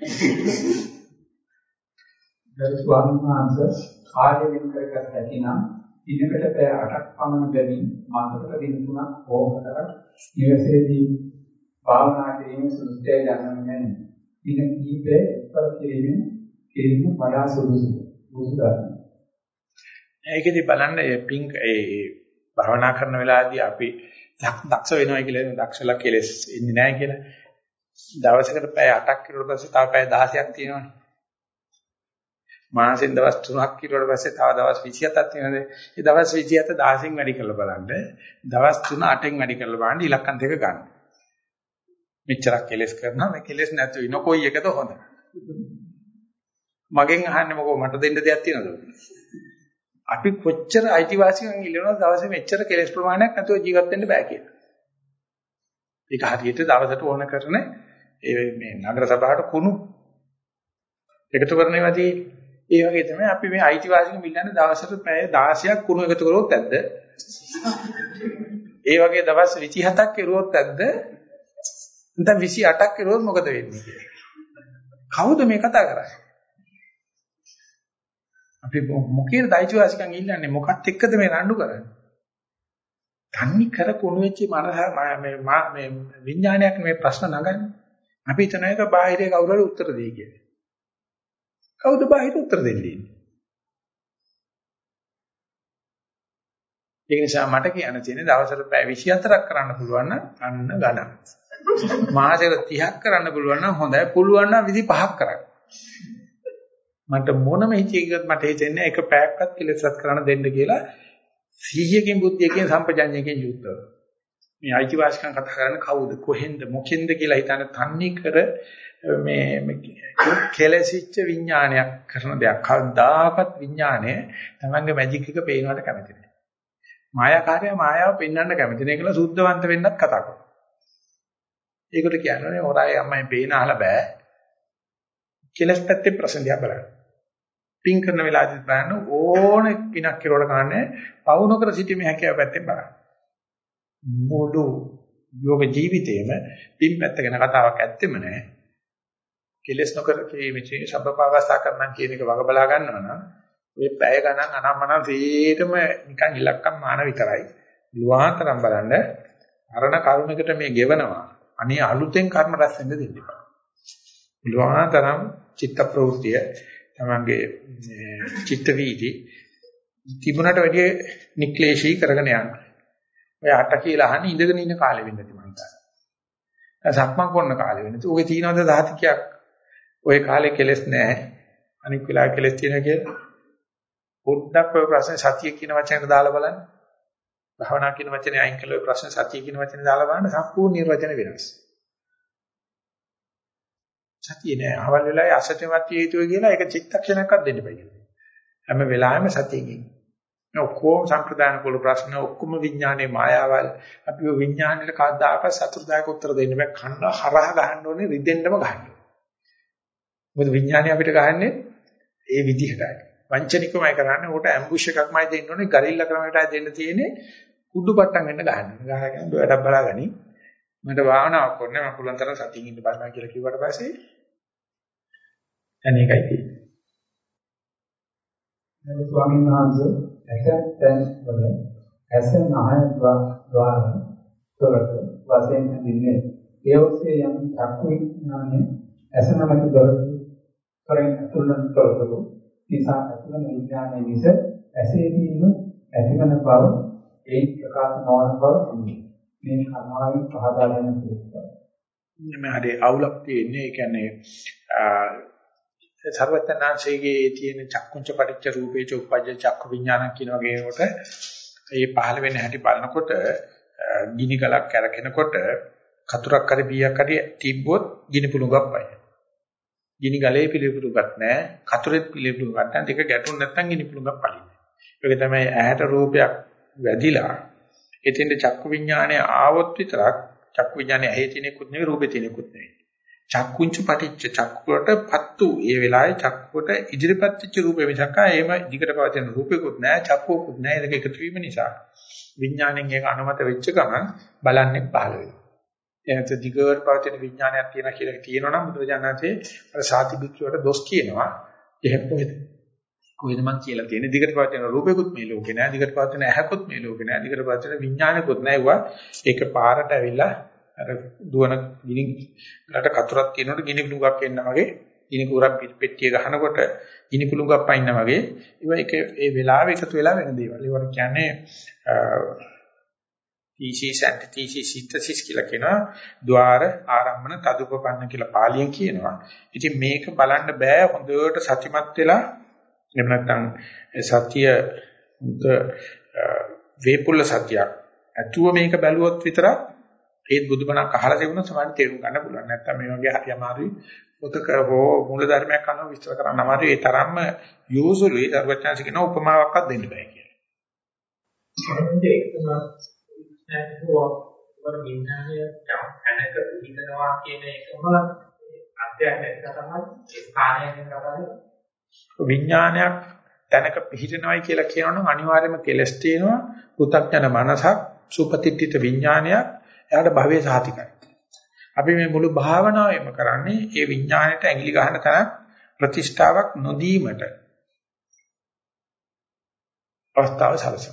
ගරු ස්වාමීන් වහන්සේ කාර්ය වෙන කරගත් හැකිනම් දිනකට පැය අටක් පමණ බැවින් මාසකට දින තුනක් හෝ හතරක් නිවසේදී භාවනා කිරීමේ සුදුසුකම් ගන්නන්නේ දින කිහිපයක් එක්පත් කිරීමෙන් කිරීම වඩා සුදුසුයි. බුදුදහම. ඒකෙදි බලන්න මේ පිං ඒ භාවනා කරන වෙලාවේදී අපි දක්ෂ වෙනවා කියලා දක්ෂලා කෙලස් ඉන්නේ නැහැ කියලා. දවසකට පැය අටක් කිරුවට පස්සේ තව පැය දහසක් තියෙනවනේ. මාසෙන් දවස් තුනක් කිරුවට පස්සේ තව දවස් විසිහතක් තියෙනවානේ. ඒ දවස් විසිහත දහසෙන් වැඩි කරලා බලන්න. දවස් තුන අටෙන් වැඩි කරලා බලන්න ඉලක්කම් දෙක ගන්න. මෙච්චරක් කෙලස් කරනවා මේ කෙලස් නැතු වෙන කොයි එකද හොඳ? මගෙන් අහන්නේ මොකෝ මට දෙන්න දෙයක් තියෙනවද? අපි කොච්චර අයිතිවාසිකම් ඉල්ලනවා දවසේ මෙච්චර කෙලස් ප්‍රමාණයක් නැතුව ජීවත් වෙන්න බෑ කියලා. ඒක හරියට දවසට ඕන කරන ඒ මේ නගර සභාවට කුණු එකතු කරනවා තියෙන්නේ. ඒ වගේ තමයි අපි මේ අයිතිවාසිකම් ඉල්ලන්නේ දවසට පැය දහසක් කුණු එකතු කරොත් ඇද්ද? ඒ වගේ දවස් විසිහතක් කෙරුවොත් ඇද්ද? නැත්නම් විසිඅටක් කෙරුවොත් මොකද වෙන්නේ කියලා. කවුද මේ කතා කරන්නේ? අපි මොකේද අයිතිවාසිකම් ඉල්ලන්නේ මොකක්ද එක්කද මේ රණ්ඩු කරන්නේ? තන්නේ කර කුණු වෙච්ච මනස මේ මේ විඥානයක් මේ ප්‍රශ්න නගන්නේ. අපි හිතන එක බාහිරේ කවුරු හරි උත්තර දෙයි කියලා. කවුද බාහිර උත්තර දෙන්නේ? ඒ නිසා මට කියන්න තියෙන්නේ දවසට පැය විසිහතරක් කරන්න පුළුවන් නම් අන්න ගණන්. මාසෙකට තිහක් කරන්න පුළුවන් නම් හොඳයි. පුළුවන් නම් විසිපහක් කරන්න. මට මොනම හිතේකවත් මට හිතෙන්නේ එක පැයක්වත් කෙලෙසත් කරන්න දෙන්න කියලා සීයකින් බුද්ධියකින් සම්පජඤ්ඤයකින් යුක්තව. මේ අයිතිවාසිකම් කතා කරන්නේ කවුද කොහෙන්ද මොකෙන්ද කියලා හිතන තන්නේ කර මේ කෙලෙසිච්ච විඥානයක් කරන දෙයක්. කවදාකවත් විඥානය තමංගේ මැජික් එක පේනවට කැමති නැහැ. මායාකාරය මායාව පෙන්වන්න කැමති නැහැ කියලා සුද්ධවන්ත වෙන්නත් කතා කරනවා. ඒකට කියන්නේ හොරායි අම්මයි පේන අහලා බෑ. කෙලස් පැත්තේ ප්‍රශ්න දිහා බලන්න. පින් කරන වෙලාවදී බලන්න ඕන පිනක් කෙරුවට ගන්නෑ පවු නොකර සිටීමේ හැකියාව පැත්තෙන් බලන්න. මුළු යෝග ජීවිතේම පින් පැත්ත ගැන කතාවක් ඇත්තෙම නෑ. කෙලස් නොකර කීමේ සබ්බපාවස්ථා කරනම් කියන එක වග බලා ගන්නවා නම් මේ පැය ගණන් අනම්මනම් සීටම නිකන් ඉලක්කම් මාන විතරයි. ලුවාතරම් බලන්න අරණ කරුණකට මේ ගෙවනවා. අනේ අලුතෙන් කර්ම රැස් වෙන්න දෙන්න එපා. ලුවාතරම් චිත්ත ප්‍රවෘත්තිය තමංගේ චිත්ත වීදි තිබුණට වැඩිය නික්ලේශී කරගෙන යන්න. ඔය අට කියලා අහන්නේ ඉඳගෙන ඉන්න කාලෙ වෙන්නද මම හිතන්නේ. සක්මන් කරන කාලෙ වෙන්නද. ඔගේ තීනවද දහතිකයක් ඔය කාලේ කෙලස් නැහැ. අනික් වෙලාව කෙලස් තියෙනවා කියලා. පොඩ්ඩක් ඔය ප්‍රශ්නේ සතිය කියන වචනයට දාලා බලන්න. භවනා කියන වචනේ අයින් කළා ඔය ප්‍රශ්නේ සතිය කියන වචනේ දාලා බලන්න සම්පූර්ණ නිර්වචන වෙනස්. සතිය නෑ. අවල් වෙලාවේ අසත්‍යමත් හේතුව කියලා ඒක චිත්තක්ෂණයක්වත් දෙන්න බෑ කියලා. හැම වෙලාවෙම සතියකින්. මේ ඔක්කොම සම්ප්‍රදාන කුල ප්‍රශ්න ඔක්කොම විඥානයේ මායාවල් අපි ඔය විඥානෙට කවදාක සතුටුදායක උත්තර දෙන්න බෑ. කන්න හරහා ගහන්න ඕනේ රිදෙන්නම ගහන්න. මොකද විඥානය අපිට ගහන්නේ ඒ විදිහටයි. වංචනිකමයි කරන්නේ. උකට ඇම්බුෂ් එකක්මයි දෙන්න ඕනේ. ගරිල්ලා ක්‍රමයටයි දෙන්න තියෙන්නේ. කුඩු පට්ටම් වෙන්න ගහන්න. ගහගෙන වැඩක් බලාගනි. මට භාවනාවක් කරන්න මම පුළුවන් තරම් සතියින් ඉන්න බලනවා කියලා කිව්වට පස්සේ අනේකයි තියෙන්නේ. නේද ස්වාමීන් වහන්සේ ඇසෙන් වල ඇසෙන් ආය ద్వාර දොරට වශයෙන් දින්නේ ඒ ඔස්සේ යම් චක්කු විඥානේ ඇසනමක දොරට කරෙන් තුලන් තොරතුරු නිසා ඇතුළත විඥානයේ විස ඇසේදීම ඇතිවන බව ඒ ප්‍රකාශ නොවන බව සම්මි මේ කර්මාවෙන් පහදා දෙන සූත්‍රය. මේ හරි අවුලක් තියෙන්නේ. ඒ කියන්නේ සර්වඥාන්සේගේ තියෙන චක්කුංච පටිච්ච රූපේච උපජ්ජ චක්කු විඥාන කියන වගේ කොට ඒ පහළ වෙන හැටි බලනකොට ගිනි ගලක් කැරකෙනකොට කතුරක් හරි බීයක් හරි තිබ්බොත් ගිනි පුළඟක් පයි. ගිනි ගලේ පිළිපුරුගත් නැහැ, කතුරෙත් පිළිපුරුගත් නැහැ. දෙක ගැටුන් නැත්නම් ගිනි පුළඟක් පලින්නේ. ඒක තමයි ඇහැට රූපයක් වැදිලා එතෙන්ද චක්කු විඥානය ආවොත් විතරක් චක්කු විඥානය ඇහි තියෙනකුත් නෙවෙයි රූපේ තියෙනකුත් නෙවෙයි. චක්කුංච පටිච්ච චක්කුවට පත්තු ඒ වෙලාවේ චක්කුවට ඉදිරිපත් වෙච්ච රූපේ මිසක් ආයෙම දිගට පවතින රූපෙකුත් නැහැ චක්කුවකුත් නැහැ. ඒක එකතු වීම නිසා විඥාණයෙන් ඒක අනුමත වෙච්ච ගමන් බලන්නේ පහළ වෙනවා. එනත දිගට පවතින විඥානයක් තියෙනවා කියලා කියනවනම් බුදුරජාණන්සේ අර සාති බික්ෂුවට දොස් කියනවා. එහෙම කොහෙද? කොහෙද මං කියලා තියෙන්නේ? දිගට පවතින රූපෙකුත් මේ ලෝකේ නැහැ. දිගට පවතින ඇහැකුත් මේ ලෝකේ නැහැ. දිගට පවතින විඥානෙකුත් නැහැ. ඒවා ඒක පාරට ඇවිල්ලා අර දුවන ගිනි ගලට කතුරක් තියෙනකොට ගිනි පුළඟක් එන්න වගේ ගිනි කුරක් පෙට්ටිය ගහනකොට ගිනි පුළඟක් පයින්න වගේ ඒවා එක ඒ වෙලාවෙ එකතු වෙලා වෙන දේවල්. ඒවට කියන්නේ තීසීස් ඇන්ටිතීසීස් සින්තසිස් කියලා කියනවා. ద్వාර ආරම්භන තදුපපන්න කියලා පාලියෙන් කියනවා. ඉතින් මේක බලන්න බෑ හොඳට සතිමත් වෙලා එහෙම නැත්නම් සතිය වේපුල්ල සතියක් ඇතුව මේක බැලුවොත් විතරක් ඒත් බුදුබණක් අහලා තිබුණොත් සමාන තේරුම් ගන්න පුළුවන්. නැත්තම් මේ වගේ හරි අමාරුයි පොතක හෝ මූල ධර්මයක් අනුව විස්තර කරන්න අමාරුයි. ඒ තරම්ම යොසුලුයි දරුවචාන්සි කියන උපමාවක්වත් දෙන්න බෑ කියලා. ඒ එකම හෝ වර විඥානය දැනක පිළිගනවා කියන එකම අධ්‍යයනයක් තමයි ස්ථානයක් කරන්නේ. විඥානයක් දැනක පිළිහිනවයි කියලා කියනවනම් අනිවාර්යයෙන්ම කෙලස් තියෙනවා. පු탁ජන මනසක් සුපතිත්‍ිත විඥානයක් එයාට භවයේ සාතිකයි. අපි මේ මුළු භාවනාවෙම කරන්නේ ඒ විඥාණයට ඇඟිලි ගන්න තරම් ප්‍රතිෂ්ඨාවක් නොදීමට අවස්ථාව සැලසෙනවා.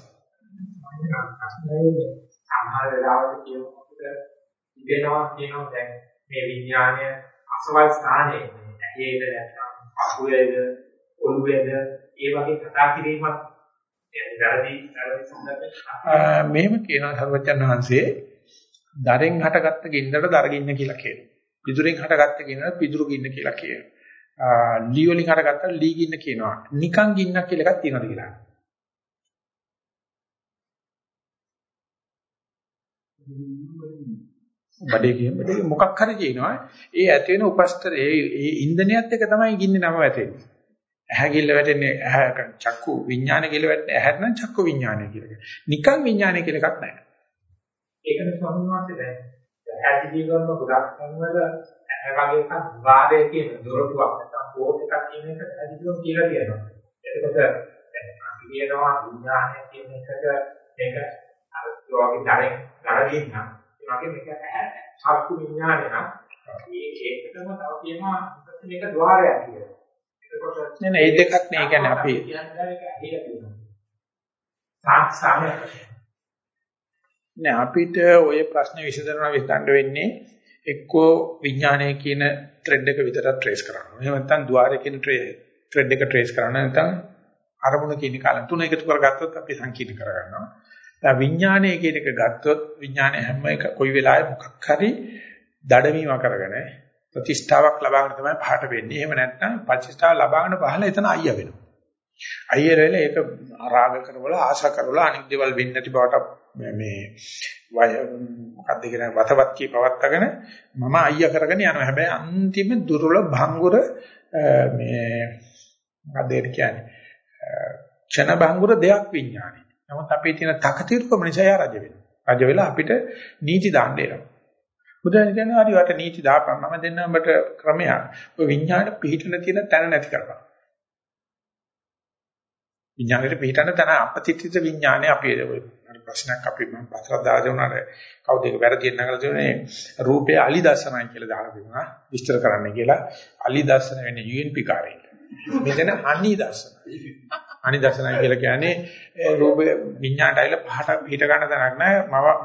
සමහර වෙලාවට කියනකොට ඉගෙනවා කියනවා දැන් මේ විඥානය අසවල් ස්ථානයේ ඇහිේද නැත්නම් අහුවේද ඔළුවේද ඒ වගේ කතා කිරීමක් يعني වැරදි වැරදි සම්බන්ධ මෙහෙම කියනවා සර්වජන් වහන්සේ දරෙන් හටගත්ත ගින්නට දර ගින්න කියලා කියනවා. පිදුරෙන් හටගත්ත ගින්නට පිදුරු ගින්න කියලා කියනවා. ලී වලින් අරගත්ත ලී ගින්න කියනවා. නිකන් ගින්නක් කියලා එකක් තියෙනවද කියලා. බඩේ කියන්නේ මොකක් හරි කියනවා. ඒ ඇති වෙන උපස්තරේ ඒ ඉන්ධනයත් එක තමයි ගින්නේ නම වැටෙන්නේ. ඇහැ කිල්ල වැටෙන්නේ ඇහැ චක්කු විඥාන කියලා වැටෙන්නේ ඇහැට නම් චක්කු විඥානය කියලා කියනවා. නිකන් විඥානය කියලා එකක් නැහැ. ඒකනේ ස්වාමීන් වහන්සේ දැන් ඇහැටි ජීවන ගොඩක් සංවල ඇහැ වගේ එකක් වාදයේ කියන දොරටුවක් නැත්නම් පෝට් එකක් කියන එක ඇදිදුම් කියලා කියනවා. එතකොට දැන් අපි කියනවා විඥානය කියන එකට මේක අර යෝගී ධරෙන් ගලදින්න. ඒ වගේ මේක ඇහැ චක්කු විඥානය නම් මේ ඒකටම තව කියනවා මේක ద్వාරයක් කියලා. නෑ නෑ ඒ දෙකක් නේ කියන්නේ අපි නෑ අපිට ওই ප්‍රශ්නේ විසඳනවා විසඳන්න වෙන්නේ එක්කෝ විඥානය කියන ත්‍රෙඩ් එක විතරක් ට්‍රේස් කරනවා. එහෙම නැත්නම් ద్వාරය කියන ත්‍රෙඩ් එක ට්‍රේස් කරනවා. නැත්නම් අරමුණ කියන කාලෙ තුන එකතු කරගත්තොත් අපි සංකීර්ණ කරගන්නවා. දැන් විඥානය කියන එක ගත්තොත් විඥානය හැම එක කොයි වෙලාවෙ මොකක් හරි දඩමීම කරගෙන ප්‍රතිෂ්ඨාවක් ලබාගෙන තමයි පහට වෙන්නේ. එහෙම නැත්නම් ප්‍රතිෂ්ඨාව ලබාගෙන පහල එතන අයිය වෙනවා. අයිය වෙලා ඒක රාග කරවල ආශා කරවල අනිත් දේවල් වෙන්නේ නැති බවට මේ මොකක්ද කියන වතවත් කී පවත්තගෙන මම අයිය කරගෙන යනවා. හැබැයි අන්තිම දුර්වල භංගුර මේ මොකක්ද ඒක කියන්නේ? ක්ෂණ භංගුර දෙයක් විඥානයි. නමුත් අපේ තියෙන තකතිරුකම නිසා යා රජ වෙනවා. රජ වෙලා අපිට නීති දාන්න එනවා. බුදුන් කියන්නේ හරි වට නීති දාපන් මම දෙන්න ඔබට ක්‍රමයක්. ඔය විඥාන පිහිටන තියෙන තැන නැති කරපන්. විඥානෙට පිහිටන තැන අපතිත්‍ිත විඥානේ අපි ඔය ප්‍රශ්නයක් අපි මම පස්සට දාලා දුන්නාට කවුද ඒක වැරදි නගලා දුන්නේ රූපේ අලි දර්ශනයි කියලා දාලා දුන්නා විස්තර කරන්න කියලා අලි දර්ශන වෙන්නේ යු එන් පී කාර්යය. මෙතන අනි දර්ශන. අනි දර්ශනයි කියලා කියන්නේ රූප විඥාණයට අයිල පහට පිහිට ගන්න තැනක් නෑ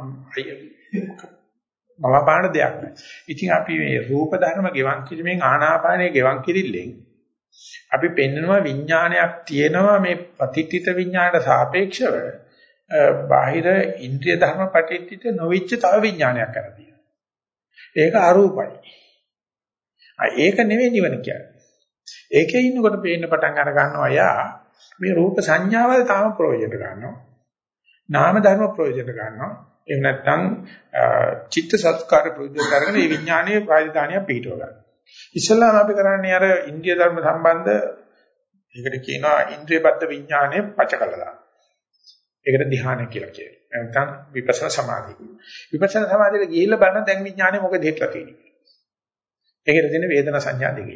මම මම පාන දෙයක් නෑ. ඉතින් අපි මේ රූප ධර්ම ගෙවන් කිරීමෙන් ආනාපානයේ ගෙවන් කිරිල්ලෙන් අපි පෙන්නනවා විඥානයක් තියෙනවා මේ පතිත්‍ිත විඥානට සාපේක්ෂව බාහිර ඉන්ද්‍රිය ධර්ම පටිච්චිත නොවිච්ච තව විඥානයක් කරලා තියෙනවා. ඒක අරූපයි. ආ ඒක නෙවෙයි නිවන කියන්නේ. ඒකේ ඉන්නකොට පේන්න පටන් අර ගන්නවා යා මේ රූප සංඥාවල් තාම ප්‍රයෝජන ගන්නවා. නාම ධර්ම ප්‍රයෝජන ගන්නවා. එහෙම නැත්නම් චිත්ත සත්කාර ප්‍රයෝජන කරගෙන මේ විඥානයේ ප්‍රායෝගිකණිය පිටව ගන්න. ඉස්සල්ලාම අපි කරන්නේ අර ඉන්ද්‍රිය ධර්ම සම්බන්ධ ඒකට කියනවා ඉන්ද්‍රියබද්ධ විඥානය පච කළා. ඒකට ධ්‍යාන කියලා කියනවා. නැත්නම් විපස්සනා සමාධිය. විපස්සනා සමාධියට ගිහිල්ලා බලන දැන් විඥානය මොකද හිටලා තියෙන්නේ. ඒකට තියෙන වේදනා සංඥා දෙකේ.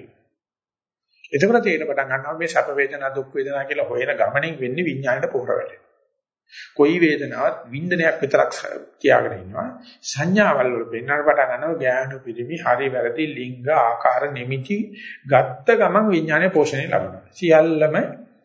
එතකොට තේරෙන පටන් ගන්නවා මේ සැප වේදනා දුක් වේදනා කියලා හොයන ගමනින් වෙන්නේ විඥාණයට පොහොර වැටෙනවා. කොයි වේදනාවක් වින්දනයක් විතරක් තියාගෙන ඉන්නවා. සංඥාවල් වල වෙනන පටන් ගන්නවා ඥාන පිරිමි හරි වැරදි ලිංග ආකාර නිමිති ගත්ත ගමන් විඥානයේ පෝෂණය ලබනවා. සියල්ලම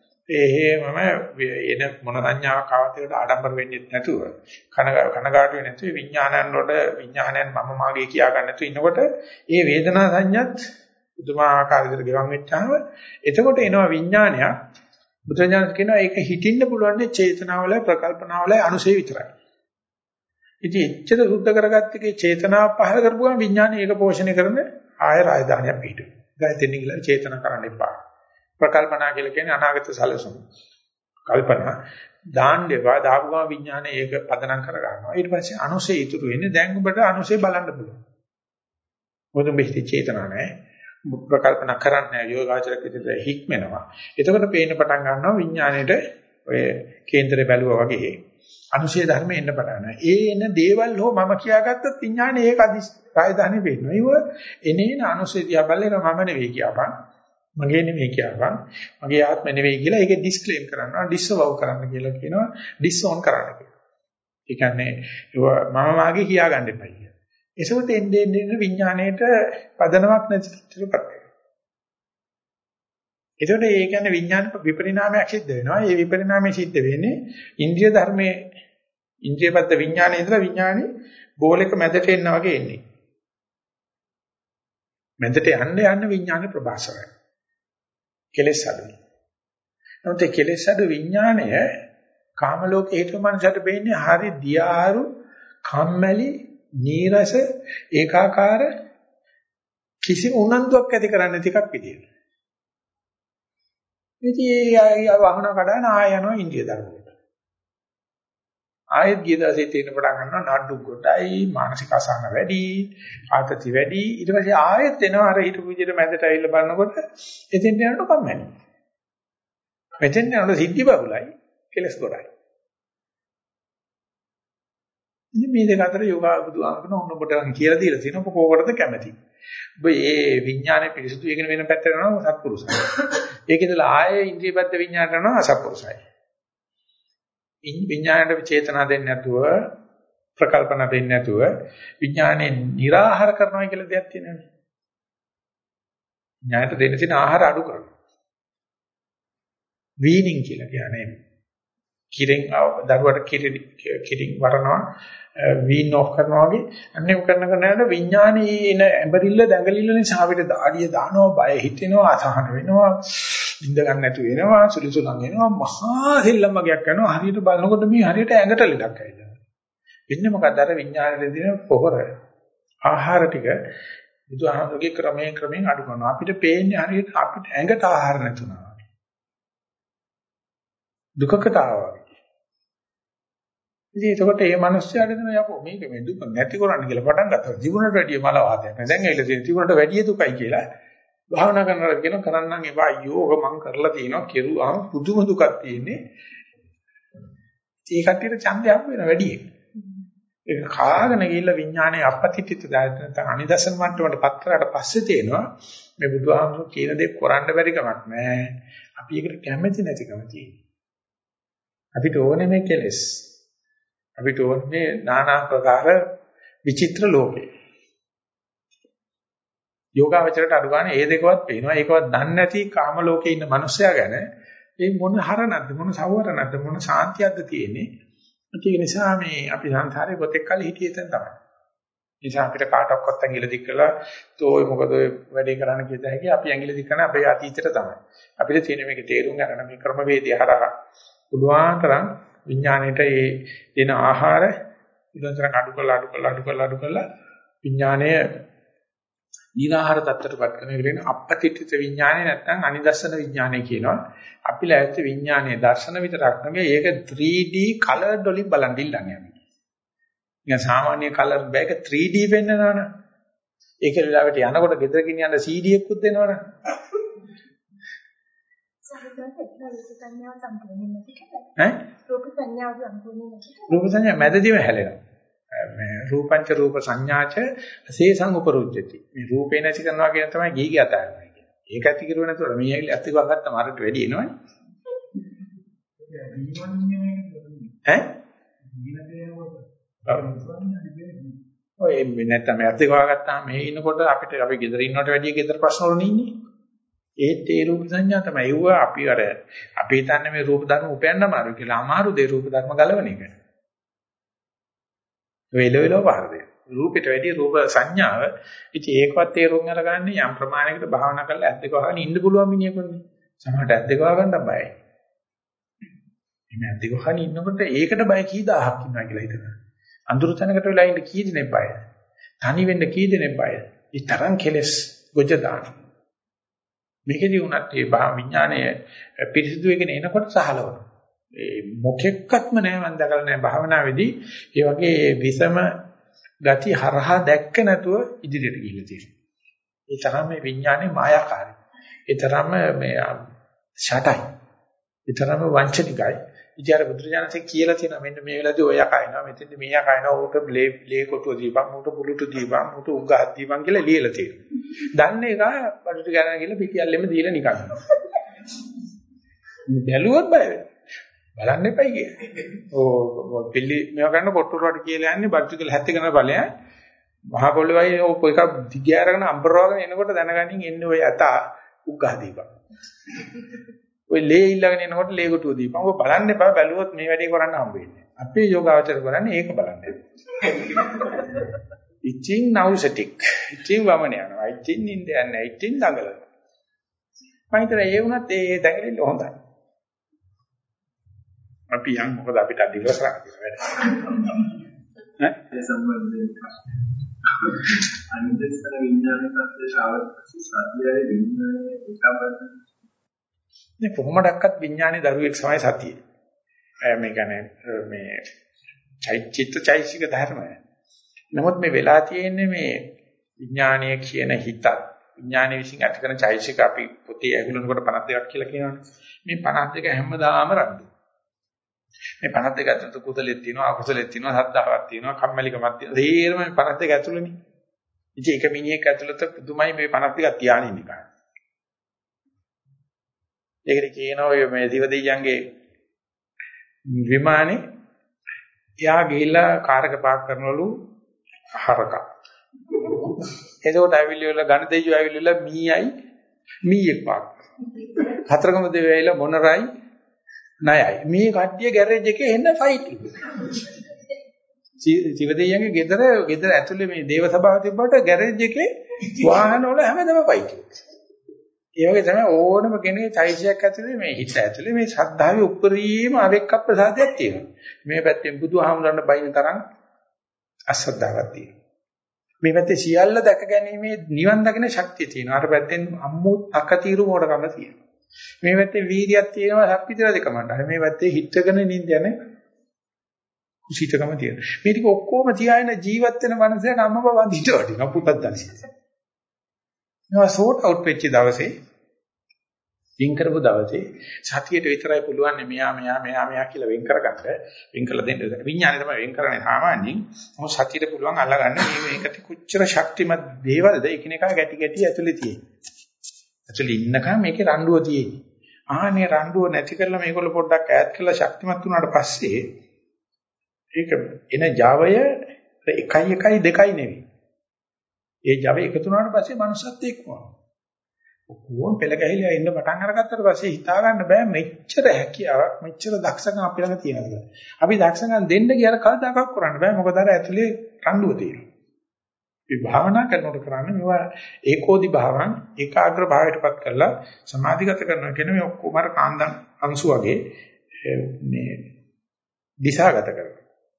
එහෙමම එන මොන සංඥාවක් ආවත් ඒකට ආඩම්බර වෙන්නේ නැතුව කනගාටු වෙන්නේ නැතුව විඥානයන් වල විඥානයන් මම මාගේ කියා ගන්න නැතුව ඉන්නකොට ඒ වේදනා සංඥත් පුදුමාකාර විදිහට ගෙවන් වෙච්චාම එතකොට එනවා විඥානයක් බුදුරජාණන් කියනවා ඒක හිතින්න පුළුවන් චේතනාවල ප්‍රකල්පනාවල අනුසය විතරයි. ඉතින් එච්චර සුද්ධ කරගත්ත එකේ චේතනාව පහල කරපුවම විඥානය ඒක පෝෂණය කරන ආය රාජධානියක් පිටුයි. දැන් දෙන්නේ කියලා චේතනා කරන්න එපා. ප්‍රකල්පනා කියලා කියන්නේ අනාගත සැලසුම්. කල්පනා දාන්න එපා දාපු ගම විඥානය ඒක පදනම් කර ගන්නවා. ඊට පස්සේ අනුසය ඉතුරු වෙන්නේ දැන් ඔබට අනුසය බලන්න පුළුවන්. මොකද මෙහි චේතනා නැහැ. ප්‍රකල්පනා කරන්නේ යෝගාචරක විදිහට හික්මනවා. එතකොට පේන්න පටන් ගන්නවා විඥාණයට ඔය කේන්දරේ බැලුවා වගේ අනුශය ධර්ම එන්න පටන් ගන්නවා. ඒ එන දේවල් හෝ මම කියාගත්තත් විඥානේ ඒක අදි රාජධානි වෙන්නවා. ඒව එනේන අනුශය තියා බලලා මම නෙවෙයි කියපන්. මගේ නෙවෙයි කියපන්. මගේ ආත්ම නෙවෙයි කියලා ඒකේ ඩිස්ක්ලේම් කරනවා. ඩිස්වව් කරන්න කියලා කියනවා. ඩිස්օන් කරන්න කියලා. ඒ කියන්නේ මම මාගේ කියාගන්න එපා කියලා. ඒසොත් එන්නේ එන්නේ විඥාණයට පදනමක් නැති තත්ත්වයකට. ඒතකොට ඒ කියන්නේ විඥාන විපරිණාමයක් සිද්ධ වෙනවා. ඒ විපරිණාමය සිද්ධ වෙන්නේ ඉන්ද්‍රිය ධර්මයේ ඉන්ද්‍රියපත්ත විඥානයේ ඉඳලා විඥානේ බෝලෙක මැදට එන්න වගේ එන්නේ. මැදට යන්න යන්න විඥානේ ප්‍රබාසරයි. කෙලෙස් අඩුයි. නමුත් ඒ කෙලෙස් අඩු විඥානය කාම ලෝකේ හේතු මනසට වෙන්නේ හරි දියාරු කම්මැලි නීරස ඒකාකාර කිසිම උනන්දුවක් ඇති කරන්නේ නැති එකක් විදියට. ඉතින් ඒ වහන කඩන ආය යනවා ඉන්දිය ධර්මයට. ආයෙත් ගිය දවසේ තේරෙන පටන් ගන්නවා නඩු කොටයි මානසික අසහන වැඩි ආතති වැඩි ඊට පස්සේ ආයෙත් එනවා අර හිටපු විදිහට මැදට ඇවිල්ලා බලනකොට එතෙන් යනකොට කම්මැලි. මෙතෙන් යනකොට සිද්ධි බබුලයි කෙලස් ගොඩයි. ඉතින් මේ දෙක අතර යෝගා බුදුආමකන ඔන්න ඔබට කියලා දීලා තියෙනවා ඔබ කෝකටද කැමති. ඔබ මේ විඥානය පිරිසුදු වෙගෙන වෙන පැත්තට යනවා සත්පුරුෂයි. ඒකේදලා ආයේ ඉන්ද්‍රිය පැත්ත විඥානට යනවා අසත්පුරුෂයි. ඉන් විඥාණයට චේතනා දෙන්නේ නැතුව ප්‍රකල්පන දෙන්නේ නැතුව විඥානේ निराහාර කරනවා කියලා දෙයක් තියෙනවානේ. ඥායට දෙන්න තියෙන ආහාර අඩු කරනවා. වීනින් කියලා කියන්නේ කිරෙන් දරුවට කිරින් වරනවා වීන් ඔෆ් කරනවා වගේ අන්නේ කරන කරනකොට විඥානේ එන ඇඹරිල්ල දැඟලිල්ල නිසා අපිට දාඩිය දානවා බය හිතෙනවා අසහන වෙනවා ඉඳ ගන්න නැතු වෙනවා සුලිසුලන් එනවා මහා දෙල්ලම් වගේක් කරනවා හරියට බලනකොට මේ හරියට ඇඟට ලෙඩක් ඇවිල්ලා වෙන්නේ මොකද අර විඥානේ දෙන පොහොර ආහාර ටික බුදුහාමුදුරගේ ක්‍රමයෙන් ක්‍රමයෙන් අඩු කරනවා අපිට පේන්නේ හරියට අපිට ඇඟට ආහාර නැතුනවා දුකකට ආවා ඉතින් ඒකට මේ මිනිස්යාට දෙන යකෝ මේක මේ දුක නැති කරන්න කියලා පටන් ගත්තා. ජීවුණට වැඩිය මල වාදයක් නෑ. දැන් ඇවිල්ලා තියෙන ජීවුණට වැඩිය දුකයි කියලා භාවනා කරනවා කියන කරන්නම් එපා අයියෝ ඔක මං කරලා තියෙනවා කෙරුවාම පුදුම දුකක් තියෙන්නේ. ඒ කට්ටියට ඡන්දය හම්බ වෙන වැඩියෙන්. ඒක කාගෙන ගිහිල්ලා විඥානයේ අපපතිත්‍ිත දායක නැත්නම් අනිදර්ශන මට්ටමට පත් කරාට පස්සේ තේනවා මේ බුදුහාමුදුරු කියන දේ කරන්න බැරි කමක් නෑ. අපි ඒකට කැමැති නැතිකම තියෙනවා. අපිට ඕනේ මේ කෙලෙස්. අපිට ඕනේ নানা ප්‍රකාර විචිත්‍ර ලෝකේ. යෝගාවචරයට අඩු ගන්න ඒ දෙකවත් පේනවා. ඒකවත් දන්නේ නැති කාම ලෝකේ ඉන්න මිනිස්සයා ගැන මේ මොන හරණක්ද මොන සවරණක්ද මොන සාන්තියක්ද තියෙන්නේ. ඒක නිසා මේ අපි සංසාරේ කොතෙක් කල් හිටියේ තැන තමයි. නිසා අපිට කාටවත් ඇඟිලි දික් කළා තෝයි මොකද ඔය වැඩේ කරන්න කියද හැකි අපි ඇඟිලි දික් කරන අපේ අතීතයට තමයි. අපිට තියෙන මේක තේරුම් ගන්න මේ ක්‍රමවේදය හරහා පුළුවන් තරම් විඥාණයට ඒ දෙන ආහාර ඉදන්තරන් අඩු කරලා අඩු කරලා අඩු කරලා අඩු කරලා විඥාණය ඊනාහාර තත්ත්වයටපත් කරන එක කියන අපපතිත්‍ිත විඥාණය නැත්නම් අනිදර්ශන විඥාණය කියනවා. අපි ලැබෙච්ච විඥානයේ දර්ශන විතරක් නෙවෙයි ඒක three D colored වලින් බලන් ඉල්ලන්නේ අපි. නිකන් සාමාන්‍ය කලර් බෑක three D වෙන්නනවනේ. ඒක වෙලාවට යනකොට ගෙදර ගෙනියන්න C D එකකුත් දෙනවනේ. ඈ රූප සංඥාව සම්පූර්ණ රූප සංඥා මැදදීම හැලෙනවා. මේ රූපංච රූප සංඥාච සේසං උපරුජ්ජති. මේ රූපේ නැති කරනවා කියන තමයි ගීගේ අතාරනවා කියන්නේ. ඒක ඇති කරුව නැතුව මේ ඇවිල්ලා ඇත්ත ගව ගත්තම අරට වැඩි එනවනේ. ඈ? ඔය නැත්තම් ඇත්ත ගව ගත්තාම මේ ඉන්නකොට අපිට අපි ගෙදර ඉන්නවට වැඩිය ගෙදර ප්‍රශ්න වල ඉන්නේ. ඒත් ඒ රූප සංඥා තමයි. ඒව අපි අර අපි හිතන්නේ මේ රූප ධර්ම උපයන්න අමාරුයි කියලා. අමාරු දේ රූප ධර්ම ගලවන එක. වෙලෙලව පාරදේ. රූපෙට වැඩි රූප සංඥාව. ඉතින් ඒකවත් තේරුම් අරගන්න යම් ප්‍රමාණයකට භාවනා කරලා ඇද්ද ගහගෙන ඉන්න පුළුවන් මිනිහෙකුනේ. සමහරට ඇද්ද ගහ ගන්න බයයි. මේ ඇද්ද ගහගෙන ඉන්නකොට ඒකට බය කී දහහක් ඉන්නවා කියලා හිතනවා. අඳුරු තැනකට වෙලා ඉන්න කී දෙනෙක් බයයි. තනි වෙන්න කී දෙනෙක් බයයි. ඒ තරම් කෙලස් ගොජ දාන. මේකදී උනත් ඒ විඥානය පිරිසිදු වෙගෙන එනකොට සහලවනවා. ඒ මොකෙක්වත්ම නෑ මම දැකලා නෑ භාවනාවේදී ඒ වගේ විසම ගති හරහා දැක්ක නැතුව ඉදිරියට ගිහිල්ලා තියෙනවා. ඒ තරම් මේ විඥානේ මායාකාරයි. ඒ තරම් මේ ෂටයි. ඒ තරම් වංචනිකයි. ඉතින් අර බුදුරජාණන්සේ කියලා තියෙනවා මෙන්න මේ වෙලාවේදී ඔය යකයිනවා මෙතෙන්ද මේ යකයිනවා උට ලේ ලේ කොටුව දීපන් උට පුලුටු දීපන් උට උග්ගහක් දීපන් කියලා ලියලා තියෙනවා. දන්නේ එක බඩට ගන්න කියලා පිටියල්ලෙම දීලා නිකන්. මේ බැලුවොත් බය වෙනවා. බලන්න එපයි කියන්නේ. ඕ පිළි මේව ගන්න කොට්ටුර වලට කියලා යන්නේ බඩට කියලා හැත්ති කරන බලයන්. මහා පොළොවයි ඔය එකක් දිග අරගෙන අම්බරවගෙන එනකොට දැනගනින් එන්නේ ඔය ඇත උග්ගහ දීපන්. ඔය ලේ ඊළඟට එනකොට ලේ කොටුව දීපන්. ඔය බලන්න එපා බැලුවොත් මේ වැඩේ කරන්න හම්බ වෙන්නේ. අපේ යෝගාවචර කරන්නේ ඒක බලන්න. ඉතින් නවුසටික්. ඉතින් වමන යනවා. ඉතින් නින්ද යන්නේ. ඉතින් දඟලනවා. මම හිතලා ඒ වුණත් ඒ දඟලිල්ල හොඳයි. අපි යන් මොකද අපිට අදිවස කරන්නේ වැඩ. ඈ ඒ සම්බන්ධයෙන් අනිදස්සන විඥාන පත්‍ය ශාවක සත්‍යයේ විඥානයේ එකබඳ මේ කොහොමඩක්වත් විඥානයේ දරුවෙක් තමයි සතිය. මේ කියන්නේ මේ චෛත්‍යිත චෛසික ධර්මය. නමුත් මේ වෙලා තියෙන්නේ මේ විඥානීය කියන හිතත් විඥානයේ විසින් ඇති කරන චෛසික අපි පොතේ ඇහුලනකොට පනස් දෙකක් කියලා කියනවනේ. මේ පනස් දෙක හැමදාම රණ්ඩු. මේ පනස් දෙක ඇතුළත කුසලෙත් තියෙනවා අකුසලෙත් තියෙනවා සද්ධාවක් තියෙනවා කම්මැලිකමක් තියෙනවා. තේරම මේ පනස් දෙක ඇතුළේනේ. ඉතින් එක මිනිහෙක් ඇතුළත පුදුමයි මේ පනස් දෙකක් තියාගෙන ඉන්නේ කාට. ඒකට කියනවා මේ දිවදෙයියන්ගේ විමානේ එයා ගිහිල්ලා කාරක පාක් කරනවලු හරක. එතකොට ඇවිල්ලි වල ඝන දෙයියෝ ඇවිල්ලිලා මීයයි මීයක් පාක්. හතරකම දෙවියෝ ඇවිල්ලා මොනරයි ණයයි. මේ කට්ටිය ගෑරේජ් එකේ එන්න ෆයිට් එක. දිවදෙයියන්ගේ ගෙදර ගෙදර ඇතුලේ මේ දේව සභාව තිබ්බට ගෑරේජ් එකේ වාහන වල හැමදේම ෆයිට් එක. ඒ වගේ තමයි ඕනම කෙනෙක් චෛසියක් ඇතුලේ මේ හිත ඇතුලේ මේ ශ්‍රද්ධාවේ උප්පරීම අවෙක්ක ප්‍රසාදයක් තියෙනවා. මේ පැත්තෙන් බුදුහාමුදුරන්ට බයින තරම් අශ්‍රද්ධාවක් තියෙනවා. මේ පැත්තේ සියල්ල දැක ගැනීමේ නිවන් දකින ශක්තිය තියෙනවා. අර පැත්තෙන් අම්මෝ අකතිරු මොඩකම තියෙනවා. මේ පැත්තේ වීර්යයක් තියෙනවා සක්විතිර දෙකමඩ. මේ පැත්තේ හිතගෙන නිඳ යන කුසීතකම තියෙනවා. මේ ටික ඔක්කොම තියාගෙන ජීවත් වෙන මනසට අම්මව වඳිට වටිනවා පුතත් දැනසි. මේවා සෝට් අවුට් වෙච්ච දවසේ වින් කරපු දවසේ සතියට විතරයි පුළුවන් මෙයා මෙයා මෙයා මෙයා කියලා වෙන් කරගන්න වෙන් කළ දෙන්න. විඥානය තමයි වෙන් කරන්නේ සාමාන්‍යයෙන්. මොකද සතියට පුළුවන් අල්ලගන්න මේ මේකට කොච්චර ශක්තිමත් දේවල්ද එකිනෙකා ගැටි ගැටි ඇතුලේ තියෙන්නේ. ඇතුලේ ඉන්නකම් මේකේ රණ්ඩුව තියෙන්නේ. ආහනේ රණ්ඩුව නැති කරලා මේගොල්ලෝ පොඩ්ඩක් ඈත් කරලා ශක්තිමත් වුණාට පස්සේ ඒක එන Javaය එකයි එකයි දෙකයි නෙවෙයි. ඒ Java එකතු වුණාට පස්සේ මනුස්සත් එක්කම කොහොම පෙළ ගැහිලා ඉන්න පටන් අරගත්තට පස්සේ හිතා ගන්න බෑ මෙච්චර හැකියාවක් මෙච්චර දක්ෂකම් අපි ළඟ තියෙනවා කියලා. අපි දක්ෂකම් දෙන්න කියලා කවදාකවත් කරන්න බෑ මොකද අර ඇතුලේ රණ්ඩුව තියෙනවා. අපි භාවනා කරනකොට කරන්නේ මේවා ඒකෝදි භාවං ඒකාග්‍ර භාවයටපත් කරලා සමාධිගත කරනවා කියන මේ ඔක්කොම අර කාන්දන් අංශු වගේ මේ දිශාගත කරනවා.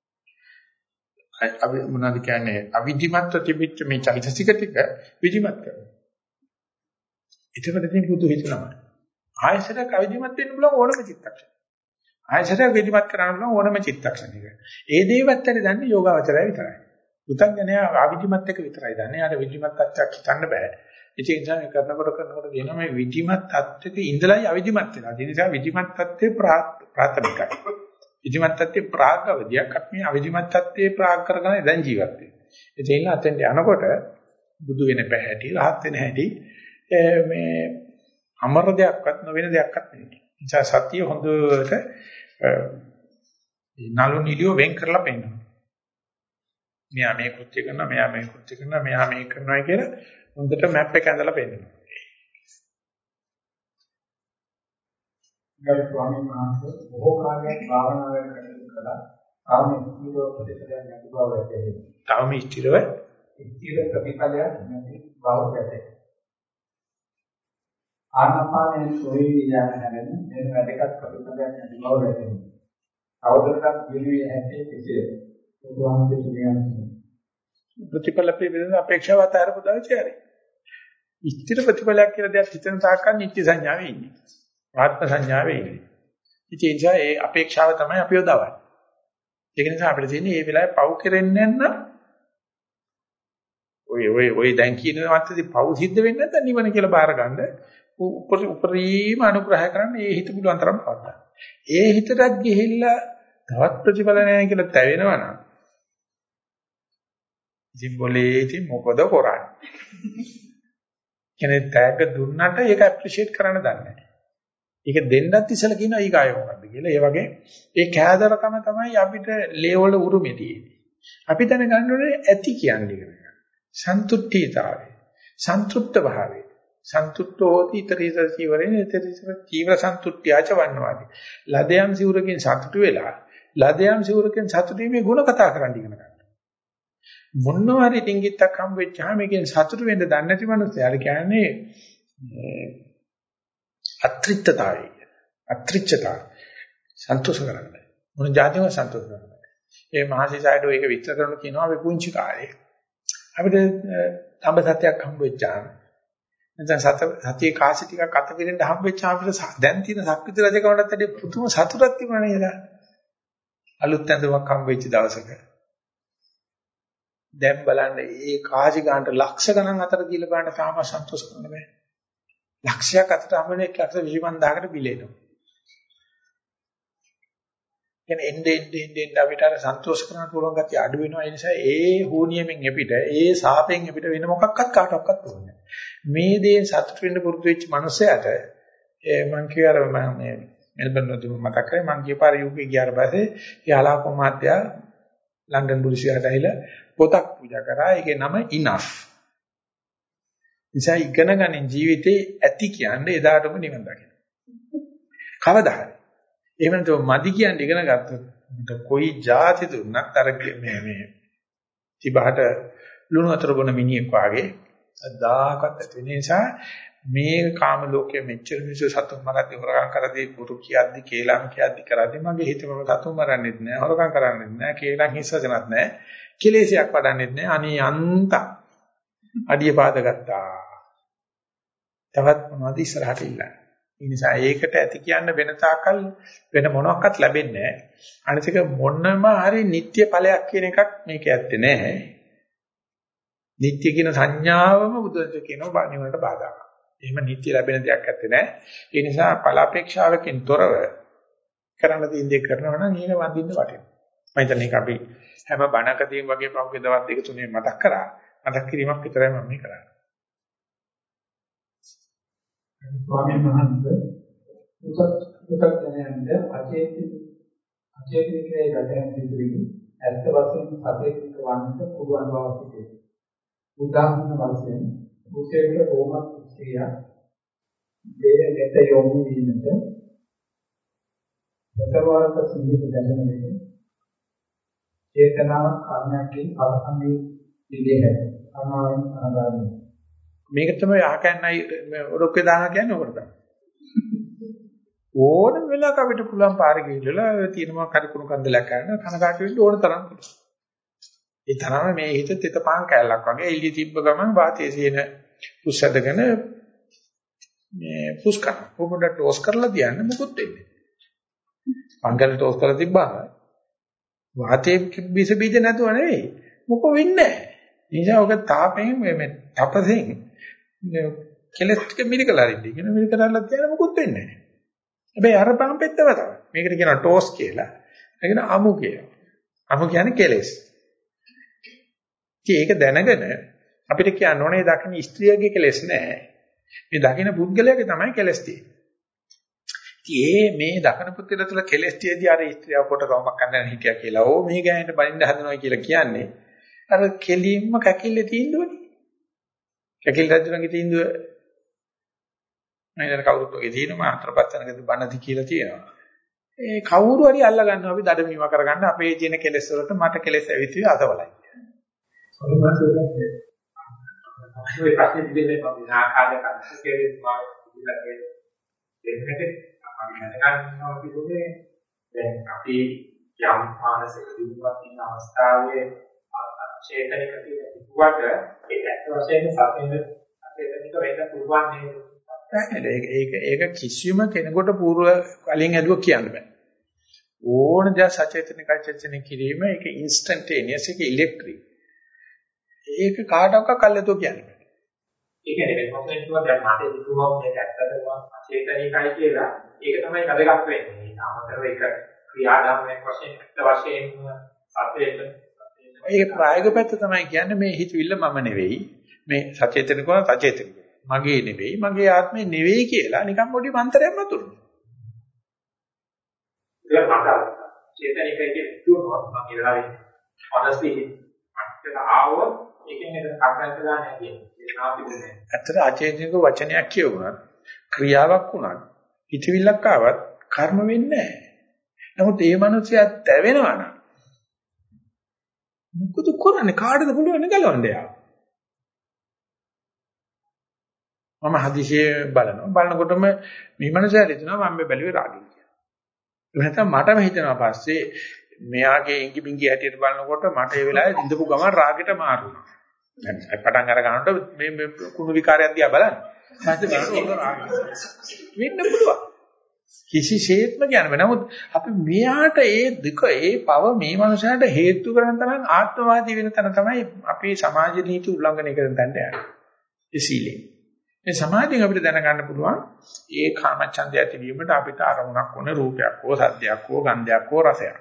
අපි මොනවද කියන්නේ අවිධිමත්ව තිබිච්ච මේ චෛතසික ටික විධිමත් කරනවා. ඒකවලදී බුදු හිතනවා. ආයසරයක් අවිධිමත් වෙන්න පුළුවන් ඕනම චිත්තක්ෂණ. ආයසරයක් විධිමත් කරන්න පුළුවන් ඕනම චිත්තක්ෂණයක. ඒ දේවත් ඇරි දන්නේ යෝගාවචරය විතරයි. පුතඥය අවිධිමත් එක විතරයි දන්නේ. ආර විධිමත් තත්ත්වයක් හිතන්න බෑ. ඒ නිසා මේ කරනකොට කරනකොට දෙනවා මේ විධිමත් තත්ත්වෙක ඉඳලායි අවිධිමත් වෙනවා. ඒ නිසා විධිමත් තත්ත්වේ ප්‍රාථමිකයි. විධිමත් තත්ත්වේ ප්‍රාග්ගවදියක් අපි අවිධිමත් තත්ත්වේ ප්‍රාග් කරගෙන දැන් ජීවත් වෙනවා. ඒ තේින්න අතෙන්ට යනකොට බුදු වෙන පැහැටි, රහත් වෙන හැටි මේ අමර දෙයක්වත් නොවන දෙයක්වත් නෙවෙයි. ඒ නිසා සතිය හොඳට නලු නිලියෝ වෙන් කරලා පෙන්නනවා. මෙයා මේ කෘත්‍ය කරනවා, මෙයා මේ කෘත්‍ය කරනවා, මෙයා මේ කරනවා කියලා හොඳට මැප් එක ඇඳලා පෙන්නනවා. ගරු ස්වාමීන් වහන්සේ බොහෝ කාලයක් භාවනා වැඩ කටයුතු කළා. ආම ස්ථිරව ප්‍රතිඵලයක් නැති බව වැටහෙනවා. තාම ස්ථිරව ස්ථිර ප්‍රතිඵලයක් නැති බව වැටහෙනවා. ආනාපානයේ සොයී යන හැරෙන මේ වැඩකට ප්‍රතිඵලයක් නැති බව වැටහෙනවා. අවබෝධයක් පිළිවිය හැකි කෙසේද? උදාහරණයක් කියන්නේ ප්‍රතිඵල පිළිබඳ අපේක්ෂාවත් ආරම්භ දාචාරයි. ස්ථිර ප්‍රතිඵලයක් කියලා දෙයක් හිතන තාක්කන් නිත්‍ය සංඥාවේ ඉන්නේ. ආත්ම සංඥාවේ ඉන්නේ. ඉතින් ඒ නිසා ඒ අපේක්ෂාව තමයි අපිව දවන්නේ. ඒක නිසා අපිට තියෙන්නේ මේ වෙලාවේ පව් කෙරෙන්නේ නැත්නම් ඔය ඔය ඔය දැන් කියන මතදී පව් සිද්ධ වෙන්නේ නැත්නම් නිවන කියලා බාර ගන්න උපරිම අනුග්‍රහ කරන්න ඒ හිත පුළුවන් තරම් පවත්තා. ඒ හිතටත් ගිහිල්ලා තවත් ප්‍රතිඵල නැහැ කියලා තැවෙනවා නම් ඉතින් બોලේ ඉතින් මොකද කරන්නේ? කෙනෙක් ටැග් දුන්නට ඒක ඇප්‍රීෂিয়েට් කරන්න දන්නේ නැහැ. ඒක දෙන්නත් ඉස්සලා කියනවා ඊගාය මොකද්ද කියලා. ඒ වගේ ඒ කෑදරකම තමයි අපිට ලේවල උරුමේ තියෙන්නේ. අපි දැනගන්න ඕනේ ඇති කියන්නේ කියලා. සන්තුෂ්ඨීතාවය. සන්තුෂ්ත භාවය. සන්තුෂ්ඨෝති ඊතරීස ජීවරේ ඊතරීස ජීව සන්තුෂ්ඨ්‍යාච වන්නවාදී. ලදයන් සිවුරකින් සතුටු වෙලා ලදයන් සිවුරකින් සතුටු වීමේ ಗುಣ කතා කරන්න ඉගෙන ගන්න. මොනවා හරි ඩිංගිත්තක් හම් වෙච්චාම මේකෙන් සතුටු වෙන්න දන්නේ නැති මනුස්සයාට කියන්නේ අත්‍රිත්‍යතාවය. අත්‍රිච්ඡතාව. සන්තෝෂ කරන්නේ. මොන જાතියම සන්තෝෂ කරන්නේ. ඒ මහසිසාරට ඒක විස්තර කරන කියනවා අපි පුංචි කාලේ අපිට තඹ සත්‍යයක් හම්බ වෙච්චාම නැත්නම් සත සතියේ කාසි ටිකක් අත පිරෙන්න හම්බෙච්ච අපිට දැන් තියෙන ශක්තිත රජකමටත් වැඩි පුදුම සතුටක් තිබුණා නේද? අලුත් ඇඳුමක් හම්බෙච්ච දවසක. දැන් බලන්න මේ කාසි ගන්නට ලක්ෂ ගණන් අතර දීලා බලන්න තාම සන්තෝෂ කරන්න බෑ. ලක්ෂයක් අතට හම්බෙන්නේ එක ලක්ෂ විසි පන්දාහකට බිලේනවා. කියන්නේ එන්නේ එන්නේ එන්නේ අපිට අර සන්තෝෂ කරන්න පුළුවන් ගැතිය අඩු වෙනවා. ඒ නිසා ඒ හෝනියමෙන් අපිට ඒ සාපෙන් අපිට වෙන මොකක්වත් කාටවත් ඕනේ. මේ දේ සතුට වෙන්න පුරුදු වෙච්ච මනුස්සයාට මම කියවර මම මේ මෙල්බන් වලදී මතක් කරේ මම ගියපාර යුකේ ගියාට පස්සේ යාලා කොමාත්‍යා ලන්ඩන් බුරුසියාට ඇවිල්ලා පොතක් පූජා කරා. ඒකේ නම ඉනෆ්. නිසා ඉගෙන ගන්න ජීවිතේ ඇති කියන්නේ එදාටම නිවන් දකින්න. කවදා හරි. එහෙම නැත්නම් මදි කියන්නේ ඉගෙන ගත්තොත් කොයි જાති දුන්නත් අර මේ මේ තිබහට ලුණු අතර බොන මිනිහෙක් වාගේ අදාකත් ඇති නිසා මේ කාම ලෝකයේ මෙච්චර මිනිස්සු සතුන් මරද්දී හොරකම් කරද්දී පුරු කියද්දි කේලම් කියද්දි කරද්දී මගේ හිතම සතුන් මරන්නෙත් නෑ හොරකම් කරන්නෙත් නෑ කේලම් හිස්සජනත් නෑ කෙලෙසයක් වඩන්නෙත් නෑ අනේ අන්ත අඩිය පාද ගත්තා තවත් මොනවද ඉස්සරහට ඉල්ලන්නේ ඒ නිසා ඒකට ඇති කියන්න වෙන තාකල් වෙන මොනවත් ලැබෙන්නේ නෑ අනිත් එක මොනම හරි නිත්‍ය ඵලයක් කියන එකක් මේක ඇත්තේ නෑ නිත්‍ය කියන සංඥාවම බුදුරජාණන් කියනවා නිවනට බාධාවක්. එහෙම නිත්‍ය ලැබෙන දෙයක් ඇත්තේ නැහැ. ඒ නිසා ඵල අපේක්ෂාවකින් තොරව කරන්න තියෙන දේ කරනවා නම් ඒක වඳින්න වටිනවා. මම හිතන්නේ ඒක අපි හැම බණකදීම වගේ පහුගිය දවස් දෙක තුනේ මතක් කරා. මතක් කිරීමක් විතරයි මම මේ කරන්නේ. ස්වාමීන් වහන්සේ උසස් උසස් දැනන්නේ අචේතනික අචේතනිකයේ ගැටෙන සිදුවීම් ඇත්ත වශයෙන්ම අචේතනික වන්නට පුළුවන් බව සිදුවේ. උදාහරණ වශයෙන් මුසේක රෝමත් ක්‍රිය දෙයට යොමු වීමට ප්‍රතරවරක සිහිත දැනෙන විට චේතනාවක් කර්මයන්ගේ අවසන්යේ පිළිදෙන්නේ අනාවෙන් අනාගාමී මේක තමයි ආකන්නයි ඔරොක්කේ දාන කියන්නේ ඔකට තමයි ඕන වෙලාවක අපිට පුළුවන් පාරේ ගිහිල්ලා තියෙනවා කරුණු කන්දලක් කරන කනකාට වෙන්න ඕන තරම් පුළුවන් ඒ තරම මේ හිත තෙත පාන් කැලලක් වගේ එළිය තිබ්බ ගමන් වාතයේ සීන පුස්සදගෙන මේ පුස් කරන පොඩ ටෝස් කරලා තියන්න මොකුත් වෙන්නේ පංගල ටෝස් කරලා තිබ්බම වාතයේ බිස බීජ නැතුව නෙවෙයි මොකෝ වෙන්නේ නැහැ නිසා ඔක තාපෙන් මේ තපසෙන් කෙලස් ටික මිරිකලා ඉන්නේ කියන මිරිකලා තියන්න මොකුත් වෙන්නේ නැහැ හැබැයි අර පම්පෙත්තම තමයි මේකට කියනවා ටෝස් කියලා ඒකන අමු කියලා අමු කියන්නේ කෙලස් ඒක දැනගෙන අපිට කියන්න ඕනේ දකින්න ස්ත්‍රියගේ කෙලෙස් නෑ. මේ දකින්න පුද්ගලයාගේ තමයි කෙලෙස් තියෙන්නේ. මේ දකින්න පුද්ගලයා තුළ කෙලෙස් තියදී අර ස්ත්‍රියව කොට ගමක් ගන්න හිටියා කියලා. ඕ මේ ගෑනට බලින්න හදනවා කියලා කියන්නේ අර කෙලින්ම කැකිල්ලේ තියෙන්න ඕනේ. කැකිල්ල රජුණගේ තීන්දුව නේද කවුරුත් වගේ තියෙනවා අතරපස්සනකදී බණදි කියලා තියෙනවා. ඒ කවුරු හරි අල්ල ගන්නවා අපි දඩමීම කරගන්න අපේ තියෙන කෙලෙස් වලට මට කෙලෙස් ඇවිත්වි අතවලයි. ඔය ප්‍රශ්නේ දෙන්නේ මම ආකාරයක අත්කේදී මම ඉලක්කේ දෙන්නට අපි දැනගන්නවා කියන්නේ දැන් අපි යම් මානසික දියුණුවක් තියෙන අවස්ථාවේ චේතනික තියෙන ඉක්ුවට ඒක ඇත්ත වශයෙන්ම සතෙන්ද චේතනික වෙන්න පුළුවන් නේද? ඒක ඒක කිසිම කෙනෙකුට పూర్ව කලින් ඇදුව කියන්න බෑ. ඕන දේ සචේතනික චේතනික කිරීම ඒක ඉන්ස්ටන්ටේනියස් ඒක ඉලෙක්ට්‍රික්. ඒක කාටවත් කල්යතෝ කියන්නේ. ඒ කියන්නේ මේ මොකක්ද කියනවා දැන් මට හිතුවා මේක ඇත්තටම අචේතනිකයි කියලා. ඒක තමයි වැදගත් වෙන්නේ. මේ අමතරව ඒක ක්‍රියාදාමයක් වශයෙන් ඇත්ත වශයෙන්ම සත්‍යයට ඒක ප්‍රායෝගික පැත්ත තමයි කියන්නේ මේ හිතවිල්ල මම නෙවෙයි. මේ සචේතනිකව සචේතනික. මගේ නෙවෙයි, මගේ ආත්මේ නෙවෙයි කියලා නිකන් පොඩි මන්තරයක් වතුරුනවා. ඒක මට චේතනිකයි කියනවා මම කියලා ඉන්නේ. honestly මට ආවොත් ඒකෙන් නේද කර්මයක් දාන්නේ කියන්නේ. ඒක නාතිබුනේ. ඇත්තට අචේතනික වචනයක් කියවුණත් ක්‍රියාවක් වුණත් හිතවිල්ලක් ආවත් කර්ම වෙන්නේ නැහැ. නමුත් ඒ මනුස්සයා තැවෙනවා නම් මොකද කරන්නේ කාටද පුළුවන් ගලවන්න යා. මම හදිසියේ බලනවා. බලනකොටම මේ මනුස්සයා හිතනවා මම මේ බැලුවේ රාගය කියලා. ඒ නැත්නම් මටම හිතෙනවා පස්සේ මෙයාගේ ඉඟි බිඟි හැටියට බලනකොට මට ඒ වෙලාවේ ඉඳපු ගමන් රාගෙට මාරු වුණා. දැන් පටන් අර ගන්නකොට මේ මේ කුණු විකාරයක් දිහා බලන්න. වෙන්න පුළුවන්. කිසිසේත්ම කියන්න බෑ. නමුත් අපි මෙයාට ඒ දුක ඒ පව මේ මනුස්සයාට හේතු කරන තරම් ආත්මවාදී වෙන තැන තමයි අපේ සමාජ නීති උල්ලංඝනය කරන තැනට යන්නේ. ඒ සීලෙන්. මේ සමාධියෙන් අපිට දැනගන්න පුළුවන් ඒ කාමච්ඡන්දය ඇතිවීමට අපිට අරමුණක් ඕන රූපයක් හෝ සද්දයක් හෝ ගන්ධයක් හෝ රසයක්.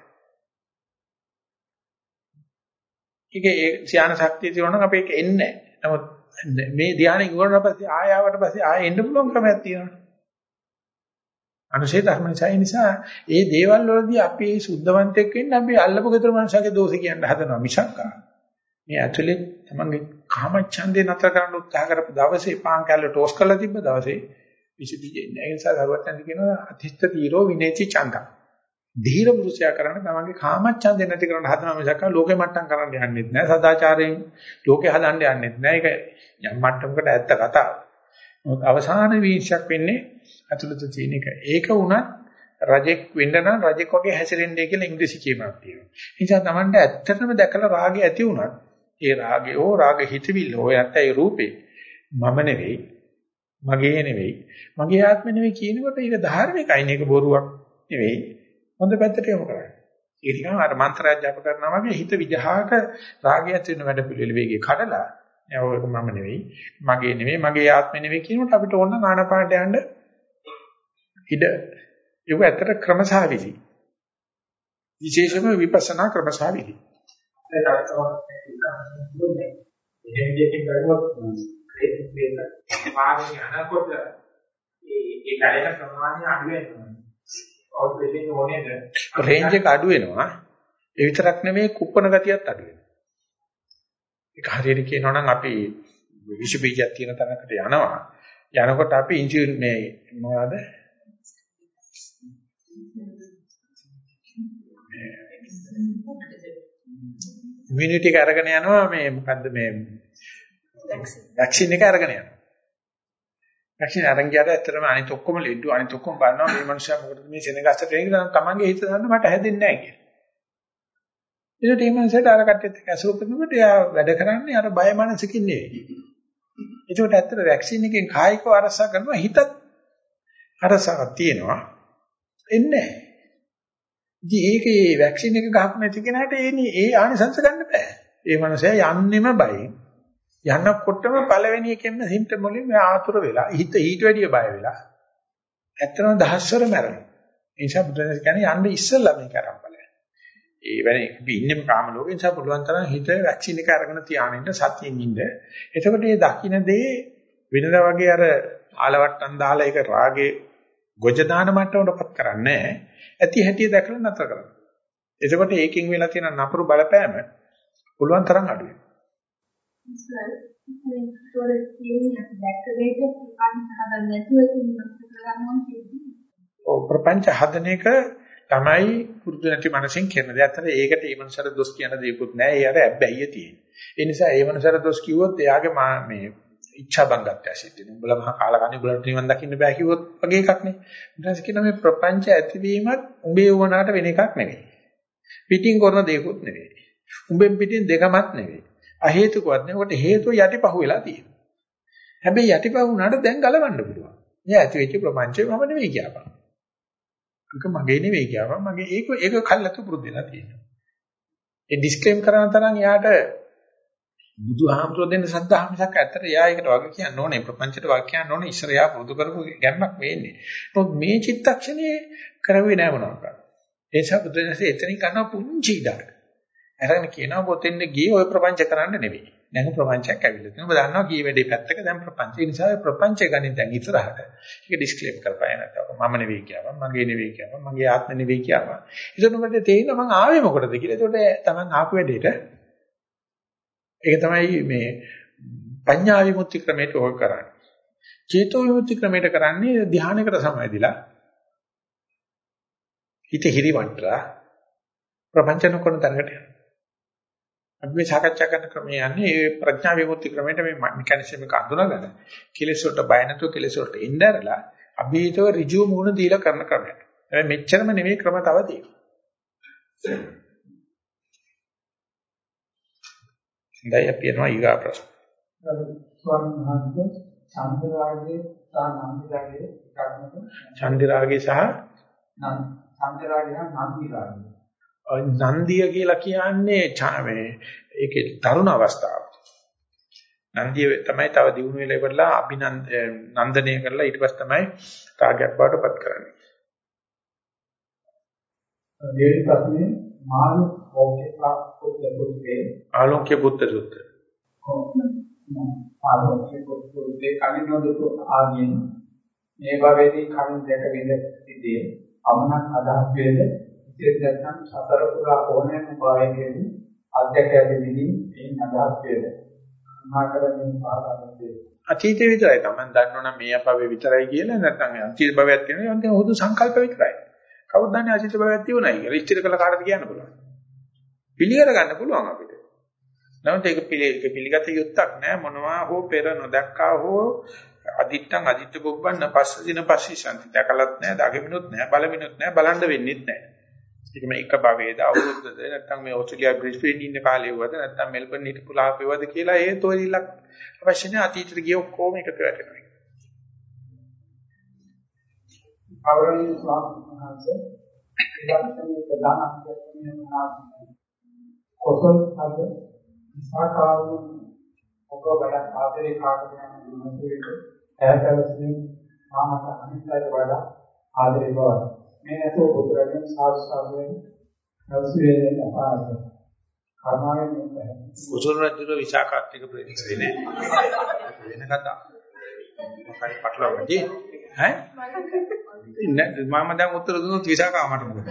ඒකේ ධ්‍යාන ශක්තිය තියෙනවා නම් අපි ඒක එන්නේ නැහැ. නමුත් මේ ධ්‍යානෙ ඉවරනට පස්සේ ආයාවට පස්සේ ආයෙ එන්න පුළුවන් ක්‍රමයක් තියෙනවා. අනුශේ ධර්මචායි නිසා ඒ දේවල් වලදී අපි සුද්ධවන්තෙක් වෙන්න අපි අල්ලපු ගෙදර මනුස්සයගේ දෝෂේ කියන්න හදනවා මිසක් මේ ඇතුලේ තමන්ගේ කාමච්ඡන්දේ නතර කරන්න උත්සාහ කරපු දවසේ පාන් කැල්ල ටෝස් කරලා තිබ්බ දවසේ විසි බීජ එන්නේ. ඒ නිසා දරුවත් යන කියනවා අතිස්ත තීරෝ විනේචි ඡන්දං. ධීර පුරුෂයා කරන්නේ තමන්ගේ කාමච්ඡන්දේ නැති කරන්න හදනවා මිසක් ලෝකෙ මට්ටම් කරන්න යන්නෙත් නැහැ. සදාචාරයෙන් ලෝකෙ හදන්න යන්නෙත් නැහැ. ඒක යම් මට්ටමකට ඇත්ත කතාව. මොකද අවසාන විශ්යක් වෙන්නේ අතුලත තියෙන එක. ඒක වුණත් රජෙක් වෙන්න නම් රජෙක් වගේ හැසිරෙන්නේ කියලා ඉංග්‍රීසි කියමක් තියෙනවා. ඒ නිසා Tamanට ඇත්තටම දැකලා රාගය ඇති වුණත් ඒ රාගය ඕ රාග හිතවිල්ල ඕ යත් ඒ රූපේ මම නෙවෙයි මගේ නෙවෙයි මගේ ආත්ම නෙවෙයි කියනකොට ඒක ධාර්මිකයි නේ. ඒක බොරුවක් නෙවෙයි. හොඳ පැත්තට යොමු කරන්නේ. ඒක නිකන් අර මන්ත්‍රය ජප කරනවා වගේ හිත විජහාක රාගය ඇති වෙන වැඩ පිළිවෙල වේගේ කඩලා ඒක මම නෙවෙයි මගේ නෙවෙයි මගේ ආත්ම නෙවෙයි කියනකොට අපිට ඕන ආනාපානට යන්න ඉඩ ඒක ඇත්තට ක්‍රමසාවිදි විශේෂම විපස්සනා ක්‍රමසාවිදි ඒක තමයි මේ විදිහකින් කරුවොත් ක්‍රේස් ක්‍රේස් මාර්ගය අනකොට ඒ ඒ ගැලෙන ප්‍රමාණය අඩු වෙනවා. අවුත් වෙන්නේ ඕනේද? රේන්ජ් එක අඩු වෙනවා. ඒ විතරක් නෙමෙයි කුප්පන ගතියත් අඩු වෙනවා. ඒක හරියට කියනවා නම් අපි විෂ බීජයක් තියෙන තැනකට යනවා. යනකොට අපි ඉන්ජින් මේ මොනවද? ඉමුනිටි එක අරගෙන යනවා මේ මොකද්ද මේ වැක්සින් එක අරගෙන යනවා. වැක්සින් අරන් ගියාට ඇත්තටම අනිත් ඔක්කොම ලෙඩු අනිත් ඔක්කොම බලනවා මේ මනුස්සයා මොකටද මේ සෙනගස්ට ට්‍රේනින් කරනවා තමන්ගේ හිත ගන්න මට හැදෙන්නේ නැහැ කියලා. ඒකට මේ මනුස්සයාට අර කට්ටියත් එක්ක අසුර කරනකොට එයා වැඩ කරන්නේ අර බය මනසකින් නෙවෙයි. ඒකට ඇත්තට වැක්සින් එකෙන් කායිකව අරසා කරනවා හිතත් අරසාවක් තියෙනවා. එන්නේ නැහැ. ඉතින් ඒකේ වැක්සින් එක ගහපු නැති කෙනාට ඒනි ඒ ආනිසංස ගන්න බෑ. ඒ මනුස්සයා යන්නෙම බයෙන්. යන්නකොටම පළවෙනි එකෙන්ම සිම්ප්ටම් වලින් ආතුර වෙලා හිත ඊට වැඩිය බය වෙලා ඇත්තම දහස්වර මැරෙනවා. ඒ නිසා බුදුරජාණන් කියන්නේ යන්න ඉස්සෙල්ලා මේක අරන් බලන්න. ඒ වෙන්නේ අපි ඉන්නේ කාම ලෝකේ නිසා පුළුවන් තරම් හිත වැක්සින් එක අරගෙන තියාගෙන ඉන්න සතියෙන් ඉන්න. එතකොට මේ දකින්න දේ වෙනදා වගේ අර ආලවට්ටම් දාලා ඒක රාගේ ගොජ දාන මට්ටමකටපත් කරන්නේ නැහැ. ඇති හැටි දැකලා නතර කරනවා. එතකොට ඒකෙන් වෙලා තියෙන නපුරු බලපෑම පුළුවන් තරම් අඩු වෙනවා. සර් මේ තොරේ කියන්නේ දැක්ක දෙයක ප්‍රපංච හදන්න නැතුව ඉන්නත් කරගන්නවා කියන්නේ. ඔව් ප්‍රපංච හදන එක තමයි පුරුදු නැති මනසෙන් කරන දේ. අතන ඒකට ඒ මනසට දොස් කියන දේකුත් නැහැ. ඒ අර ඇබ්බැහිය තියෙන. ඒ නිසා ඒ මනසට දොස් කිව්වොත් එයාගේ මේ ඉච්ඡා බංගත්වය සිද්ධ වෙනවා. උඹලා මහා කාලකන්ණි උඹලට නිවන් දකින්න බෑ කිව්වොත් වගේ එකක් නේ. ඊට පස්සේ කියන මේ ප්‍රපංච ඇතිවීමත් උඹේ වුණාට වෙන එකක් නෙවෙයි. පිටින් කරන දේකුත් නෙවෙයි. උඹෙන් පිටින් දෙකමත් නෙවෙයි. අහේතුකවත් නේ. උකට හේතුව යටිපහුව වෙලා තියෙනවා. හැබැයි යටිපහුව වුණාට දැන් ගලවන්න පුළුවන්. මේ ඇති වෙච්ච ප්‍රපංචය මම නෙවෙයි කියපන්. ඒක මගේ නෙවෙයි කියපන්. මගේ ඒක ඒක කල්ලාතු පුරුදු වෙලා තියෙනවා. ඒ ඩිස්ක්ලේම් කරන තරම් යාට බුදුහාමුදුරුවෝ දෙන්න සද්ධා මිසක් ඇත්තට එයා ඒකට වග කියන්න ඕනේ ප්‍රපංචයට වග කියන්න ඕනේ ඉස්සර එයා පුරුදු කරපු ගැම්මක් වෙන්නේ. නමුත් මේ චිත්තක්ෂණේ කරුවේ නෑ මොනවාක්. ඒ නිසා බුදුදහමේ එතනින් කරන පුංචි ඉඩක්. අරගෙන කියනවා පොතෙන්ද ගියේ ඔය ප්‍රපංච කරන්න නෙවෙයි. දැන් ප්‍රපංචයක් ඇවිල්ලා තියෙනවා. ඔබ දන්නවා කී වැඩේ පැත්තක දැන් ප්‍රපංච. ඒ නිසා ප්‍රපංචය ගනින් දැන් ඉස්සරහට. ඒක ඩිස්ක්ලේම් කරපෑ නැත්නම් මම නෙවෙයි කියනවා. මගේ නෙවෙයි කියනවා. මගේ ආත්ම නෙවෙයි කියනවා. ඒකට මට තේරෙනවා මං ආවේ මොකටද කියලා. ඒකට තමන් ආපු වැඩේට ඒක තමයි මේ පඤ්ඤා විමුක්ති ක්‍රමයට ඕක කරන්නේ. චේතෝ විමුක්ති ක්‍රමයට කරන්නේ ධානයකට සමවැදිලා හිත හිරිවන්ටලා ප්‍රපංචන කරන තරකට යනවා. අපි මේ සාකච්ඡා කරන ක්‍රමය යන්නේ මේ ප්‍රඥා විමුක්ති ක්‍රමයට මේ මෙකැනිසම් එක අඳුනගන්න. කෙලෙස් වලට බය නැතුව කෙලෙස් වලට එnderලා අභීතව ඍජු මුහුණ දීලා කරන ක්‍රමයක්. හැබැයි මෙච්චරම නෙමෙයි ක්‍රම තව තියෙනවා. දැන් අපි යනවා ඊගා ප්‍රශ්න. ස්වාමීන් වහන්සේ චන්ද්‍රාගයේ සහ නන්දිරාගයේ එකක්මද? චන්ද්‍රාගයේ සහ නම් චන්ද්‍රාගය නන්දිරාගය. නන්දිය කියලා කියන්නේ මේ ඒකේ තරුණ අවස්ථාව. නන්දිය තමයි තව දිනු වෙලා ඉවරලා අභිනන්ද නන්දනය කරලා ඊට පස්සේ තමයි රාගයක් බවටපත් කරන්නේ. දෙවි ප්‍රශ්නේ මානු ඕකේ පුත්‍රපුත්‍රේ ආලෝක්‍ය පුත්‍ර සූත්‍ර. ආලෝක්‍ය පුත්‍රපුත්‍රේ කලිනෝදතු ආදීන් මේ භවයේදී කලින් දැක විඳිතේ අමනක් අදහස් වේද ඉතිරියන් සතර පුරා ඕනෑම භවයකදී අධ්‍යක්ෂය දෙමින් මේ අදහස් වේද මාකරමින් පාරාදේ අතීතේ විතරයි තමයි දන්නවනම් මේ අපවේ විතරයි කියලා නැත්නම් අතීත භවයක් තියෙනවා යන්නේ හුදු සංකල්ප විතරයි. කවුද දන්නේ අතීත භවයක් තියුණයි කියලා ඉස්තිර කළ කාටද කියන්න පුළුවන්. පිළිගර ගන්න පුළුවන් අපිට. නමුත් ඒක පිළිග පිළිගත යුත්තක් නෑ මොනවා හෝ පෙර නොදක්කා හෝ අදිත්තං අදිත්‍ය බොබ්බන්න පස්ස දින පස්සේ ශාන්ති දැකලත් නෑ දකිමිනුත් නෑ බලමිනුත් නෑ බලන්න වෙන්නෙත් නෑ. ඒක මේ එක භවයේද අවුරුද්දද නැත්නම් මේ ඕස්ට්‍රේලියා බ්‍රිස්බේන් ඉන්න කාලේ වුවද නැත්නම් මෙල්බන් හිටපු ලාපේවද කියලා ඒ තෝරිලක් අවශ්‍ය නෑ අතීතෙට ගිය ඔක්කොම එකතු වෙනවා. අවරණීය ස්වාමීන් වහන්සේ ඉලක්කයේ ප්‍රධාන අංගය කොසල් අද විසාකාරු ඔබ වඩා ආදරේ කාටද යන විමසුවේක ඈතවසින් මාමත අනිත්‍යයට වඩා ආදරේ බව මේ ඇතෝ පුත්‍රයන් සාදු සාදයෙන් නවසුවේෙන් අපාරයි කර්මාවෙන් මේ කුසල රජුගේ විසාකාත්තික ප්‍රතිසරේ නෑ වෙන කතා මොකයි පටලවන්නේ ඈ මම දැන් උත්තර දුන්නොත් විසාකා මට මොකද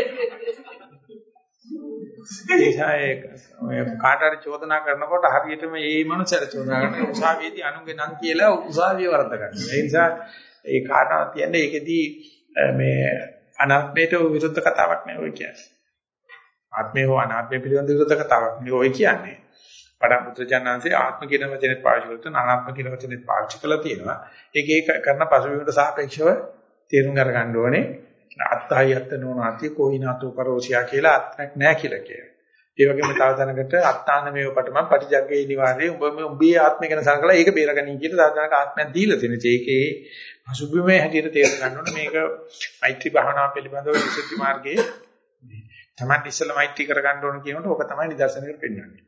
කියන්නේ ඒ කාට හරි චෝදනා කරනකොට හරියටම මේ මනුස්සයර චෝදනා කරන උසාවියේදී අනුන්ගේ නම් කියලා උසාවිය වරද්ද ගන්නවා. ඒ නිසා ඒ කාරණා කියන්නේ ඒකෙදී මේ අනාත්මයට විරුද්ධ කතාවක් නෙවෙයි ඔය කියන්නේ. ආත්මය හෝ අනාත්මය පිළිබඳ විරුද්ධ කතාවක් නෙවෙයි ඔය කියන්නේ. පඩම් පුත්‍රජානන්සේ ආත්ම කියන වචනේ පාවිච්චි කරලා අනාත්ම කියන වචනේ පාවිච්චි කරලා තියෙනවා. ඒක ඒක කරන පසුබිමට සාපේක්ෂව තේරුම් අරගන්න ඕනේ. අත්හයි අත්ත නොනාති කොයිනාතෝ කරෝසියා කියලා ආත්මයක් නැහැ කියලා කියනවා. ඒ වගේම තව තැනකට අත්තාන මේව පටම පටිජග්ගේ නිවාරේ ඔබ මේ ඔබේ ආත්මය ගැන සලකලා ඒක බේරගනී කියලා තව තැනක ආත්මයක් දීලා තියෙනවා. ඒකේ පසුබිමේ හැටියට තේරුම් ගන්න ඕනේ මේක මෛත්‍රී භාවනාව පිළිබඳව විසුද්ධි මාර්ගයේ තමයි ඉස්සෙල්ලා මෛත්‍රී කරගන්න ඕන කියනකොට ඕක තමයි නිදර්ශනයකට පෙන්වන්නේ.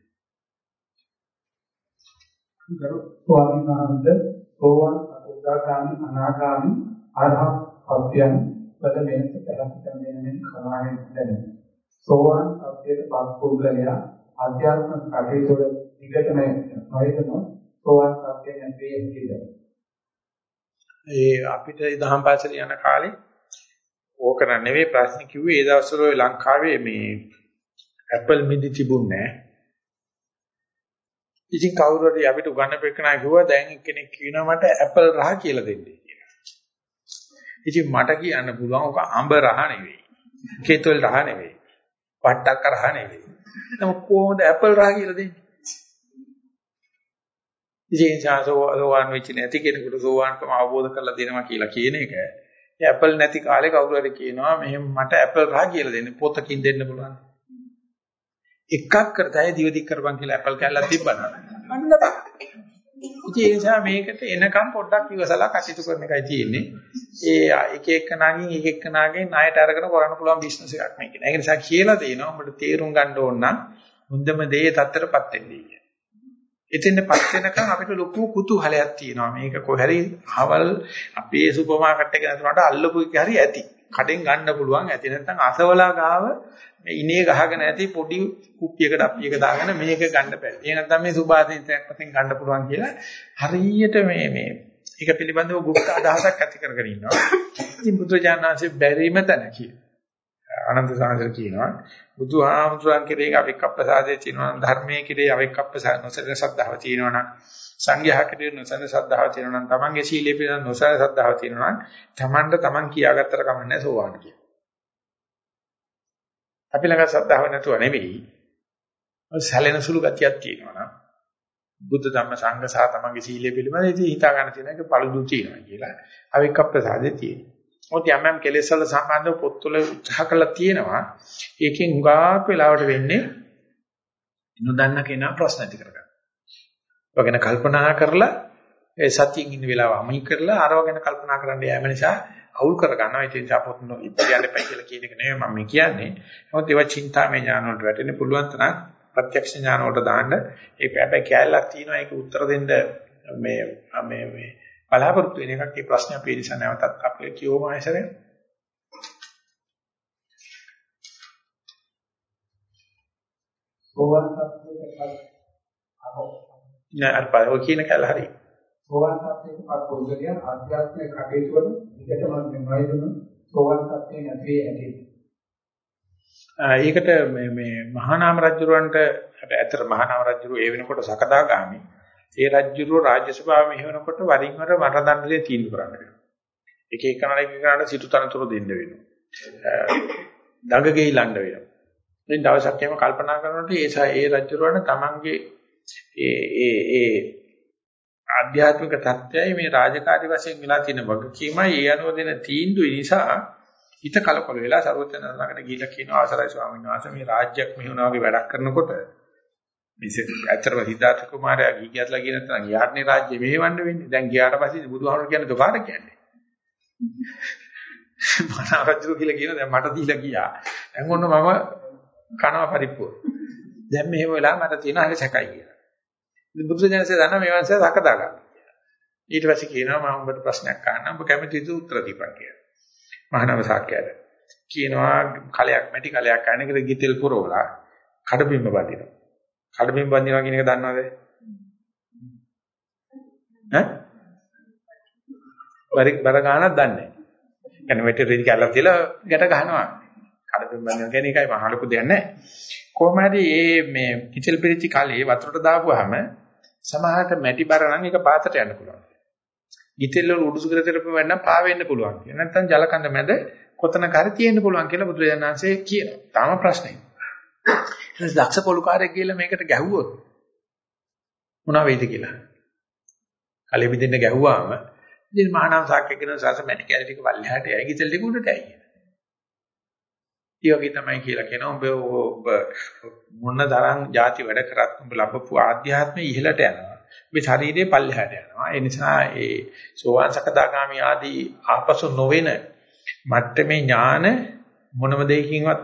ගරු ස්වාමීන් වහන්සේ ඕවන් අනුගාමී අනාගාමී අරහත් පත්‍යයන් වල වෙනස පැහැදිලි කරමින් කමාවෙන් දැනෙනවා. සෝවාන් සත්‍යයට පත් පුද්ගලයා අධ්‍යාත්මික කටයුතු වල විගතම නොයතන සෝවාන් සත්‍යයෙන් නැති වෙන්නේ. ඒ අපිට දහම් පාසල යන කාලේ ඕක නෙවෙයි ප්‍රශ්න කිව්වේ ඒ දවස්වල ලංකාවේ මේ ඇපල් මිදි තිබුණේ නැහැ. ඉතින් කවුරු හරි අපිට උගන්වපෙන්නා කිව්වා දැන් කෙනෙක් කියනවා මට ඇපල් රහ කියලා දෙන්න. ඉතින් මට කියන්න පුළුවන් ඔක අඹ රහ නෙවෙයි. කේතොල් රහ නෙවෙයි. වට්ටක් රහ නෙවෙයි. නමුත් කොහොමද ඇපල් රහ කියලා දෙන්නේ? ඉතින් සෝවාන් වෙච්ච නැති කෙනෙකුට සෝවාන්කම අවබෝධ කරලා දෙනවා කියලා කියන එක. ඒ ඇපල් නැති කාලේ කවුරු හරි කියනවා මෙහෙම මට ඇපල් රහ කියලා දෙන්න පොතකින් දෙන්න පුළුවන්. එකක් කරතයි දිවදික් කරපන් කියලා ඇපල් කැල්ලක් තිබ්බනම් අන්න තමයි. ඉතින් ඒ නිසා මේකට එනකම් පොඩ්ඩක් ඉවසලා කටයුතු කරන එකයි තියෙන්නේ. ඒ එක එක නාගින් එක එක නාගෙන් ණයට අරගෙන කරන්න පුළුවන් බිස්නස් එකක් මේක. ඒක නිසා කියලා දෙනවා ඔබට තේරුම් ගන්න ඕන නම් මුන්දම දේ තත්තරපත් වෙන්නේ කියලා. එතෙන්පත් වෙනකන් අපිට ලොකු කුතුහලයක් තියෙනවා. මේක කොහරි අවල් අපේ සුපර් මාකට් එකේ නැතුනට අල්ලපු එක හරි ඇති. කඩෙන් ගන්න පුළුවන් ඇති. නැත්නම් අසවලා ගාව මේ ඉනේ ගහගෙන ඇති පොඩි කුප්පියකට අප්පියක දාගෙන මේක ගන්න බෑ. ඒ නැත්නම් මේ සුභාසිතයක් වශයෙන් ගන්න පුළුවන් කියලා හරියට මේ මේ ඒක පිළිබඳව ගුප්ත අදහසක් ඇති කරගෙන ඉන්නවා. ඉතින් බුදුජානනාංශේ බැරිම තැන කියන. ආනන්ද සාගර කියනවා බුදුහාමුදුරන් කෙරේ අවික්කප්පසාදේ තියෙනවා නම් ධර්මයේ කෙරේ අවික්කප්පසාද නොසලෙන ශ්‍රද්ධාව තියෙනවා නම් සංඝයා කෙරේ නොසලෙන ශ්‍රද්ධාව තියෙනවා නම් තමන්ගේ සීලයේ පිළිබඳ නොසලෙන ශ්‍රද්ධාව තියෙනවා නම් තමන්ට තමන් කියාගත්තට කමන්නේ සෝවාන් කියන. අපි ළඟ ශ්‍රද්ධාව නැතුව නෙවෙයි සැලෙන සුළු ගතියක් තියෙනවා නම් බුද්ධ ධම්ම සංඝ සහ තමන්ගේ සීලයේ පිළිබඳ ඉතින් හිතා ගන්න තියෙන එක පළුදු තියෙනවා කියලා අවික්කප්පසාදේ තියෙනවා. මොකද යම් යම් කෙලෙස් වල සම්බන්ධව පොත්වල උත්සාහ කළා තියෙනවා. ඒකෙන් හුඟක් වෙලාවට වෙන්නේ නොදන්න කෙනා ප්‍රශ්න ඇති කරගන්න. ඔයගෙන කල්පනා කරලා ඒ සතියින් ඉන්න වෙලාව අමයි කරලා අරව ගැන කල්පනා කරන්න යෑම නිසා අවුල් කර ගන්නවා. ඒ නිසා පොත් නෝ ඉපියන්න එපා කියලා කියන එක නෙමෙයි මම කියන්නේ. මොකද ඒවා චින්තාමය ඥාන වලට වැටෙන්න පුළුවන් තරම් ප්‍රත්‍යක්ෂ ඥාන වලට දාන්න ඒක හැබැයි කැලලක් තියෙනවා. ඒක උත්තර දෙන්න මේ මේ මේ බලාපොරොත්තු වෙන එකක්. ඒ ප්‍රශ්න අපි නිසා නැවතත් අපේ කියවම ආයසරේ සෝවාන් සත්‍යයකට අහෝ නෑ අර පාරෝ කියන කැල හරි. සෝවාන් සත්‍යයකට පොදුලිය ආධ්‍යාත්මික කටයුතු වල විකටම නොයදුණු සෝවාන් සත්‍යය නැති ඇති. ඒකට මේ මේ මහානාම රජුරවන්ට හැබැයි ඇත්තට මහානාම රජුර ඒ වෙනකොට සකදාගාමි. ඒ රජුර රාජ්‍ය සභාව මෙහෙවනකොට වරින් වර මරදණ්ඩලේ තීන්දුව කරන්න වෙනවා. එක එක කෙනාට එක කෙනාට සිටු තනතුරු දෙන්න වෙනවා. දඟ ගෙයිලන්න වෙනවා. ඉතින් දවසක් එහෙම කල්පනා කරනකොට ඒ ඒ රජුරවන්න තමන්ගේ ඒ ඒ ඒ ආධ්‍යාත්මික தත්ත්වයයි මේ රාජකාරී වශයෙන් වෙලා තියෙන වගකීමයි ඒ අනුව දෙන තීන්දුව නිසා හිත කලකොල වෙලා සර්වඥාණන්කට ගිහිල්ලා කියනවා අවසරයි ස්වාමීන් වහන්සේ මේ රාජ්‍යයක් මෙහෙවනා වගේ වැඩක් කරනකොට මේ ඇත්තටම සිද්ධාර්ථ කුමාරයා ගිහි ගියත්ලා කියන තරම් යාත්නේ රාජ්‍ය මෙහෙවන්න වෙන්නේ. දැන් ගියාට පස්සේ බුදුහාමුදුරු කියන්නේ තෝකාට කියන්නේ. මහා රජු කියලා කියන දැන් මට දීලා ගියා. දැන් ඔන්න මම කනවා පරිප්පුව. දැන් මෙහෙම වෙලා මට තියෙන හරි සැකයි කියලා. ඉතින් බුදුසෙන්සේ දන්නා මේ වංශය සකදා ගන්න. ඊට පස්සේ කියනවා මම ඔබට ප්‍රශ්නයක් අහන්න. ඔබ කැමති දු උත්තර දීපන් කියලා. මහානව සාක්‍යයට. කියනවා කලයක් මැටි කලයක් අනේකට ගිතෙල් පුරවලා කඩබිම්බ බඳිනවා. කඩබිම්බ බඳිනවා කියන එක දන්නවද? ඈ? බර බර ගන්නක් දන්නේ නැහැ. يعني මෙටි රිදි කැල්ලක් තියලා ගැට ගහනවා. කඩබිම්බ බඳිනවා කියන එකයි මහ ලොකු දෙයක් නැහැ. කොහොම හරි මේ මේ කිචල් පිරිච්ච කලේ වතුරට දාපුවාම සමහරට මැටි බර නම් ඒක පාතට යන්න පුළුවන්. ගිතෙල් වල උඩුසු කර කරපු වෙන්නම් පා වෙන්න පුළුවන් කියලා. නැත්නම් ජල කඳ මැද කොතනක හරි තියෙන්න පුළුවන් කියලා බුදුරජාණන් වහන්සේ කියනවා. තාම ප්‍රශ්නේ. ඊට දක්ෂ පොලුකාරයෙක් කියලා මේකට ගැහුවොත් මොනවා වෙයිද කියලා. කලෙ බින්දෙන්න ගැහුවාම ඉතින් මහානාම සාක්‍ය කියන සාස මැටි කැලේ ටික පල්ලෙහාට යයි ගිතෙල් ටික උඩට යයි. ඒ වගේ තමයි කියලා කියනවා ඔබ ඔබ මොන තරම් ಜಾති වැඩ කරත් ඔබ ලබපු ආධ්‍යාත්මය ඉහළට යනවා. ඔබේ ශරීරයේ පල්ලෙහාට යනවා. ඒ නිසා ඒ සෝවාන් සකදාගාමි ආදී ආපසු නොවන මට්ටමේ ඥාන මොනම දෙයකින්වත්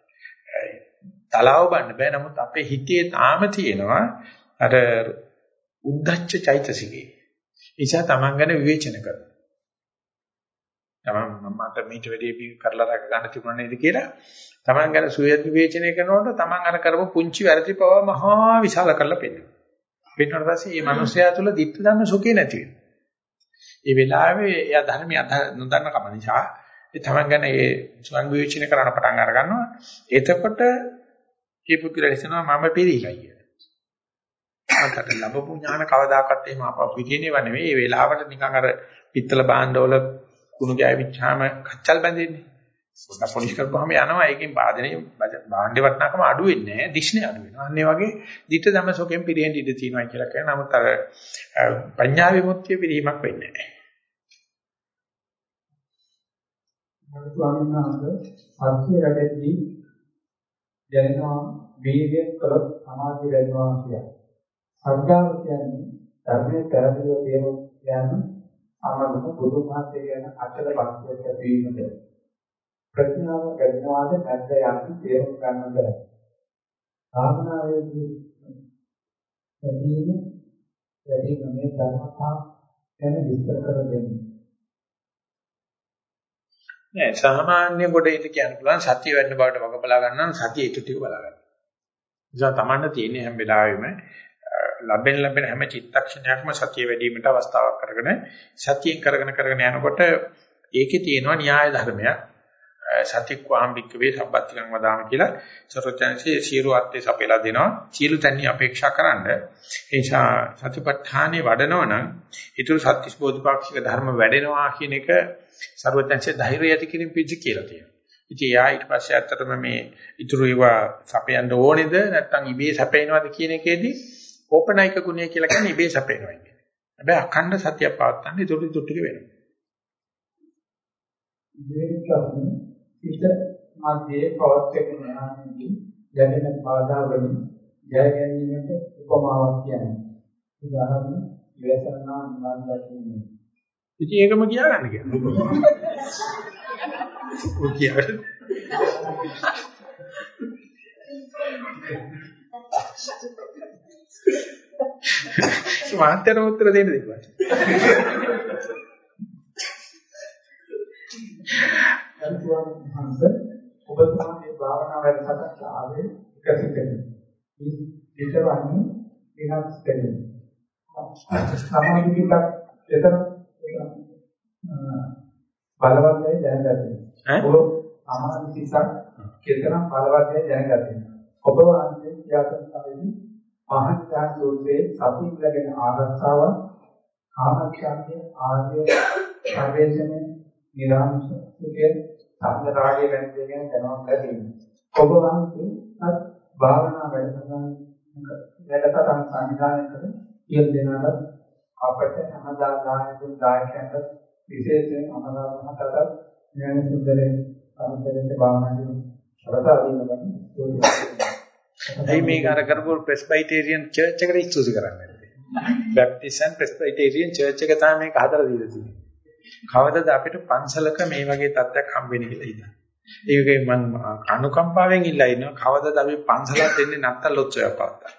තලාව බන්න බෑ. නමුත් අපේ හිතේ තාම තියෙනවා අර උද්දච්ච චෛතසිකේ. ඒ නිසා Taman ගැන විවේචන කරනවා. Taman මට මේට වැඩි බී කරලා රැක ගන්න තිබුණා නේද කියලා Taman ගැන සුවයත් විවේචනය කරනකොට Taman අර කරපු පුංචි වැරදි පව මහා විශාල කරලා පෙන්නනවා. පෙන්වන පස්සේ මේ මිනිස්යා තුළ ditth ධම්ම සුඛේ නැති වෙනවා. ඒ වෙලාවේ එයා ධර්මය නොදන්න කම නිසා ඒ Taman ගැන ඒ ස්වං විවේචනය කරන්න පටන් අර ගන්නවා. එතකොට මේ පුදුරලා හිතනවා මම පිළිහිලා කියලා. අකට ලැබපු ඥාන කවදාකවත් එහෙම අපව පිටිනේව නෙවෙයි. ඒ වෙලාවට නිකන් අර පිත්තල භාණ්ඩවල කුණු ගෑවිච්චාම කච්චල් බැඳෙන්නේ. පොඩ්ඩක් පොලිෂ් කරපුවාම යනවා. ඒකෙන් වාදනයේ භාණ්ඩේ වටනකම අඩු වෙන්නේ නැහැ. දිෂ්ණේ අඩු වෙනවා. අන්න ඒ වගේ ditth ධම්ම සෝකෙන් පිරෙන්න ඉඩ තියෙනවා කියලා කියනවා. නමුත් අර පඤ්ඤා විමුක්තිය පිරීමක් වෙන්නේ නැහැ. ස්වාමීන් වහන්සේ සත්‍ය රැකෙද්දී දැනෙනවා වීර්යය කළොත් සමාධිය වැඩිනවා කියලා. අර්ගාව කියන්නේ ධර්මයේ පැහැදිලිව තේරුම් ගන්න සමගම බුදු මහත්ය කියන අචල භක්තියක් ඇති වීමද ප්‍රඥාව වැඩිනවාද නැද්ද යන්න තේරුම් ගන්නද භාවනාවේදී වැඩිම වැඩිම මේ ධර්මතා ගැන විස්තර කර දෙන්න. නෑ සාමාන්‍ය කොටේට කියන්න පුළුවන් සතිය වැඩින බවට වග බලා ගන්න සතිය ඊට ටික බලා ගන්න. නිසා තමන්න තියෙන හැම වෙලාවෙම ලැබෙන ලැබෙන හැම චිත්තක්ෂණයක්ම සතිය වැඩි වීමට අවස්ථාවක් කරගෙන සතියෙන් කරගෙන කරගෙන යනකොට ඒකේ තියෙනවා න්‍යාය ධර්මයක්. සතික්වාම්බික වේ සබ්බත්තිකං වදාම කියලා සරෝජනසේ සියලු අත්ේ සපෙලා දෙනවා. සියලු තැන්හි අපේක්ෂා කරන්න. ඒ නිසා සතිපට්ඨානේ වඩනවා නම් ඊටු සත්‍තිස් බෝධිපාක්ෂික ධර්ම වැඩෙනවා කියන එක සරෝජනසේ ධෛර්යය ඇති කිරීම පිළිදි කියලා තියෙනවා. ඉතින් යා ඊට පස්සේ ඇත්තටම මේ ඊටු ඒවා සපයන්න ඕනේද නැත්නම් ඉබේ සපේනවද කියන එකේදී ඕපනයික ගුණය කියලා කියන්නේ ඉබේ සපේනවා කියන්නේ. හැබැයි අඛණ්ඩ සතිය පවත්තන්න ඊටු ඊටු ටික වෙනවා. ඉත මාධ්‍යයේ පවත්වගෙන යනාදී දැනෙන බාධා වලින් ජය ගැනීමට උපමාවක් කියන්නේ. උදාහරණ විවසනා නිවන් දකින්නේ. ඉතින් ඒකම කියා ගන්න කියලා. ඔය කියන්නේ. ස්මාර්ට් උත්තර දෙන්න දෙපා. අන්තිම හංස ඔබ තමයි භාවනා වැඩසටහනට ආවේ එකසිතකින්. මේ විතරවන්නේ වෙනස් දෙන්නේ. සමාධියකට එතන බලවත්යි දැනගන්න. ඔබ සමාධි සිසක් කෙතරම් බලවත්යි දැනගන්න. ඔබ වහන්සේ යාත්‍රාවේදී මහත්යා සූත්‍රයේ සතිපලගෙන ආරක්ෂාව කාමක්ෂාන්තිය ආර්ය පරිවේෂණය නිරාමසුකේ සම්තරාගය ගැන දෙගෙන දැනුවත් කරගන්න. ඔබ වහන්සේ අත් භාවනා වැඩසටහන වැඩසටහන සංවිධානය කර ඉල් දෙනාට අපට හැමදා ගායතුන් දායකයන්ට විශේෂයෙන් අමරාවහතට ඥාන සුන්දරේ අන්තරේ භාවනාවේ සලසා දීමෙන් ඒ මේක අර කරපු ප්‍රෙස්බයිටේරියන් චර්ච් එකට ඉස්තුසි කරන්නේ. බැප්ටිස්ට් ප්‍රෙස්බයිටේරියන් චර්ච් එක තමයි මේක හදලා දීලා තියෙන්නේ. කවදද අපිට පන්සලක මේ වගේ තත්ත්වයක් හම්බෙන්නේ කියලා හිතන්න. ඒකේ මම අනුකම්පාවෙන් ඉල්ලා ඉන්නවා කවදද අපි පන්සලක් දෙන්නේ නැත්තම් ලොච්චයක් පවත්තා.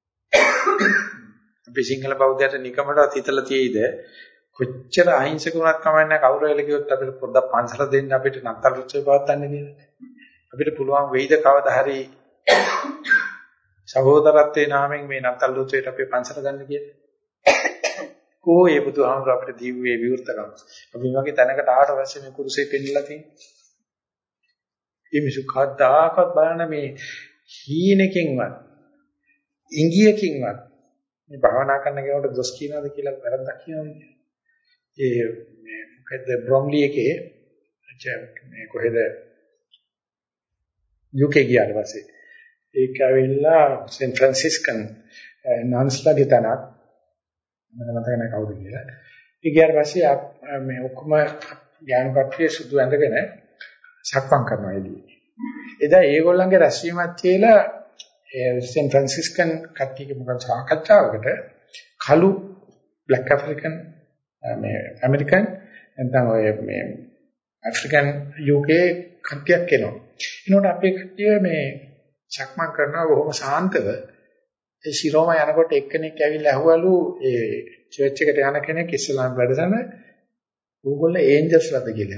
අපි සිංහල බෞද්ධයට නිකමටවත් හිතලා තියෙයිද කොච්චර අහිංසක වුණත් කමන්නේ නැහැ කවුරු වෙල කිව්වොත් අපිට පොඩ්ඩක් පන්සල දෙන්න අපිට නැත්තම් ලොච්චයක් පවත්තන්න කියලා. අපිට පුළුවන් වෙයිද කවදා හරි සහෝදරත්වයේ නාමයෙන් මේ නැත්තම් ලොච්චයට අපි පන්සල ගන්න කියලා. කෝ ඒ බුදුහාමුදුර අපිට දීුවේ විවෘතකම්. අපි මේ වගේ තැනකට ආවට පස්සේ මේ කුරුසේ පෙන්නලා තියෙනවා. මේ මිසු කද්දාකත් බලන මේ හීනකින්වත් ඉංගියකින්වත් මේ භාවනා කරන කෙනෙකුට දොස් කියනවාද කියලා වැරද්දක් කියනවාද? ඒ මේ මොකද බ්‍රොම්ලි එකේ මේ කොහෙද යු කේ ගියාට පස්සේ ඒක ඇවිල්ලා සෑන් ෆ්‍රැන්සිස්කන් නන්ස්ලාගේ තැනක් මම මතක නැහැ කවුද කියලා. ඒ ගියාට පස්සේ මේ ඔක්කොම ඥාන කට්ටිය සුදු ඇඳගෙන සක්මන් කරනවා එළියේ. එදා ඒගොල්ලන්ගේ රැස්වීමක් කියලා සෑන් ෆ්‍රැන්සිස්කන් කට්ටියගේ මොකක්ද සාකච්ඡාවකට කළු බ්ලැක් ඇෆ්‍රිකන් මේ ඇමරිකන් නැත්නම් ඔය මේ ඇෆ්‍රිකන් යූකේ කට්ටියක් එනවා. එනකොට අපේ කට්ටිය මේ සක්මන් කරනවා බොහොම සාන්තව. ඒ ශිරෝම යනකොට එක්කෙනෙක් ඇවිල්ලා ඇහුවලු ඒ චර්ච් එකට යන කෙනෙක් ඉස්ලාම් වැඩසටහන ඕගොල්ලෝ ඒන්ජල්ස්ලාද කියලා.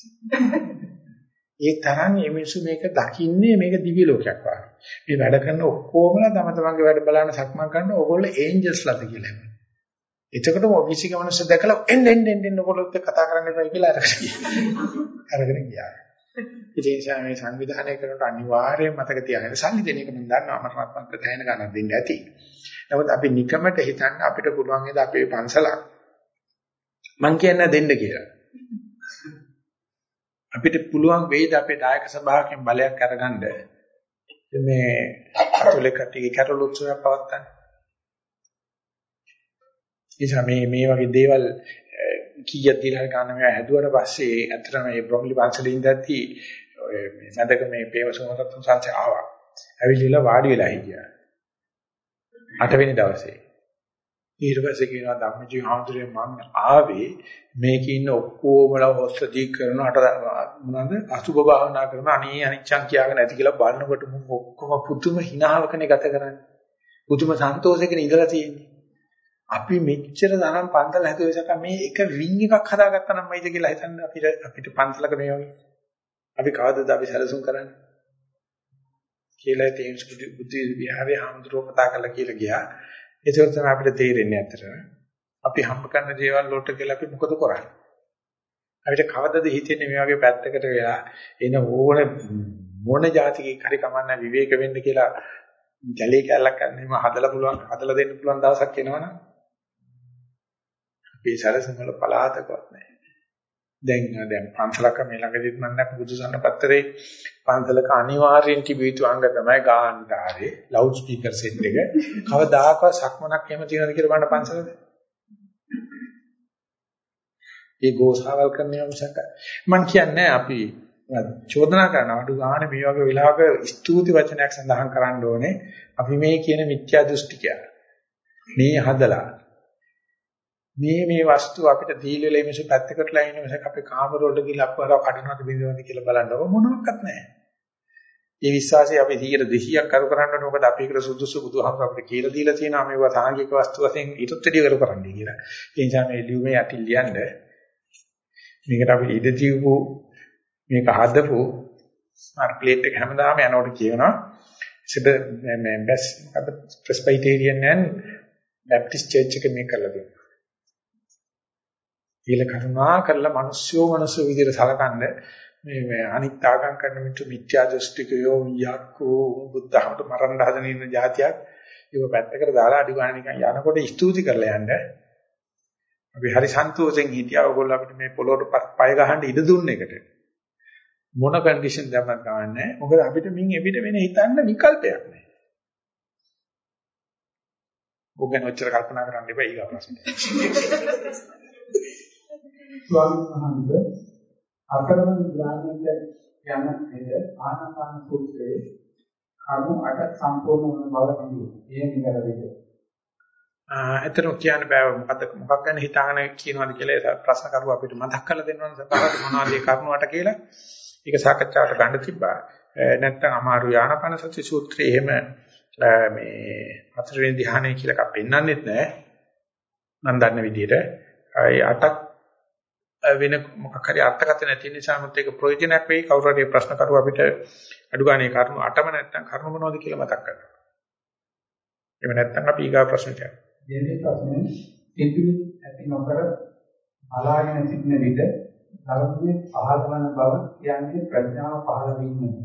ඒ තරම් මේ මිනිස්සු මේක දකින්නේ මේක දිව්‍ය ලෝකයක් වගේ. මේ වැඩ කරන ඔක්කොමලා තම තමන්ගේ වැඩ බලන සක්මන් කරන ඕගොල්ලෝ ඒන්ජල්ස්ලාද කියලා. එතකොටම ඔෆිස් එකේ මිනිස්සු දැකලා එන්න එන්න එන්න ඔයගොල්ලෝ කතා කරන්න එපා කියලා අරගෙන ගියා. අරගෙන ගියා. ඉතින් මේ සංවිධානය කරනකොට අනිවාර්යයෙන් මතක තියාගන්න සල්ලි දෙන එක මම දන්නවා අමරණාත්මක දැයන ගණන් දෙන්න ඇති. නමුත් අපි නිකමට හිතන්න අපිට පුළුවන් නේද අපේ පන්සලක් මං කියන්නේ දෙන්න කියලා. අපිට පුළුවන් වෙයිද අපේ දායක සභාවකින් බලයක් අරගන්න මේ කතෝලික කට්ටියගේ කැටලොග් උත්සවයක් පවත්වන්න. ඉතින් මේ මේ වගේ දේවල් කීයක් දීලා ගන්න මේවා හැදුවට පස්සේ ඇත්තටම මේ බ්‍රොම්ලි පන්සලේ ඉඳද්දී ඔය මේ මැදක මේ පේවසෝමරත්න සංසය ආවා. ඇවිල්ලා වාඩි වෙලා හිටියා. අටවෙනි දවසේ. ඊට පස්සේ කියනවා ධම්මජී හාමුදුරුවෝ මම ආවේ මේකේ ඉන්න ඔක්කොමලා හොස්තදී කරන අට මොනවාද අසුබ භාවනා කරන අනේ අනිච්චං කියාගෙන ඇති කියලා බලනකොට මම ඔක්කොම පුදුම හිනාවකනේ ගත කරන්නේ. පුදුම සන්තෝෂයකින් ඉඳලා තියෙන්නේ. අපි මෙච්චර තරම් පන්සල් හැදුවේසක මේ එක වින් එකක් හදාගත්තා නම් මයිද කියලා හිතන්න අපිට අපිට පන්සලක මේ වගේ අපි කවදද අපි සැලසුම් කරන්නේ කියලා තේන්ස් බුද්ධි විහාරේ හාමුදුරුවෝ කතා කරලා කියලා ගියා. ඒක තමයි අපිට තේරෙන්නේ අතට. අපි හම්බ කරන දේවල් වලට කියලා අපි මොකද කරන්නේ? අපිට කවදද හිතෙන්නේ මේ වගේ පැත්තකට වෙලා එන ඕන මොන જાතිකේ හරි කමන්න විවේක වෙන්න කියලා ජලයේ කැලක් ගන්නෙම හදලා පුළුවන් හදලා දෙන්න පුළුවන් දවසක් එනවනම් මේ සැලසුම් වල පලාතකවත් නැහැ. දැන් දැන් පන්සලක මේ ළඟදිත් මම දැක්ක බුදුසසුන පත්‍රේ පන්සලක අනිවාර්යෙන් තිබිය යුතු අංග තමයි ගාන්ධාරේ ලවුඩ් ස්පීකර් සෙට් එක. කවදාකවත් සක්මනක් එහෙම තියනද කියලා බලන්න පන්සලද? ඒ ගෝසාවල් කරන්නේ මිසක මම කියන්නේ අපි චෝදනා කරන අඩු ගන්න මේ වගේ වෙලාවක ස්තුති වචනයක් සඳහන් කරන්න ඕනේ. අපි මේ කියන මිත්‍යා දෘෂ්ටිකය මේ හදලා මේ මේ වස්තු අපිට දීලා වෙලා මිස පැත්තකටලා ඉන්න මිසක් අපේ කාමර වලට ගිහලා අප්පරව කඩනවද බින්දනවද කියලා බලන්නකො මොනවත් නැහැ. මේ විශ්වාසය අපි සීයට දෙසීයක් කරු කරන්න ඕනේ. මොකද අපි ඒකට සුදුසු බුදුහාමුදුරුවෝ අපිට කියලා දීලා තියෙනවා මේවා සාංගික වස්තු වශයෙන් ඊටත් වැඩි කරු කරන්නයි කියලා. ඒ නිසා මේ ලියුමේ යටි ලියන්න මේකට අපි ඉඳ ජීවු මේක හදපු ස්මාර්ට් ප්ලේට් එක හැමදාම යනකොට කියනවා සිට මේ බැස් අප ප්‍රෙස්බයිටේරියන් and බැප්ටිස්ට් චර්ච් එක මේක කරලා දෙනවා. ඊළ කරුණා කරලා මිනිස්සුયો මිනිස්සු විදිහට සලකන්නේ මේ අනිත් ආගම් කරන මිත්‍ර මිත්‍යා දෘෂ්ටිකයෝ යක්කෝ බුද්ධහමට මරන්න හදන ඉන්න જાතියක් ඒක පැත්තකට දාලා අඩි ගන්න නිකන් යනකොට ස්තුති කරලා යන්න අපි හරි සන්තෝෂෙන් හිටියා ඔයගොල්ලෝ අපිට මේ පොළොවට පය ගහන්න ඉඩ දුන්න එකට මොන කන්ඩිෂන් දැම්මත් ගන්නෑ මොකද අපිට මින් එවිට වෙන හිතන්න විකල්පයක් නැහැ. ඔබෙන් ඔච්චර කල්පනා කරන්න එපා ඊගා ප්‍රශ්නේ. ස්වාමීන් වහන්සේ අකරණ ඥානයට යන පෙර ආනාපාන සූත්‍රයේ කර්ම අට සම්පූර්ණ වන බව හිමි. එය නිවැරදිද? අතන කියන්න බෑ මොකද මොකක් ගැන හිතාගෙන කියනවාද කියලා ප්‍රශ්න කරුවා අපිට මතක් කරලා දෙන්නවනේ සපහරට මොනවද ඒ කර්ම අට කියලා. ඒක සාකච්ඡාවට ගන්න තිබ්බා. නැත්නම් අමාරු ආනාපාන සති සූත්‍රයේ එහෙම මේ හතරවෙනි ධ්‍යානය කියලා එකක් පෙන්වන්නෙත් නෑ. මම දන්න විදිහට ඒ අටක් වෙන මොකක් හරි අර්ථකථන නැති නිසා මත ඒක ප්‍රයෝජනක් වෙයි කවුරු හරි ප්‍රශ්න කරුවා අපිට අඩු ගානේ කරුණු අටම නැත්නම් කරුණු මොනවද කියලා මතක් කරගන්න. එහෙම නැත්නම් අපි ඊගා ප්‍රශ්නට යමු. දෙවෙනි ප්‍රශ්නේ සිතුවිලි ඇති නොකර බලාගෙන සිටින විට ධර්මයේ පහළ වන බව කියන්නේ ප්‍රඥාව පහළ වීමද?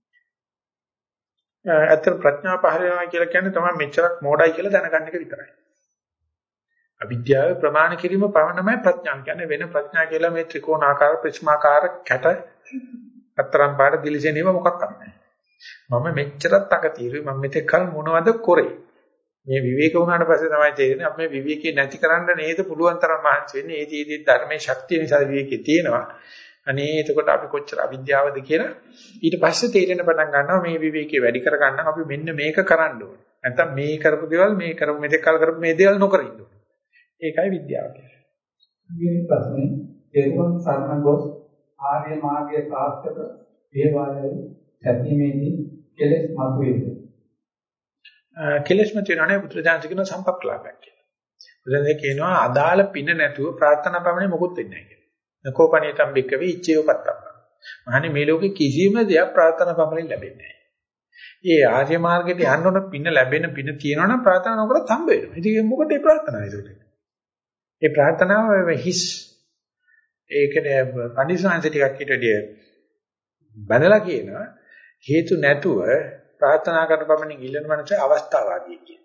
ඇත්තට ප්‍රඥාව පහළ වෙනවා කියලා කියන්නේ තමයි මෙච්චරක් මෝඩයි කියලා දැනගන්න එක විතරයි. අවිද්‍යාව ප්‍රමාණ කිරීම පවණමයි ප්‍රඥාව කියන්නේ වෙන ප්‍රඥා කියලා මේ ත්‍රිකෝණාකාර ප්‍රිස්මාකාර කැට අතරම් පාඩ දිලිසෙනේව මොකක්වත් නැහැ. මම මෙච්චරත් අකතිරුයි මම මෙතෙක් කල මොනවද කරේ? මේ විවේක වුණාට පස්සේ තමයි තේරෙන්නේ අපි මේ විවේකේ නැති කරන්න නේද පුළුවන් තරම් මහන්සි වෙන්නේ. ඒ තීදී ධර්මයේ ශක්තිය නිසා විවේකේ තියෙනවා. අනේ එතකොට අපි කොච්චර අවිද්‍යාවද කියලා ඊට පස්සේ තේරෙන පටන් ගන්නවා මේ විවේකේ වැඩි කර ගන්න අපි මෙන්න මේක කරන්න ඕනේ. නැත්නම් මේ කරපු දේවල් මේ කරපු මෙතෙක් කල කරපු මේ දේවල් නොකර ඉන්න ඕනේ. ඒකයි විද්‍යාව කියන්නේ. ඊයේ ප්‍රශ්නේ දේවන් සරණ ගොස් ආර්ය මාර්ගයේ ප්‍රාප්තක දේවාලයේ සත්‍යමේදී කෙලෙස් මතුවේද? කෙලෙස් මතුවන්නේ පුත්‍රජාන්ති කියන සම්පක්ලාපයක් කියලා. බුදුන් කියනවා අදාළ පින නැතුව ප්‍රාර්ථනා පමණේ මොකුත් වෙන්නේ නැහැ කියලා. නකෝපණීතම් බික්කවේ ඉච්ඡේව පත්තම්. මහන්නේ මේ ලෝකේ කිසිම දෙයක් ප්‍රාර්ථනා පමණින් ලැබෙන්නේ නැහැ. ඒ ආර්ය මාර්ගයට යන්න ඕන පින ලැබෙන පින තියෙනවනම් ප්‍රාර්ථනා නොකරත් හම්බ වෙනවා. ඉතින් මොකටද ඒ ප්‍රාර්ථනා ඒකට? ඒ ප්‍රාර්ථනාව හිස් ඒකනේ පඬිස්සංශ ටිකක් හිටියදී බඳලා කියනවා හේතු නැතුව ප්‍රාර්ථනා කරන පමණින් ඉල්ලන මනස අවස්ථාවාදී කියන.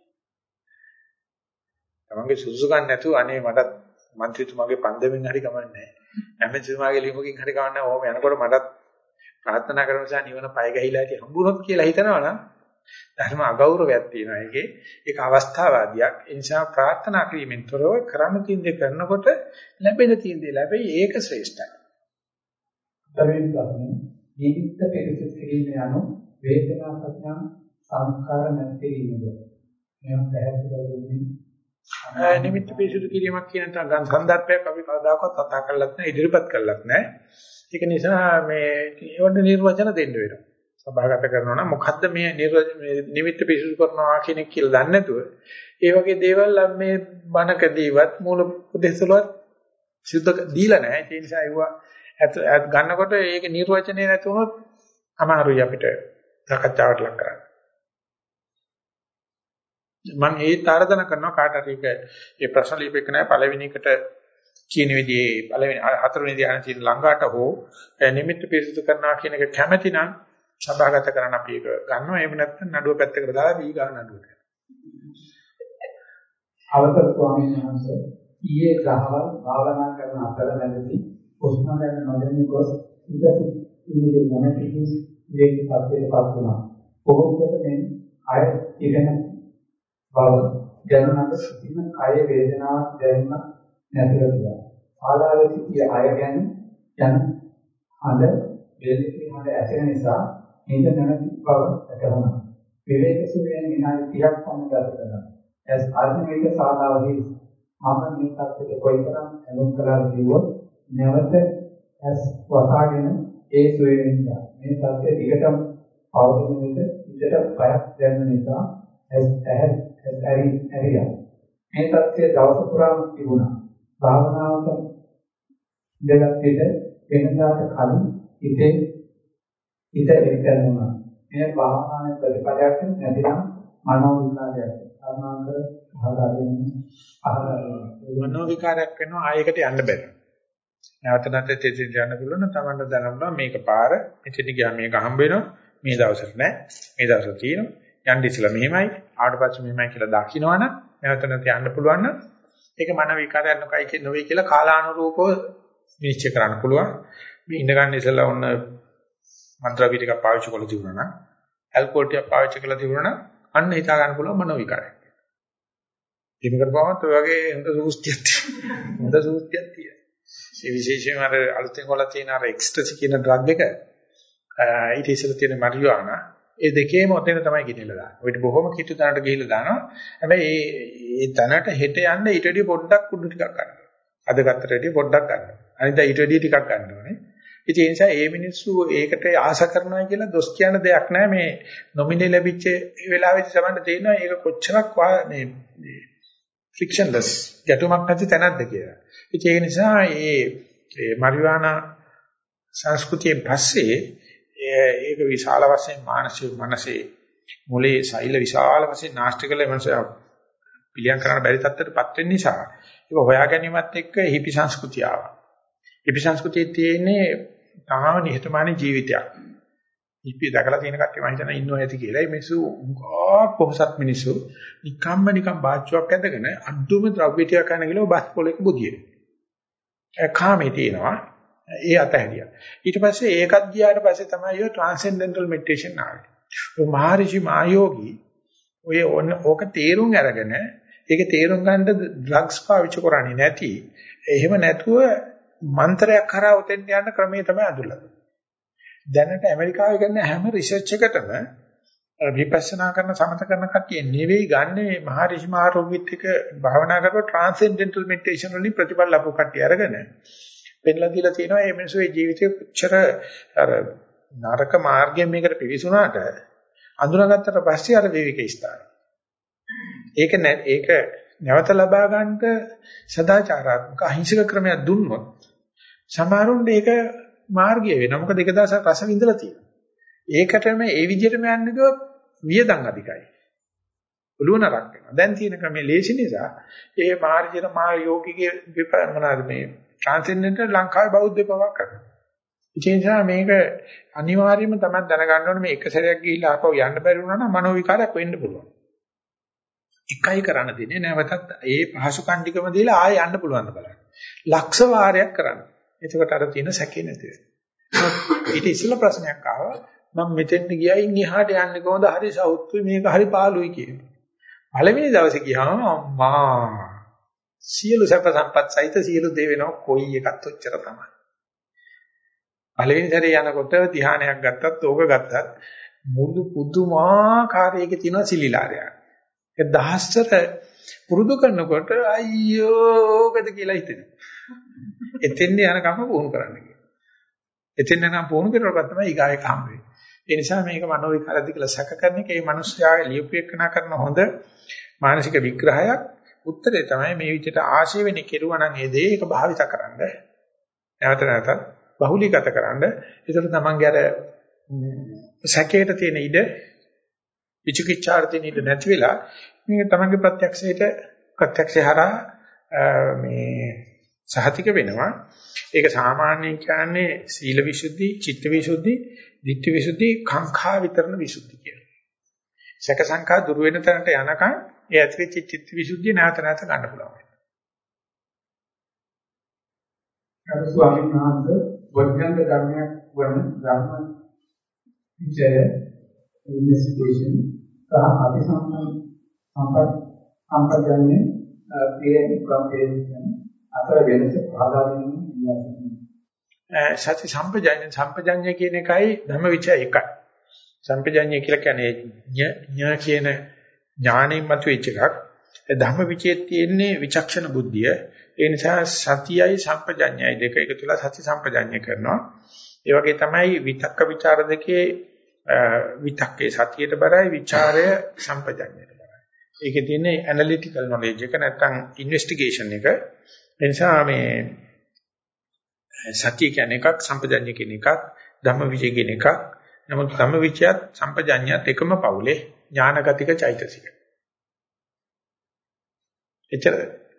තමන්ගේ සුසු ගන්න නැතුව අනේ මටත් മന്ത്രിතුමාගේ පන්දමෙන් හරි කමන්නේ නැහැ. ඇමතිතුමාගේ ලියුමකින් හරි කමන්නේ නැහැ. ඕම යනකොට මටත් ප්‍රාර්ථනා කරන නිසා නිවන පය ගහිලා ඇති හම්බුනොත් කියලා හිතනවා නම් ධර්ම අගෞරවයක් තියෙනවා ඒකේ. ඒක අවස්ථාවාදියක්. ඒ නිසා ප්‍රාර්ථනා කිරීමෙන් තොරව කරන්න තියෙන දේ කරනකොට ලැබෙන තියෙන දේ ලැබෙයි ඒක ශ්‍රේෂ්ඨයි. දෙවෙනි ප්‍රශ්නේ ජීවිත පෙරසිත කිරීම යනු වේදනා ප්‍රඥා සංස්කාර නැතිවීමද? මෙන්න පැහැදිලි කරගන්නේ නිමිත්ත පිරිසුදු කිරීමක් කියන තන සන්දර්භයක් අපි කවදාකවත් කතා කරලත් නැහැ ඉදිරිපත් කරලත් නැහැ. ඒක නිසා මේ ඒවට නිර්වචන දෙන්න වෙනවා. සභාගත කරනවා නම් මොකද්ද මේ නිමිත්ත පිරිසුදු කරනවා කියන එක කියලා දන්නේ නැතුව ඒ වගේ දේවල් මේ බණකදීවත් මූල උපදේශවලවත් සිද්ධ දීලා නැහැ. ඒ නිසා ඒවා ගන්නකොට ඒක නිර්වචනය නැති වුණොත් අමාරුයි අපිට සාකච්ඡාවට ලක් කරන්න. මම ඒ තරදන කරනවා කාට හරි ඒක ඒ ප්‍රශ්න ලියපෙක නැහැ පළවෙනි එකට කියන විදිහේ පළවෙනි හතරවෙනි ධ්‍යාන තියෙන ළඟාට හෝ නිමිත්ත පිරිසුදු කරනවා කියන එක කැමැති නම් සභාගත කරන්න අපි ඒක ගන්නවා. එහෙම නැත්නම් නඩුව පැත්තකට දාලා දී ගන්න නඩුවට. අවසර ස්වාමීන් වහන්සේ ඊයේ ගහවල් භාවනා කරන අතරමැදදී උස්ම ගන්න නොදැනී ගොස් ඉඳි ඉන්නේ මොනටිකිස් දෙවි පස්සේ පස් වුණා. කොහොමද මේ අය ඉගෙන බව දැනුණාට සිටින කය වේදනාවක් දැනෙන්න නැතිව ගියා. ආලාවේ සිටිය අය ගැන යන හඳ වේදිකේ හඳ ඇසෙන නිසා නිද නැති බව දැකගන්නවා. විවේක සුවයෙන් විනාඩි තිහක් පමණ ගත කරනවා. as අර්ධවේග සාධාවදී මම මේ තත්ත්වයට කොයිතරම් ඇලුම් කළාද කිව්වොත් නැවත ඇස් වසාගෙන ඒ සුවේනින්දා මේ තත්ත්වය දිගටම පවතින විට විතර බයක් දැනෙන නිසා ඇස් ඇස් ඇරි ඇරියා මේ තත්ත්වය දවස පුරාම තිබුණා. භාවනාවට ඉඳගත් විට වෙනදාට කලින් හිතේ හිත එක්කනවා. මේ භාවනාවේ ප්‍රතිපලයක් නැතිනම් මනෝ විකාරයක්. සාමාන්‍ය භාවනාවෙන් අහලා මනෝ විකාරයක් වෙනවා ආයකට යන්න බැහැ. නැවත නැවත තෙතින් යන්න පුළුවන් තමන්ට දැනනවා මේක පාර මෙතන ගියා මේක හම්බ වෙනවා මේ දවසට නෑ මේ දවසට තියෙනවා යන්න ඉස්සලා මෙහෙමයි ආවට පස්සේ මෙහෙමයි කියලා දකින්නවනම් නැවත නැවත යන්න පුළුවන් නම් ඒක මන විකාරයක් නොකයි කියන නොවේ කියලා කාලානුරූපව නිශ්චය කරන්න පුළුවන්. මේ ඉඳ ගන්න ඉස්සලා ඔන්න මන්ත්‍රාපී ටිකක් පාවිච්චි කරලා තිබුණා නම් ඇල්කොහොල් ටිකක් පාවිච්චි කරලා තිබුණා නම් අන්න හිතා ගන්න පුළුවන් මනෝ විකාරයක්. එහෙම කරපුවම ඔය වගේ හොඳ සූස්තියක් තියෙනවා. හොඳ සූස්තියක් තියෙනවා. ඒ විශේෂයෙන්ම අර අලුතෙන් වල තියෙන අර එක්ස්ට්‍රසි කියන ඩ්‍රග් එක ඊට ඉස්සෙල්ලා තියෙන මරිජුවානා ඒ දෙකේම ඔතන තමයි ගෙනියලා දාන්නේ. ඔයිට බොහොම කිට්ටු තැනට ගිහිල්ලා දානවා. හැබැයි ඒ ඒ තැනට හෙට යන්න ඊට වැඩිය පොඩ්ඩක් කුඩු ටිකක් ගන්නවා. අද ගත්තට වැඩිය පොඩ්ඩක් ගන්නවා. අනිත් ඊට වැඩිය ටිකක් ගන්න ඕනේ. ඉතින් ඒ නිසා මේ මිනිස්සු ඒකට ආස කරනවා කියලා දොස් කියන දෙයක් නැහැ. මේ නොමිනේ ලැබිච්ච වෙලාවෙදි සමහරට තේරෙනවා ඒක කොච්චරක් මේ ෆ්‍රික්ෂන්ලස් ගැටුමක් නැති තැනක්ද කියලා. ඉතින් ඒ නිසා මේ මරිජුවානා සංස්කෘතියෙන් පස්සේ ඒක විශාල වශයෙන් මානසික මනසේ මොලේ සෛල විශාල වශයෙන් නාස්ති කළ මනස පිළියම් කරන්න බැරි තත්ත්වයකටපත් වෙන නිසා ඒක හොයා ගැනීමත් එක්ක හිපි සංස්කෘතිය ආවා. හිපි සංස්කෘතියේ තියෙන්නේ තාම නිහතමානී ජීවිතයක්. හිපි දැකලා තියෙන කට්ටිය මම හිතනවා ඉන්නව ඇති කියලා. මේ මිනිස්සු උගා පොහසත් මිනිස්සු නිකම්ම නිකම් බාච්චුවක් ඇඳගෙන අඩුම ද්‍රව්‍ය ටිකක් කන ගිලෝ බස් පොලේක බුදියේ. ඒ කාමේ තියෙනවා. ඒ අතහැරියා. ඊට පස්සේ ඒකත් ගියාට පස්සේ තමයි ඔය ට්‍රාන්සෙන්ඩෙන්ටල් මෙඩිටේෂන් ආවේ. ඔය මහරිෂි මායෝගී ඔය ඕක තේරුම් අරගෙන ඒක තේරුම් ගන්න ඩ්‍රග්ස් පාවිච්චි කරන්නේ නැති. එහෙම නැතුව මන්ත්‍රයක් කරා උතෙන් යන ක්‍රමයේ තමයි අඳුල්ලා. දැනට ඇමරිකාවේ කරන හැම රිසර්ච් එකකටම විපස්සනා කරන සමත කරන කට්ටිය නෙවෙයි ගන්න මේ මහරිෂි මායෝගීත් එක භාවනා කරලා ට්‍රාන්සෙන්ඩෙන්ටල් මෙඩිටේෂන් වලින් ප්‍රතිඵල ලැබු කට්ටිය අරගෙන පෙන්ලා දීලා තියෙනවා මේ මිනිස්සුගේ ජීවිතේ කොච්චර අර නරක මාර්ගයෙන් මේකට පිවිසුණාට අඳුනගත්තට පස්සේ අර විවේකී ස්ථාන. ඒක ඒක නැවත ලබා ගන්නට සදාචාරාත්මක අහිංසක ක්‍රමයක් දුන්නොත් සමහරුන්ට ඒක මාර්ගය වෙනවා. මොකද ඒක දවසක් රස විඳලා තියෙනවා. ඒකටම ඒ විදිහටම යන්නේ ගියොත් වියදම් අධිකයි. ඔළුව නරක වෙනවා. දැන් තියෙන ක්‍රමේ ලේසි නිසා ඒ මාර්ගයට මා යෝගිකේ විපරමනාද මේ ට්‍රාන්සෙන්ඩෙන්ටල් ලංකාවේ බෞද්ධ පවක් කරනවා. ඒ නිසා මේක අනිවාර්යයෙන්ම තමයි දැනගන්න ඕනේ මේ එක සැරයක් ගිහිල්ලා ආපහු යන්න බැරි වුණා නම් මනෝ විකාරයක් වෙන්න පුළුවන්. එකයි කරන්න දෙන්නේ නැවතත් ඒ පහසු කණ්ඩිකම දීලා ආයෙ යන්න පුළුවන් බලන්න. ලක්ෂ වාරයක් කරන්න. එතකොට අර තියෙන සැකේ නැති වෙනවා. ඊට ඉස්සෙල්ලා ප්‍රශ්නයක් ආවා මම මෙතෙන්ට ගියා ඉන් එහාට යන්නේ කොහොමද හරි සවුත්තුයි මේක හරි පාළුයි කියනවා. පළවෙනි දවසේ ගියාම අම්මා සියලු සැප සම්පත් සහිත සියලු දේ වෙනවා කොයි එකත් ඔච්චර තමයි. පළවෙනි සැරේ යනකොට ධ්‍යානයක් ගත්තත් ඕක ගත්තත් මුදු පුදුමාකාරයක තියෙන සිලිලාරයක්. ඒ දහස්තර පුරුදු කරනකොට අයියෝ කද කියලා හිතෙනවා. එතෙන් යනකම පුහුණු කරන්න කියලා. එතෙන් නම් පුහුණු කරනකොට තමයි ඊගායක හම්බ වෙන්නේ. ඒ නිසා මේක මනෝ විකාරද කියලා සැක කරන එක මේ මිනිස්යාගේ ලියුපේකනා කරන හොඳ මානසික විග්‍රහයක්. උත්තරේ තමයි මේ විදිහට ආශය වෙන්නේ කෙරුවා නම් ඒ දේ ඒක භාවිත කරන්න. නැවත නැවත බහුලීගත කරන්න. ඒතර තමන්ගේ අර සැකේට තියෙන ඉඩ විචිකිච්ඡාට තියෙන ඉඩ නැති වෙලා මේ තමන්ගේ ප්‍රත්‍යක්ෂයට ප්‍රත්‍යක්ෂය හරහා මේ සහතික වෙනවා. ඒක සාමාන්‍යයෙන් කියන්නේ සීල විසුද්ධි, චිත්ත විසුද්ධි, ධිට්ඨි විසුද්ධි, කාංකා විතරණ විසුද්ධි කියලා. සැක සංකා දුර වෙන තැනට යනකම් ඒ ඇතිවෙච්ච චිත්ත විසුද්ධිය නැවත නැවත ගන්න පුළුවන්. අර ස්වාමීන් වහන්සේ වර්ගන්ත ධර්මයක් වන ධර්ම විචය ඉන්වෙස්ටිගේෂන් සහ අධිසම්පන්න සම්පත් සම්පජන්‍ය ක්‍රියා කම්පේෂන් අතර වෙනස පහදා දෙන්නේ. සති සම්පජන්‍ය සම්පජන්‍ය කියන එකයි ධම්ම විචය එකයි. සම්පජන්‍ය කියලා කියන්නේ ඥ ඥ කියන ඥාණයෙන් මතුවෙච්ච එකක්. ධම්මවිචේ තියෙන්නේ විචක්ෂණ බුද්ධිය. ඒ නිසා සතියයි සම්පජඤ්ඤයයි දෙක එකතුලා සති සම්පජඤ්ඤය කරනවා. ඒ වගේ තමයි විතක්ක ਵਿਚාර දෙකේ විතක්කේ සතියට බරයි ਵਿਚාරය සම්පජඤ්ඤයට බරයි. ඒකේ තියෙන්නේ ඇනලිටිකල් නොලෙජ් එක නැත්නම් ඉන්වෙස්ටිගේෂන් එක. ඒ නිසා මේ සතිය කියන්නේ එකක් සම්පජඤ්ඤය කියන එකක් ධම්මවිචේ කියන එකක්. නමුත් ධම්මවිචයත් සම්පජඤ්ඤයත් එකම පවුලේ ඥානගතික චෛතසික. එච්චරද?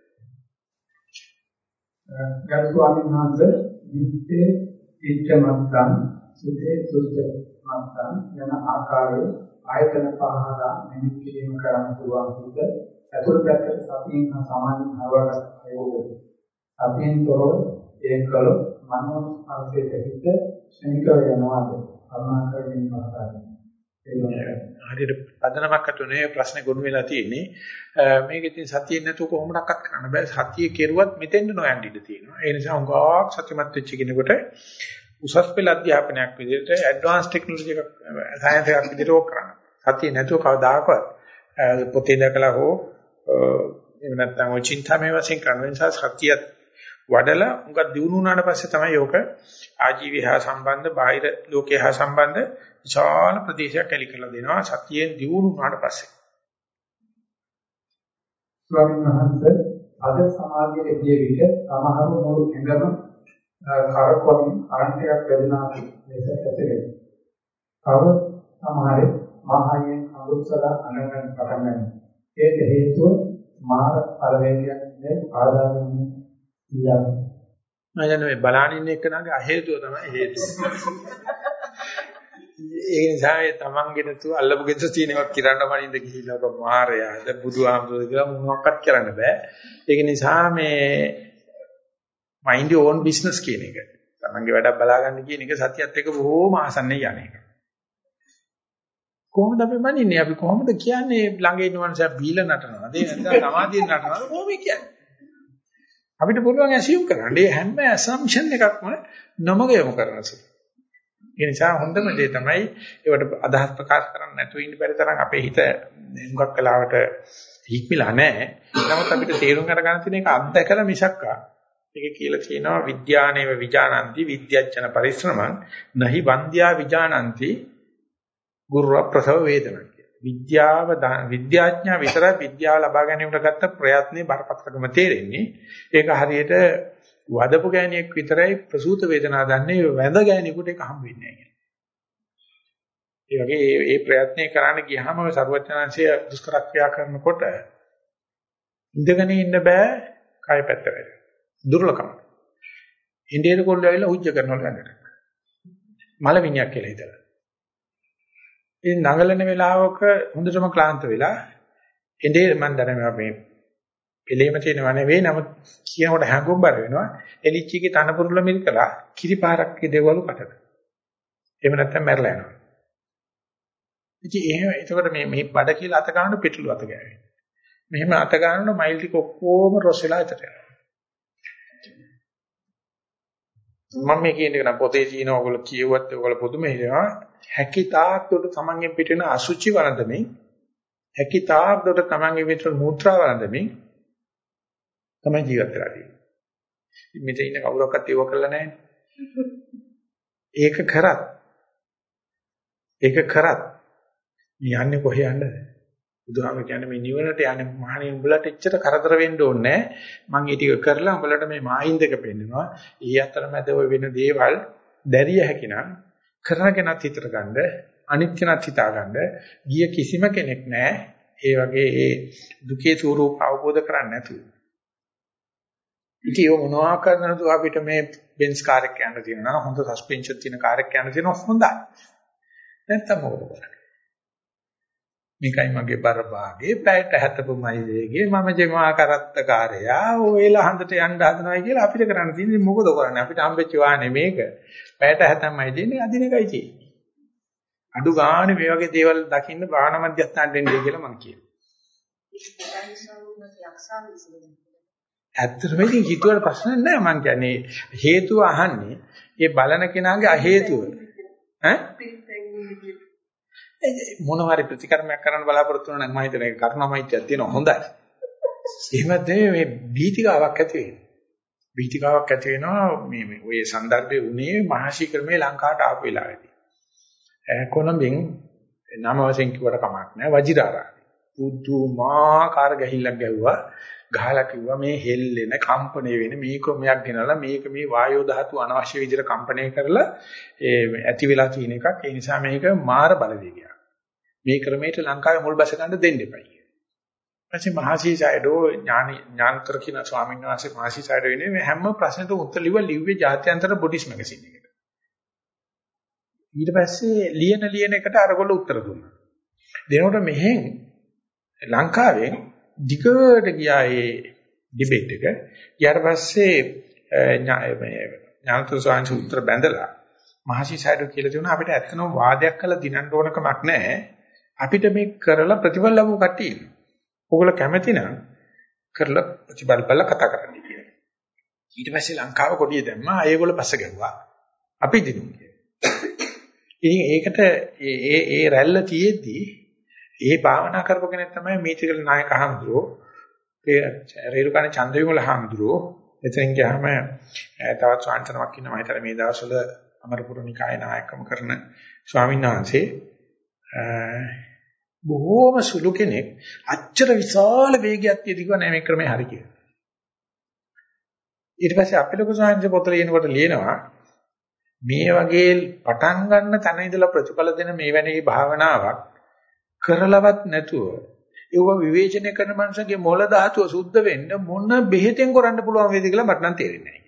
ගරු ස්වාමීන් වහන්සේ විත්තේ ඉච්ඡමත්තං සුතේ සුත්තමත්තං යන ආකාරයේ ආයතන පහදා මෙහෙම කිරීම කරන්න පුළුවන් විට අතුරු පැත්තට සතියෙන් සමානින් හරවගත් ප්‍රයෝගය. සතියෙන් තොරව ඒකල මනෝ ස්පර්ශයේ පිට ශනිකව යනවාද කර්මාකරමින් පහදාගන්න. හරියට පදනමක් අතුනේ ප්‍රශ්නේ ගොනු වෙලා තියෙන්නේ. මේක ඉතින් සතියෙන් නැතුව කොහොමඩක්වත් කරන්න බෑ. සතිය කෙරුවත් මෙතෙන්ද නොයන් ඉඳ තියෙනවා. ඒ නිසා උංගාවක් සත්‍යමත් වෙච්ච කෙනෙකුට උසස් පෙළ අධ්‍යාපනයක් විදිහට ඇඩ්වාන්ස් ටෙක්නොලොජි එකක් සයන්ස් එකක් විදිහට ඕක කරන්න. සතිය නැතුව කවදාකවත් පොතේ දැකලා හෝ එහෙම නැත්නම් ඔය චින්තාමය වශයෙන් කරන නිසා සතියත් වඩලා උංගක් දිනු වුණාට පස්සේ තමයි ඕක ආජීවය හා සම්බන්ධ බාහිර ලෝකයේ හා සම්බන්ධ විශාල ප්‍රදේශයක් ඇලි කරලා දෙනවා සතියෙන් දිනු වුණාට පස්සේ. ස්වාමීන් වහන්සේ අද සමාජයේ ගිය විට සමහර මුළු ඇඟම කරකවමින් අරන්ටයක් වැදෙනා ලෙස ඇතිවේ. තව සමහර මහායන් අනුසලා අනගන් පටන් ගන්නවා. ඒක හේතුව මාර පරිවේගයක් නේ ආදානෙන්නේ කියන්නේ. මම කියන්නේ මේ බලානින්න එක්කනගේ අහේතුව තමයි හේතුව. ඒ නිසා ඒ තමන්ගෙන තු අල්ලපු ගෙදර තියෙනවක් කිරන්න මනින්ද ගිහිල්ලා ඔබ මාරයාද බුදුහාමුදුරුවෝ කියලා මොනවක්වත් කරන්න බෑ. ඒක නිසා මේ mind your own business කියන එක. තමන්ගේ වැඩක් බලාගන්න කියන එක සතියත් එක්ක බොහෝම ආසන්නේ යන එක. කොහොමද අපි මනින්නේ? අපි කොහොමද කියන්නේ ළඟ ඉන්න මනුස්සයා බීල නටනවා. ඒ නැත්නම් සමාධියෙන් නටනවා. කොහොමද කියන්නේ? අපිට පුළුවන් ඇසියුම් කරන්න. මේ හැම assumption එකක්ම නමග යොමු කරනවා. ඒ නිසා හොඳම දේ තමයි ඒවට අදහස් ප්‍රකාශ කරන්න නැතුව ඉන්න බැරි තරම් අපේ හිත හුඟක් කලාවට හික්මිලා නැහැ. නමුත් අපිට තේරුම් අරගන්න තියෙන එක අත්දැකලා මිසක්කා. ඒක කියලා කියනවා විද්‍යානේව විජානಂತಿ විද්‍යච්ඡන පරිශ්‍රමං නහි වන්ද්‍යා විජානಂತಿ ගුරු ප්‍රසව වේදනා කියලා. විද්‍යාව විද්‍යාඥයා විතර විද්‍යාව ලබා ගැනීමට ගත්ත ප්‍රයත්නේ බරපතලකම තේරෙන්නේ. ඒක හරියට වදපු ගෑණියෙක් විතරයි ප්‍රසූත වේදනාව දන්නේ වැඳ ගෑණියෙකුට ඒක හම් වෙන්නේ නැහැ. ඒ වගේ මේ ප්‍රයත්නේ කරන්න ගියාම සර්වඥාන්සිය දුෂ්කර ක්‍රියා කරනකොට ඉඳගෙන ඉන්න බෑ කය පැත්ත වැඩ. දුර්ලභම. ඉන්දියානු කොල්ලෝ ඇවිල්ලා උච්ච කරනවා ළඟට. මලවිනියක් කියලා හිතලා. ඉතින් නගලන වෙලාවක හොඳටම ක්ලාන්ත වෙලා ඉන්දිය මන් දන්නේ මේ එළේම තියෙනව නෙවෙයි නමුත් කියනකොට හැඟුම්බර වෙනවා එලිච්චිගේ තනපුරුල මිල්කලා කිරිපාරක් දෙවලු කටට. එහෙම නැත්නම් මැරලා යනවා. ඉතින් එහෙම එතකොට මේ මේ බඩ කියලා අත ගන්නකොට පිටුළු අත ගෑවෙනවා. මෙහෙම අත ගන්නකොට මයිල් ටික ඔක්කොම රොස් වෙලා එතට යනවා. මම මේ කියන එක නම් පොතේ තියෙන ඔයගොල්ලෝ කියුවත් ඔයගොල්ලෝ පුදුම හිතනවා හැකිතාක් දුරට තමන්ගෙන් පිට වෙන අසුචි වළඳමින් හැකිතාක් දුරට තමන්ගේ විතර මූත්‍රා වළඳමින් තමයි ජීවත් වෙලා තියෙන්නේ. මෙතන ඉන්න කවුරක්වත් ඒව කරලා නැහැ. ඒක කරත් ඒක කරත් යන්නේ කොහේ යන්නද? බුදුහාම කියන්නේ මේ නිවනට යන්නේ මහණේ උඹලට එච්චර කරදර වෙන්න ඕනේ නැහැ. මම ඒ ටික කරලා උඹලට මේ මායින්දක පෙන්නනවා. ඊ අතරමැද ඔය වෙන දේවල් දැරිය හැකිනම් කරන කෙනත් හිතට ගන්න අනිත් කෙනත් හිතා ගන්න ගිය කිසිම කෙනෙක් නැහැ. ඒ වගේ ඒ දුකේ ස්වરૂප අවබෝධ කරන්නේ නැතුව. ඉතින් මොනවා කරනද අපිට මේ බෙන්ස් කාර් එක යන්න තියෙනවා හොඳ සස්පෙන්ෂන් තියෙන කාර් එක යන්න තියෙනවා හොඳයි. නැත්තම් මොකද කරන්නේ? මේකයි මගේ බර භාගේ පැයට හැතපු මයිලේගේ මම ජෙමා කරත්ත කාර්යයා ඔයලා හන්දට යන්න හදනවා කියලා අපිට කරන්න තියෙන්නේ මොකද කරන්නේ? අපිට හම්බෙච්ච වාහනේ මේක. පැයට හැතමයි දෙන්නේ අදින එකයි තියෙන්නේ. අඩු ගානේ මේ වගේ දේවල් දකින්න භාවනා මධ්‍යස්ථානට එන්නේ කියලා මම කියනවා. ඇත්තටම ඉතින් හිතුවට ප්‍රශ්න නැහැ මං කියන්නේ හේතුව අහන්නේ ඒ බලන කෙනාගේ අහේතුව ඈ මොන හරි ප්‍රතිකර්මයක් කරන්න බලාපොරොත්තු වෙනවා නම් මම හිතන්නේ කරුණාමයිත්‍යයක් තියෙනවා හොඳයි එහෙමත් නෙමෙයි මේ බීතිකාවක් ඇති වෙනවා. බීතිකාවක් ඇති වෙනවා මේ මේ ඔය સંદર્ભයේ උනේ මහසි ක්‍රමේ ලංකාවට ආපු වෙලාවේදී. කොළඹින් නම වශයෙන් කිව්වට කමක් නැහැ වජිරාරා. පුදුමාකාර ගහිල්ලක් ගැහුවා. ගහලා කිව්වා මේ හෙල්ලෙන කම්පණය වෙන මේ ක්‍රමයක් ගෙනලා මේක මේ වායෝ ධාතු අනවශ්‍ය විදිහට කම්පණය කරලා ඒ ඇති වෙලා තියෙන එකක්. ඒ නිසා මේක මාර බලවේගයක්. මේ ක්‍රමයට ලංකාවේ මුල් බැස ගන්න දෙන්න එපයි. ඊපස්සේ මහසීසයිඩෝ ඥාන ඥානතර කියන ස්වාමීන් වහන්සේ මහසීසයිඩෝ ඉන්නේ මේ හැම ප්‍රශ්නෙටම උත්තර ලිව්වා ලිව්වේ ජාත්‍යන්තර බුද්දිස්ට් මැගසින් එකට. ඊට පස්සේ ලියන ලියන එකට අරගොල්ල උත්තර දුන්නා. දෙනකොට මෙහෙන් ලංකාවෙන් දිගට ගියා ඒ ඩිබේට් එක. ඊට පස්සේ ඥානතර ස්වාමීන් වහන්සේ උත්තර බැඳලා මහසීසයිඩෝ කියලා දුන්නා අපිට ඇත්තම වාදයක් කළ දිනන්න ඕන කමක් නැහැ. අපිට මේ කරලා ප්‍රතිඵල ලැබුව කට්ටිය ඉන්නවා. ඔයගොල්ලෝ කැමති නම් කරලා ප්‍රතිඵල බල කතා කරන්න කියලා. ඊට පස්සේ ලංකාව කොඩිය දැම්මා. ඒගොල්ලෝ පස්ස ගැහුවා. අපි දිනු කියලා. ඉතින් ඒකට ඒ ඒ ඒ රැල්ල තියෙද්දි ඒ භාවනා කරපු කෙනෙක් තමයි මේතිකල නායක හඳුරෝ. ඒ රේරුකාණ චන්ද්‍රවිමල හඳුරෝ. එතෙන් ගියාම තවත් ස්වාමීන් ඉන්නවා. හිතලා මේ දවස්වල අමරපුර නිකායේ නායකකම කරන ස්වාමීන් වහන්සේ බොහෝම සුළු කෙනෙක් අච්චර විශාල වේගයක් තියදී කිව්වා නෑ මේ ක්‍රමය හරි කියලා. ඊට පස්සේ අපේ ලොකු සාංශ පොත ලියනකොට ලියනවා මේ වගේ පටන් ගන්න තැන ඉඳලා ප්‍රතිඵල දෙන මේ වැනි භාවනාවක් කරලවත් නැතුව ඒව විවේචනය කරන මනුස්සගේ මොළ ධාතුව සුද්ධ වෙන්න මොන බෙහෙතෙන් කරන්න පුළුවන් වේද කියලා මට නම් තේරෙන්නේ නෑ.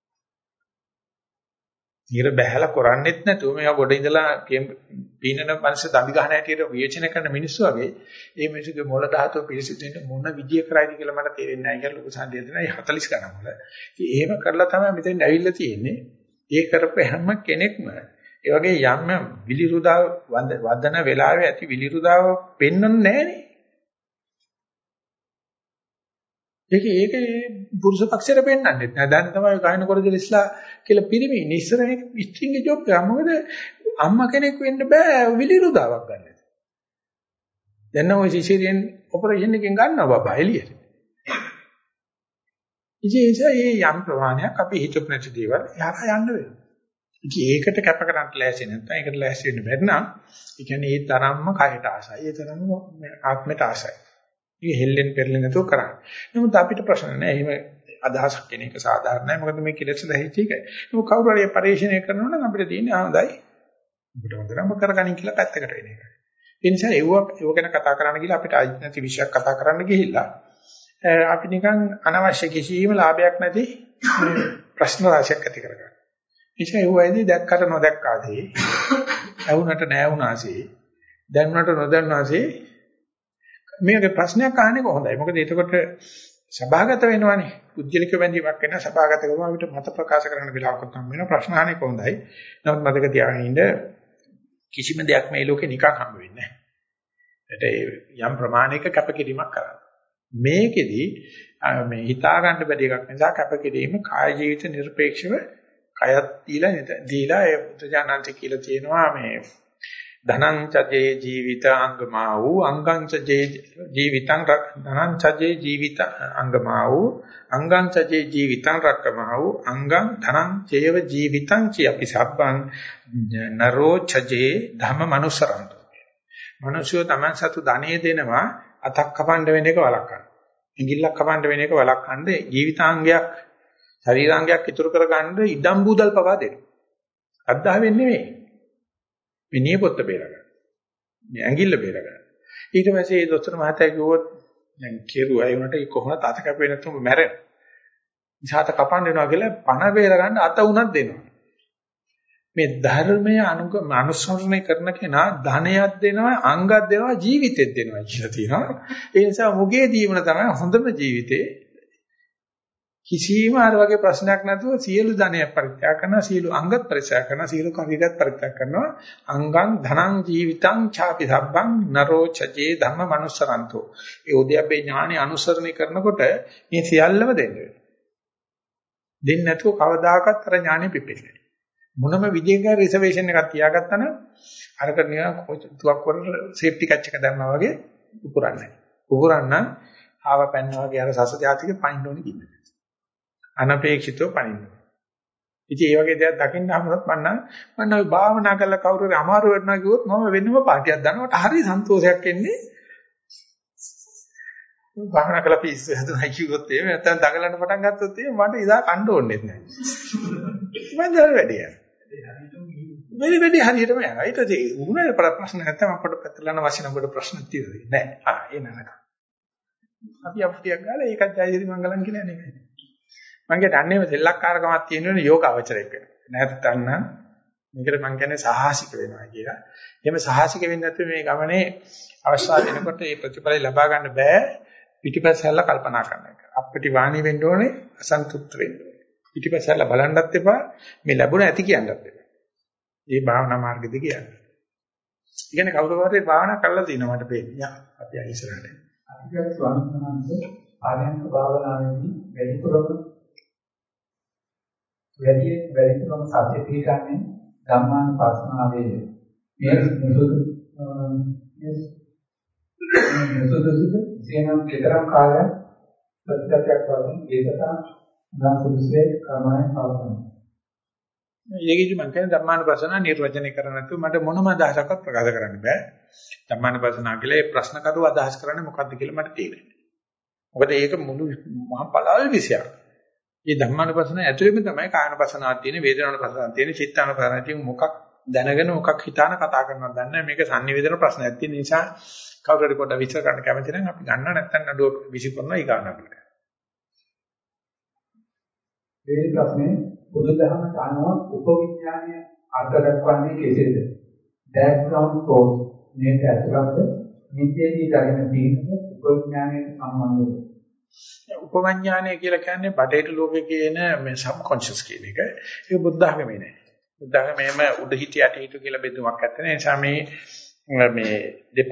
ඊර බහැලා කරන්නේත් නැතුව මේවා ගොඩ ඉඳලා පීනන මනස දම්බි ගහන හැටියට විවේචනය කරන මිනිස්සු වගේ මේ මිනිස්සුගේ මොළ ධාතුව පිළිසිදු වෙන්න මොන විදිය කරයිද කියලා මට තේරෙන්නේ නැහැ කියලා ලොකු සංදේශ දෙනවා. හතලිස් ගණන් වල. ඉතින් එහෙම කරලා තමයි මෙතෙන් ඇවිල්ලා තියෙන්නේ. ඒ කරපු හැම කෙනෙක්ම ඒ වගේ යම් විලිරුදාව වදන වෙලාවේ ඇති විලිරුදාව පෙන්වන්නේ නැහනේ. ඒක ඒකේ පුරුෂ පක්ෂයට පෙන්වන්නේ නැහැ. දැන් තමයි ගායන කොරදෙල ඉස්ලා කියලා පිරිමි ඉස්සර මේක ස්ත්‍රින්ගේ ජොබ් එක. මොකද අම්මා කෙනෙක් වෙන්න බෑ විලිරුදාවක් ගන්න. දැන් නම් ඔය සිසේරියන් ඔපරේෂන් එකෙන් ගන්නවා බබා එළියට. ඉතින් ඒ යම් ප්‍රමාණයක් අපි හිතපු නැති දේවල් එහාට යන්න වෙනවා. ඉතින් ඒකට කැප කරන්න ලෑස්ති නැත්නම් ඒකට ලෑස්ති වෙන්න බැරි නම් ඒ කියන්නේ ඒ තරම්ම කයට ආසයි. ඒ තරම්ම ආත්මයට ආසයි. මේ හෙල්ලෙන් පෙරලෙන් නැතුව කරන්නේ. නමුත් අපිට ප්‍රශ්න නැහැ. එහෙම අදහසක් කියන එක සාධාරණයි. මොකද මේ කෙලෙස් දැහිච්ච එකයි. නමුත් කවුරු හරි පරිශ්‍රණය කරනවා නම් අපිට තියෙන්නේ ආඳයි. ඔබට හොඳටම කරගනින් කියලා පැත්තකට වෙන එක. ඒ නිසා ඒව ඒව ගැන කතා කරන්න ගිහලා අපිට අයිති නැති විෂයක් කතා කරන්න ගිහිල්ලා අපි නිකන් අනවශ්‍ය කිසිම ලාභයක් නැති ප්‍රශ්න රාශියක් ඇති කරගන්නවා. ඒ නිසා ඒව ඇයිද දැක්කට නොදැක්කාදී, ඇහුනට නැහුනාසේ, දැනුනට නොදන්නාසේ මේකේ ප්‍රශ්නයක් අහන්නේ කොහොමදයි? මොකද එතකොට සභාගත වෙනවනේ. පුද්ගලික බැඳීමක් වෙන සභාගත කරනවා අපිට මත ප්‍රකාශ කරන්න වෙලාවකට හම් වෙනවා. ප්‍රශ්න අහන්නේ කොහොමදයි? නමුත් මතක තියාගන්න ඉන්න කිසිම දෙයක් මේ ලෝකේ නිකන් හම්බ වෙන්නේ නැහැ. ඒකට යම් ප්‍රමාණයක කැපකිරීමක් කරන්න. මේකෙදි මේ හිතා ගන්න බැරි එකක් නිසා කැපකිරීම කාය ජීවිත නිර්පේක්ෂව කයත් දීලා දීලා ඒ පුත්‍රජානන්ත කියලා තියෙනවා මේ ධනං චජේ ජීවිත අංගමා වූ අංගං චජේ ජීවිතං ධනං චජේ ජීවිත අංගමා වූ අංගං චජේ ජීවිතං රක්කමා වූ අංගං ධනං චේව ජීවිතං චියපි සබ්බං නරෝ චජේ ධම්ම මනුසරන්තු. මිනිස්සු තමන් සතු ධනෙ දෙනවා අතක් කපන්න වෙන එක වළක්වන්න. ඉඟිල්ලක් කපන්න වෙන එක වළක්වන්න ජීවිතාංගයක් ශරීරාංගයක් ඉතුරු කරගන්න ඉඩම් බූදල් පවා දෙනවා. අද්දා වෙන්නේ නෙමෙයි. මේ නියපොත්ත බේරගන්න. මේ ඇඟිල්ල බේරගන්න. ඊට පස්සේ ඒ දොස්තර මහත්තයා කිව්වොත් දැන් කෙරුවා ඒ උනට කොහොමද අත කැපෙන්නේ නැතුව මැරෙනවා. ඉසాత කපන්න වෙනවා කියලා පණ බේරගන්න අත උනක් දෙනවා. මේ ධර්මයේ අනුග අනුසරණය කරන කෙනා ධනයක් දෙනවා අංගයක් දෙනවා ජීවිතෙත් දෙනවා කියලා තියෙනවා. ඒ නිසා මුගේ ජීවන තමයි හොඳම ජීවිතේ. කිසිම අර වගේ ප්‍රශ්නයක් නැතුව සියලු ධනය පරිත්‍යාග කරනවා සියලු අංගත් පරිත්‍යාග කරනවා සියලු කවිගත් පරිත්‍යාග කරනවා අංගං ධනං ජීවිතං ඡාපි සබ්බං නරෝ චජේ ධම්ම මනුස්සරන්තෝ. ඒ උද්‍යප්පේ ඥානෙ අනුසරණය කරනකොට මේ සියල්ලම දෙන්න වෙනවා. දෙන්නේ නැතුව කවදාකවත් අර ඥානෙ පිපෙන්නේ නැහැ. මොනම විදිහක රිසර්වේෂන් එකක් තියාගත්තා නම් අරක නිකන් තුවක් වල සේෆ්ටි කච් එක දැම්මා වගේ උපුරන්නේ නැහැ. උපුරන්න ආව පැන්නා වගේ අර සස જાතික පයින්න ඕනේ කිව්වේ. අනපේක්ෂිතව පයින්න. ඉතින් මේ වගේ දේවල් දකින්න හමුනොත් මම නම් මම නම් භාවනා කරලා කවුරු හරි අමාරු වෙනවා කිව්වොත් මම වෙනම පාටියක් දානකොට හරි සන්තෝෂයක් එන්නේ. භාවනා කළා පිස්සු හදුනා කිව්වොත් එහෙම නැත්නම් දඟලන්න පටන් ගත්තොත් එහෙම මට ඉදා කණ්ඩ ඕනෙත් නැහැ. මම දර වැඩි යනවා. වැඩි වැඩි හරියටම යනවා. ඊට ඒ උගුණේ ප්‍රශ්න නැත්නම් අපිට පැත්තලන වශයෙන් අපිට ප්‍රශ්න තියෙන්නේ නැහැ. ආ ඒ නරක. අපි අපිටියක් ගාලා ඒකත් ජයසිරි මංගලම් කියලා නේද? මම කියන්නේ සෙල්ලක්කාරකමක් තියෙනවනේ යෝගාවචරයක් වෙන. නැත්නම් මේකට මම කියන්නේ සාහසික වෙනවා කියලා. එහෙම සාහසික වෙන්නේ නැත්නම් මේ ගමනේ අවස්ථාව වෙනකොට මේ ප්‍රතිඵල ලබා ගන්න බෑ. පිටිපස්සෙල්ල කල්පනා කරන එක. අපිට වාණි වෙන්න ඕනේ අසන්තුෂ්ත වෙන්න ඕනේ. පිටිපස්සෙල්ල බලන්නත් එපා මේ ලැබුණ ඇති කියන්නත් එපා. මේ භාවනා මාර්ගෙදි කියන්නේ. ඉගෙන කවුරු හරි භාවනා කරලා දිනවා මට පේන්නේ. අපි ඉස්සරහට. අතිගත ස්වාමීන් වහන්සේ ආරයන්ක භාවනාවේදී වැඩිපුරම වැඩි වැඩිපුරම සත්‍ය පිළිගන්නේ ධම්මානුපස්සනාවේ මේ මුසුදු මුසුදුසුදු සේනම් කතරම් කාලයක් ප්‍රතිපත්තියක් වශයෙන් ඒකට නම් සුදුසේ කර්මයන් පවතන. මේකෙදි මම කියන්නේ ධම්මානුපස්සනා නිර්වචනය කරන්න නැතුව මට මොනම අදහසක්වත් ප්‍රකාශ කරන්න බෑ. ධම්මානුපස්සනා කියලා ඒ ප්‍රශ්න කරුව අදහස් කරන්නේ මොකක්ද කියලා මට තේරෙන්නේ. මොකද ඒක මුළු මහා පළල් විෂයක්. මේ ධම්මානුපස්සන ඇතුළෙම තමයි කායනුපස්සනාවක් තියෙන, වේදනානුපස්සනාවක් තියෙන, චිත්තානුපස්සනාවක් තියෙන මොකක් දැනගෙන මොකක් හිතාන කතා කරනවද දන්නේ නැහැ. මේක sannivedana ප්‍රශ්නයක් තියෙන නිසා කවුරු හරි පොඩ්ඩක් විස්තර කරන්න කැමති නම් අපි ගන්න නැත්නම් නඩුව විසිකරනවා ඊගාන අපිට. මේ ප්‍රශ්නේ බුදුදහමට අනුව උපවිඥානය අර්ථ දක්වන්නේ කෙසේද? background thoughts මේක ඇතුළත නිත්‍යදී දකින තීන්දුව උපවිඥානයට සම්බන්ධ වෙනවා. උපවිඥානය කියලා කියන්නේ බටේට ලෝකේ කියන මේ සබ්කොන්ෂස් කියන එක. ඒක බුද්ධ ධර්මයේ නෑ. බුද්ධ ධර්මයේම උඩ හිත යට හිත කියලා බෙදුමක් නැත්නම් ඒ නිසා මේ මේ දෙප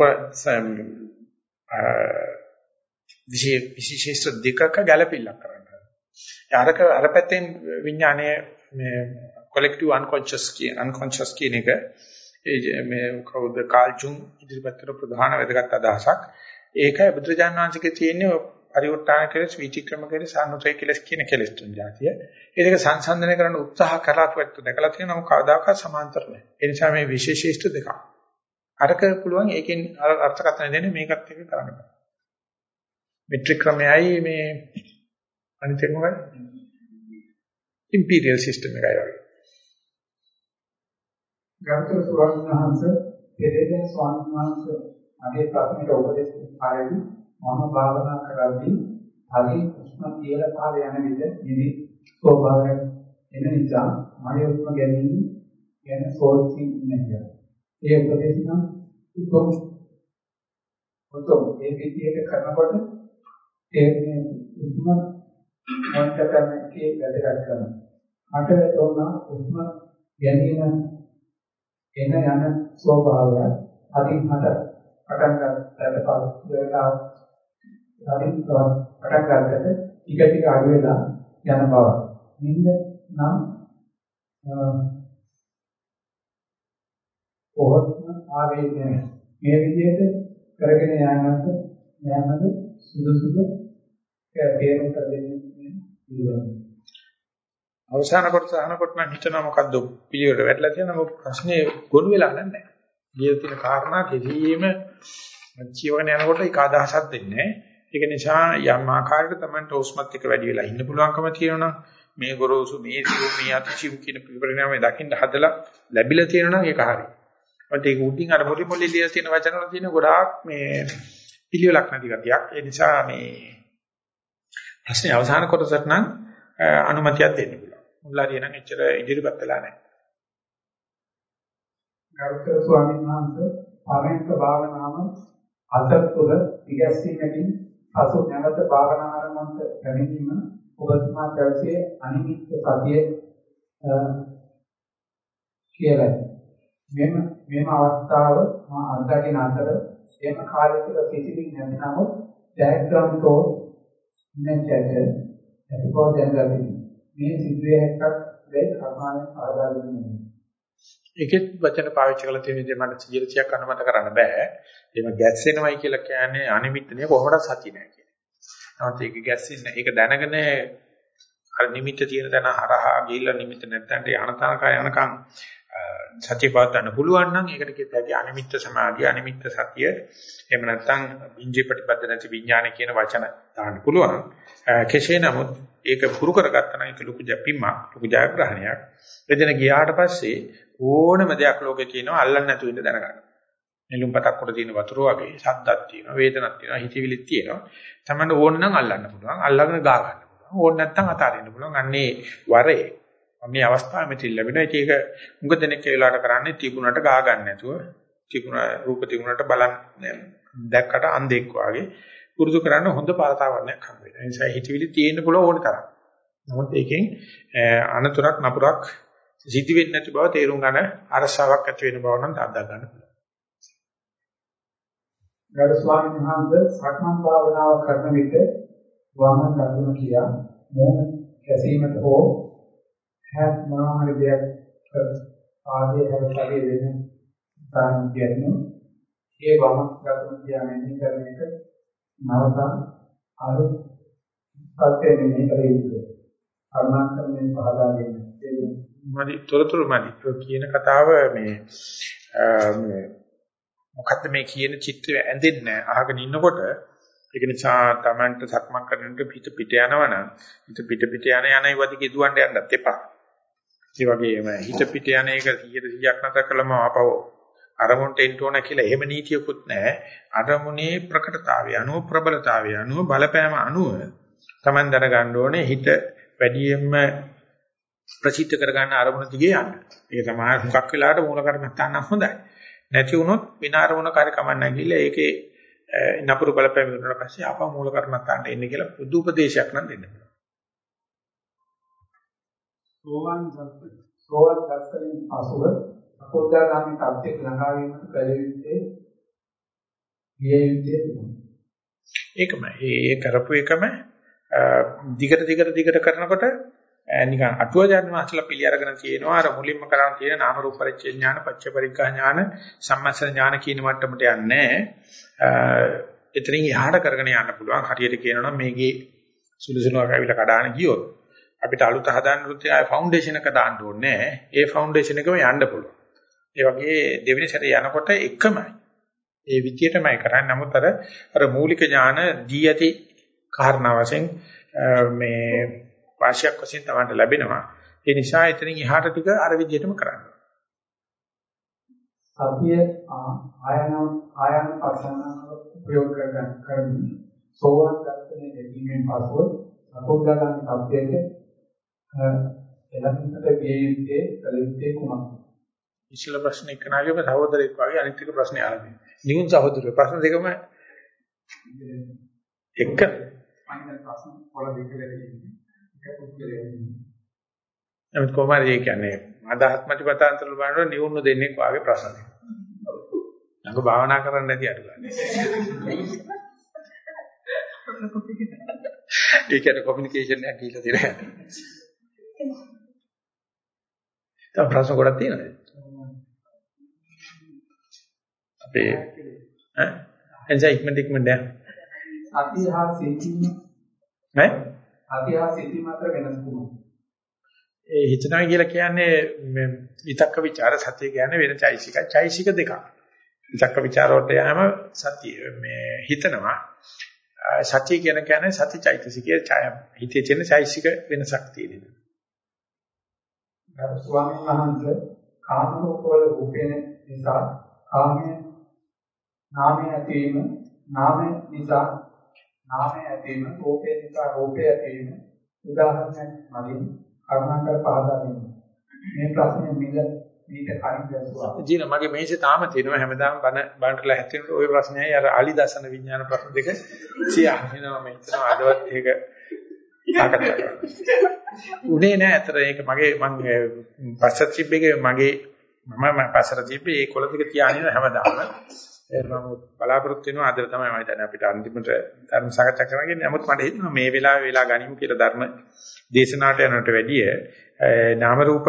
විශේෂ දෙකක ගැළපෙල්ලක් කරනවා. අරක අර පැත්තෙන් විඥානයේ මේ කොලෙක්ටිව් අන්කොන්ෂස් කියන අන්කොන්ෂස් කියන එක මේ කවුද කාල් ජුන් ඉදිරිපත් කරපු ප්‍රධාන වැදගත් අදහසක්. ඒකයි බුදුරජාණන් වහන්සේගේ තියෙන්නේ පරිවර්තන කෙලස් විචක්‍රම කෙලස් අනුසය කෙලස් කියන කෙලස් තුන් જાතිය. ඒ දෙක සංසන්දනය කරන්න උත්සාහ කරාට දැකලා තියෙනවා කවදාකවත් සමාන්තර නැහැ. ඒ නිසා මේ විශේෂීෂ්ඨ දෙකක්. අරක පුළුවන් ඒකෙන් අර්ථකථන දෙන්නේ මේකත් එක්ක කරන්න බෑ. මෙට්‍රික් ක්‍රමයයි මේ අනිත් එක මොකක්ද? ඉම්පීරියල් සිස්ටම් එකයි වගේ. ගෞතම ස්වාමීන් වහන්සේ පෙරේදෙන ස්වාමීන් වහන්සේ අගේ ප්‍රශ්නෙට උපදෙස් පාරදී මම භාවනා කරද්දී හරි උෂ්ම කියලා පාර යන විට නිදි ස්වභාවයක් එන නිසා මම උෂ්ම ගැනීම ගැන සෝචි නැහැ. ඒ උපදෙස් නම් උතුම් උතුම් ඒ විදිහට කරනකොට ඒ උෂ්ම මොන්ටකන්නේ වැදගත් කරනවා. මට තෝරන උෂ්ම ගැනීම එන යන ස්වභාවය අදින් මට පටන් ගන්නට පස්සේ අදින් පටන් ගන්නට ටික ටික අඩු වෙලා යන බව. නින්ද නම් කොහොත්ම ආවේගය මේ විදිහට කරගෙන යනකොට යනද සුදුසුද තේරුම් කරගන්න අවසාන කොටස අහනකොට මම හිතනවා මොකද්ද පිළිවෙලට වැටලා තියෙනවා මොකද ප්‍රශ්නේ ගොනු වෙලා නැහැ. ගියේ තියෙන කාරණා කිසියම් ජීවන යනකොට ඒක අදහසක් දෙන්නේ නැහැ. ඒක නිසා යම් ආකාරයකට තමයි ටෝස්මත් එක වැඩි වෙලා ඉන්න පුළුවන්කම තියෙනවා. මේ ගොරෝසු මේ සිව් මේ අතිචිව් කියන පරිණාමය දකින්න හදලා ලැබිලා තියෙනවා නම් ඒක හරියි. මට ඒක උඩින් අර මොලි මොලි ලියලා තියෙන වචන වල තියෙන ගොඩාක් මේ පිළිවෙලක් නැති ගතියක්. ඒ නිසා මේ ප්‍රශ්නේ අවසාන කොටසට නම් අනුමැතියක් දෙන්න පුළුවන්. මුල්ලාරිය නම් එච්චර ඉදිරිපත් වෙලා නැහැ. ගෞතම ස්වාමීන් වහන්සේ ආරම්භ භාවනාව අසත්තුල විගැස්සීමකින් පසු නැවත භාවනා ආරම්භ කරගැනීම ඔබතුමා දැක්සේ අනිමිත් සතිය කියලා. මෙම මෙම අවස්ථාව මා අත්දකින අතර එම කාලය තුළ කිසිදින් නැතිනම ඩයග්‍රෑම් තෝ නැචක එතකොට දැනගන්න මේ සිදුවේ එකක් දෙයක් සමාන ආදාළ වෙන්නේ. ඒකෙත් වචන පාවිච්චි කරලා තියෙන විදිහ මට සියයට අනුමත කරන්න බෑ. එහෙම ගැස්සෙනවයි කියලා කියන්නේ අනිමිත් නේ කොහොමද සතිය නෑ කියන්නේ. නමුත් ඒක ගැස්සෙන්නේ ඒක දැනගෙන අර නිමිත්ත තියෙන තැන හරහා ගිහිල්ලා නිමිත්ත නැත්තන්ට යන තනක යනකම් සතිය පවත්වන්න පුළුවන් නම් ඒකට කියතයි අනිමිත්ත සමාධිය අනිමිත්ත සතිය එහෙම නැත්නම් ඉන්ද්‍රිය ප්‍රතිපද නැති විඥාන කියන වචන දාන්න පුළුවන්. කෙසේ නමුත් ඒක පුරු කරගත්තා නම් ඒක ලොකු ජපීමක් ලොකු ජයග්‍රහණයක්. එදින ගියාට පස්සේ ඕනම දෙයක් ලෝකේ තියෙනවා අල්ලන්න නැතුව ඉඳ දැනගන්න. නෙළුම් පතක් උඩ තියෙන වතුර වගේ ශබ්දක් තියෙනවා වේදනක් තියෙනවා හිතවිලිත් තියෙනවා. තමන්න ඕන නම් අල්ලන්න පුළුවන් අල්ලගෙන ගා ගන්න පුළුවන්. ඕන නැත්නම් අතාරින්න පුළුවන්. අන්නේ වරේ මේ අවස්ථාව මෙතන ලැබෙනවා. ඒක උඟ දෙනෙක් වෙලාවට කරන්නේ තිබුණට ගා ගන්න නැතුව තිබුණ රූප තිබුණට බලන් දැක්කට අන්ධෙක් වාගේ පුරුදු කරන්න හොඳ පාරතාවරණයක් හම්බ වෙනවා. ඒ නිසා හිතවිලි තියෙන්න පුළුවන් ඕන තරම්. නමුත් ඒකෙන් අනතුරක් නපුරක් සිද්ධ වෙන්නේ නැති බව තේරුම් ගන්න අරසාවක් ඇති වෙන බව නම් අදා ගන්න පුළුවන්. ගරු ස්වාමීන් වහන්සේ සක්මන් භාවනාව කරන විට වම දකුණ කියා මොන කැසීමට හෝ හැත් මොනවාරි දෙයක් ආදී හැරසාවේ වෙන තාන් කියන්නේ ඒ වම දකුණ කියා මෙන්න කරන එක නවතන් අර පස්සේ මෙන්න කරේ කර්මාන්තයෙන් පහදා දෙන්නේ මදි තොරතුරු මදි කියන කතාව මේ මේ මොකද්ද මේ කියන චිත්‍රය ඇඳෙන්නේ අහගෙන ඉන්නකොට ඒක නිසා Tamanට සක්මන් කරනකොට පිට පිට යනවනම් හිත පිට පිට යන යනයි වදිකේ දුවන්න යන්නත් එපා. ඒ වගේම හිත පිට යන එක සියයට සියයක් නැතර කළම ආපහු අරමුණට එන්න ඕන කියලා එහෙම නීතියකුත් නැහැ. අරමුණේ ප්‍රකටතාවය අනුව ප්‍රබලතාවය අනුව බලපෑම අනුව Taman දැනගන්න ඕනේ හිත වැඩියෙන්ම ප්‍රසිද්ධ කරගන්න අරමුණ දිගේ යන්න. ඒක තමයි හුඟක් වෙලාවට මූල කර්මස්ථාන හොඳයි. නැති වුණොත් විනාරමුණ කාර්යකමක් නැගිලා ඒකේ නපුරු බලපෑම වුණාට පස්සේ ආපහු මූල කර්මස්ථානට එන්න කියලා පුදු උපදේශයක් නම් දෙන්න පුළුවන්. සෝවන් සෝවන් දස්සලින් අසුර අකෝදාගාමී තත්ත්වයට ළඟා වීමට කලියුත්තේ ගියුත්තේ ඒකමයි. ඒ කරපු එකම දිගට දිගට දිගට කරනකොට නිකන් අටුවාචාර්ය මාස්ටර්ලා පිළි අරගෙන තියෙනවා අර මුලින්ම කරන් තියෙන නාම රූප පරිච්ඡේ ඥාන පච්ච පරිග්‍රහ ඥාන සම්මස්ස ඥාන කියන මට්ටමට යන්නේ එතනින් එහාට කරගෙන යන්න පුළුවන් හරියට කියනවා නම් මේකේ සුළුසුළුවක් ඇවිල්ලා කඩාන ගියොත් අපිට අලුත හදාන්න රුත් ආය ෆවුන්ඩේෂන් එක දාන්න ඕනේ ඒ ෆවුන්ඩේෂන් එකම යන්න පුළුවන් ඒ වගේ දෙවෙනි සැරේ යනකොට එකමයි ඒ විදියටමයි කරන්නේ නමුත් අර අර මූලික ඥාන දී ඇති කාරණා වශයෙන් මේ වාසියක් වශයෙන් තමයි ලැබෙනවා. ඒ නිසා එතනින් එහාට ටික අර විදිහටම කරන්න. සතිය ආයන ආයන පස්සනාව ප්‍රයෝග කරගන්න කරමි. සෝවාන් දර්ශනයේ දෙකීමෙන් පසුව සකෝදාගාමී තත්ත්වයට එළඹිට ගියේ කලිතේ කුමක්ද? ඉස්සෙල්ලා ප්‍රශ්න එක්කනාගේම සහෝදරයෙක් වගේ අනිත් එක ප්‍රශ්නේ ආරම්භ. නිකුත් සහෝදරයෝ ප්‍රශ්න දෙකම එක අනිත් ප්‍රශ්න වල දෙකලදී නමුත් කොහොමද ඒ කියන්නේ අදහස් මතපතාන්තර වල බලනකොට නිවුණු දෙන්නේ වාගේ ප්‍රශ්න දෙක. ළඟ භාවනා කරන්න නැති අඩු ගන්න. ඒ කියන්නේ කොමියුනිකේෂන් එකක් කියලා තියෙනවා. තව ප්‍රශ්න ගොඩක් තියෙනවද? අපේ ඈ එන්ජයි ඉක්මනට ඉක්මනට දැන් අතිහා සිතින් ඈ අතිහා සිතින් මාත්‍ර වෙනස් වුණා. ඒ හිතනවා කියලා කියන්නේ විතක්ක ਵਿਚාර සත්‍ය කියන්නේ වෙන චෛසික චෛසික දෙකක්. විතක්ක ਵਿਚාර වලට යෑම සත්‍ය මේ හිතනවා සත්‍ය කියන කියන්නේ සත්‍ය චෛතසිකයේ ඡාය හිතේ තියෙන චෛසික වෙනසක් තියෙනවා. ස්වාමීන් වහන්සේ කාම රූපවල රූපේන නිසා කාමයේ නාමයේ ඇතිවීම නාමයේ නිසා නාමයේ ඇතිවීම රූපේ නිසා රූපේ ඇතිවීම උදාහරණයක් මගින් කරුණාකර පහදා දෙන්න. මේ ප්‍රශ්නේ මිල මේක කලින් දැසුවා. ජීන මගේ මේසේ තාම තියෙනවා හැමදාම බන බන්ටලා හැදෙනකොට ওই ප්‍රශ්නයයි අර අලි දසන විඥාන ප්‍රශ්න දෙක සියා වෙනවා මම හිතනවා අදවත් ඒක සාකච්ඡා කරන්න. උනේ නෑ අතර ඒක මගේ මම පස්සට තිබ්බේ මගේ මම පස්සට තිබ්බේ ඒ කොළ ටික තියාගෙන හැමදාම මම බලාපොරොත්තු වෙනවා අද තමයි මම හිතන්නේ අපිට අන්තිමට ධර්ම සාකච්ඡා කරන්න. නමුත් මට හිතෙනවා මේ වෙලාවේ වෙලා ගනිමු කියලා ධර්ම දේශනාවට යනට වැඩිය නාම රූප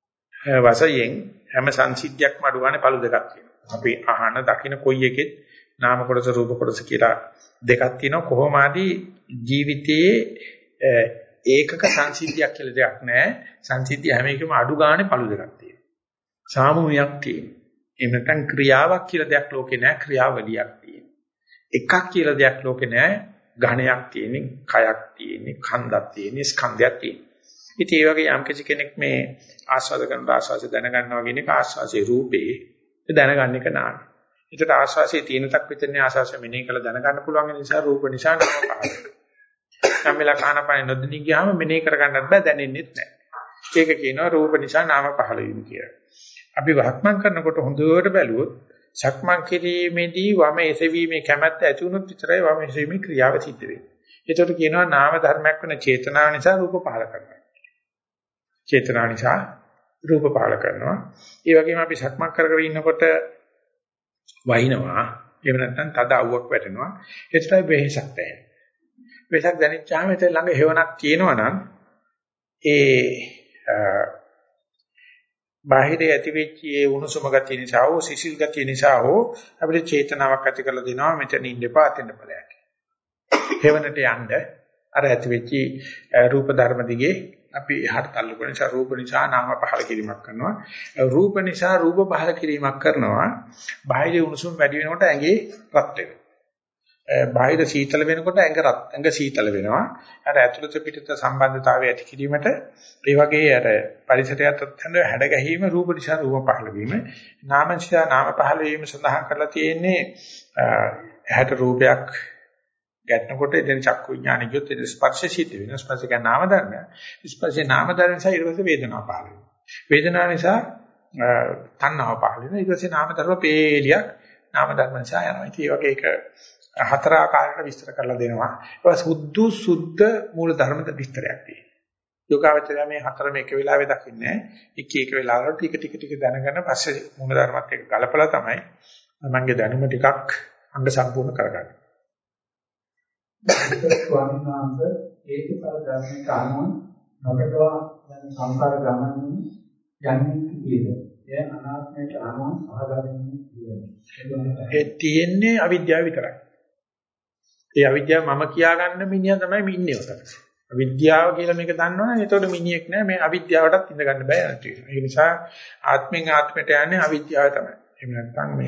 වශයෙන් හැම සංසිද්ධියක්ම අඩුවානේ පළු දෙකක් තියෙනවා. අපි අහන දකින්න කොයි එකෙත් නාම කොටස රූප කොටස කියලා දෙකක් තියෙනවා. කොහොම ආදී ජීවිතයේ ඒකක සංසිද්ධියක් කියලා දෙයක් නැහැ. සංසිද්ධිය හැම එකම අඩු ගානේ පළු දෙකක් තියෙනවා. සාමූහිකයක් තියෙනවා. එහෙම නැත්නම් ක්‍රියාවක් කියලා දෙයක් ලෝකේ නැහැ. ක්‍රියාවලියක් තියෙනවා. එකක් කියලා දෙයක් ලෝකේ නැහැ. ඝණයක් තියෙන්නේ, කයක් තියෙන්නේ, කන්දක් තියෙන්නේ, ස්කන්ධයක් තියෙන්නේ. ඉතින් ඒ වගේ යම් කෙනෙක් මේ ආස්වාද කරන ආස්වාදය දැනගන්නවා කියන එක ආස්වාසේ රූපේ දැනගන්න එක නාම. ඒකට ආස්වාසේ තියෙන තක් විතරනේ ආස්වාසය මෙනෙහි කරලා දැනගන්න පුළුවන් නිසා රූප නිසා නම පහළ වෙනවා. යම්ලා කානපන නොදෙනී ගියාම මෙනෙහි කරගන්නත් බෑ දැනෙන්නෙත් නැහැ. ඒක කියනවා රූප නිසා නාම පහළ වීම කියලා. අපි වහක්මන් කරනකොට හොඳට බැලුවොත් සක්මන් කිරීමේදී වම එසවීමේ කැමැත්ත ඇති වුණොත් විතරයි වම එසවීමේ ක්‍රියාව සිද්ධ වෙන්නේ. ඒකට කියනවා නාම ධර්මයක් වෙන චේතනාව නිසා රූප පහළ කරනවා. චේතනාව නිසා රූප පහළ කරනවා. ඒ වගේම අපි සක්මන් කර කර ඉන්නකොට වහිනවා. එහෙම නැත්නම් තද අවුවක් වැටෙනවා. ඒතරයි වෙහසක් දැනෙන්නේ. වෙහසක් දැනෙච්චාම ඒතර ළඟ හේවණක් තියෙනවා නම් ඒ බාහිරේ ඇතිවෙච්ච ඒ උණුසුම ගතිය නිසා හෝ සිසිල් ගතිය නිසා හෝ අපිට චේතනාවක් ඇති කරලා දෙනවා මෙතන ඉන්න එපා අතෙන් බලයක්. හේවණට යන්න අර ඇතිවෙච්ච රූප ධර්ම දිගේ අපි එහාට තල්ලු කරන නිසා රූප නිසා නාම පහල කිරීමක් කරනවා. රූප නිසා රූප පහල කිරීමක් කරනවා. බාහිර උණුසුම වැඩි වෙනකොට ඇඟේ රත් වෙනවා. බාහිර සීතල වෙනකොට ඇඟ රත් ඇඟ සීතල වෙනවා. අර ඇතුළත පිටත සම්බන්ධතාවය ඇති කිරීමට ඒ වගේ අර පරිසරයත් හඳ හැඩ ගැහිම රූප නිසා රූප පහල වීම නාම නිසා නාම පහල වීම සඳහා කරලා තියෙන්නේ ඇහැට රූපයක් ගැටනකොට එදින චක්කු විඥානෙ කියොත් ඒ ස්පර්ශ සිද්ධ වෙනවා. ස්පර්ශ කියන්නේ නාම ධර්මය. ස්පර්ශේ නාම ධර්ම නිසා ඊට පස්සේ වේදනාව පහළ වෙනවා. වේදනාව නිසා තණ්හාව පහළ වෙනවා. ඊට පස්සේ නාම ධර්ම පේලියක් නාම ධර්ම නිසා යනවා. ඉතින් ඒ වගේ එක හතර ආකාරයකට විස්තර කරලා දෙනවා. ඒක සුද්ධ සුද්ධ මූල ධර්මද විස්තරයක් තියෙනවා. යෝගාවචරය මේ හතරම එක වෙලාවෙ දකින්නේ එක එක වෙලාවකට ටික ටික ටික දැනගෙන පස්සේ මූල ධර්මත් එක්ක ගලපලා තමයි මමගේ දැනුම ටිකක් අංග සම්පූර්ණ කරගන්නේ. ස්වාමීන් වහන්සේ ඒකපර ධර්මයට අනුව නොකඩවා යන සංකාර ගමනින් යන්නේ කීයද? එය අනාත්මයට අනුව සහගතන්නේ කීයද? ඒ තියෙන්නේ අවිද්‍යාව විතරයි. ඒ අවිද්‍යාව මම කියාගන්න මිනිහා තමයි ඉන්නේ උතන. අවිද්‍යාව කියලා මේක දන්නවනේ එතකොට මිනිහෙක් නෑ මේ අවිද්‍යාවටත් ඉඳ ගන්න බෑ නැති වෙනවා. ඒ නිසා ආත්මෙන් ආත්මයට යන්නේ අවිද්‍යාව තමයි. එහෙම නැත්නම් මේ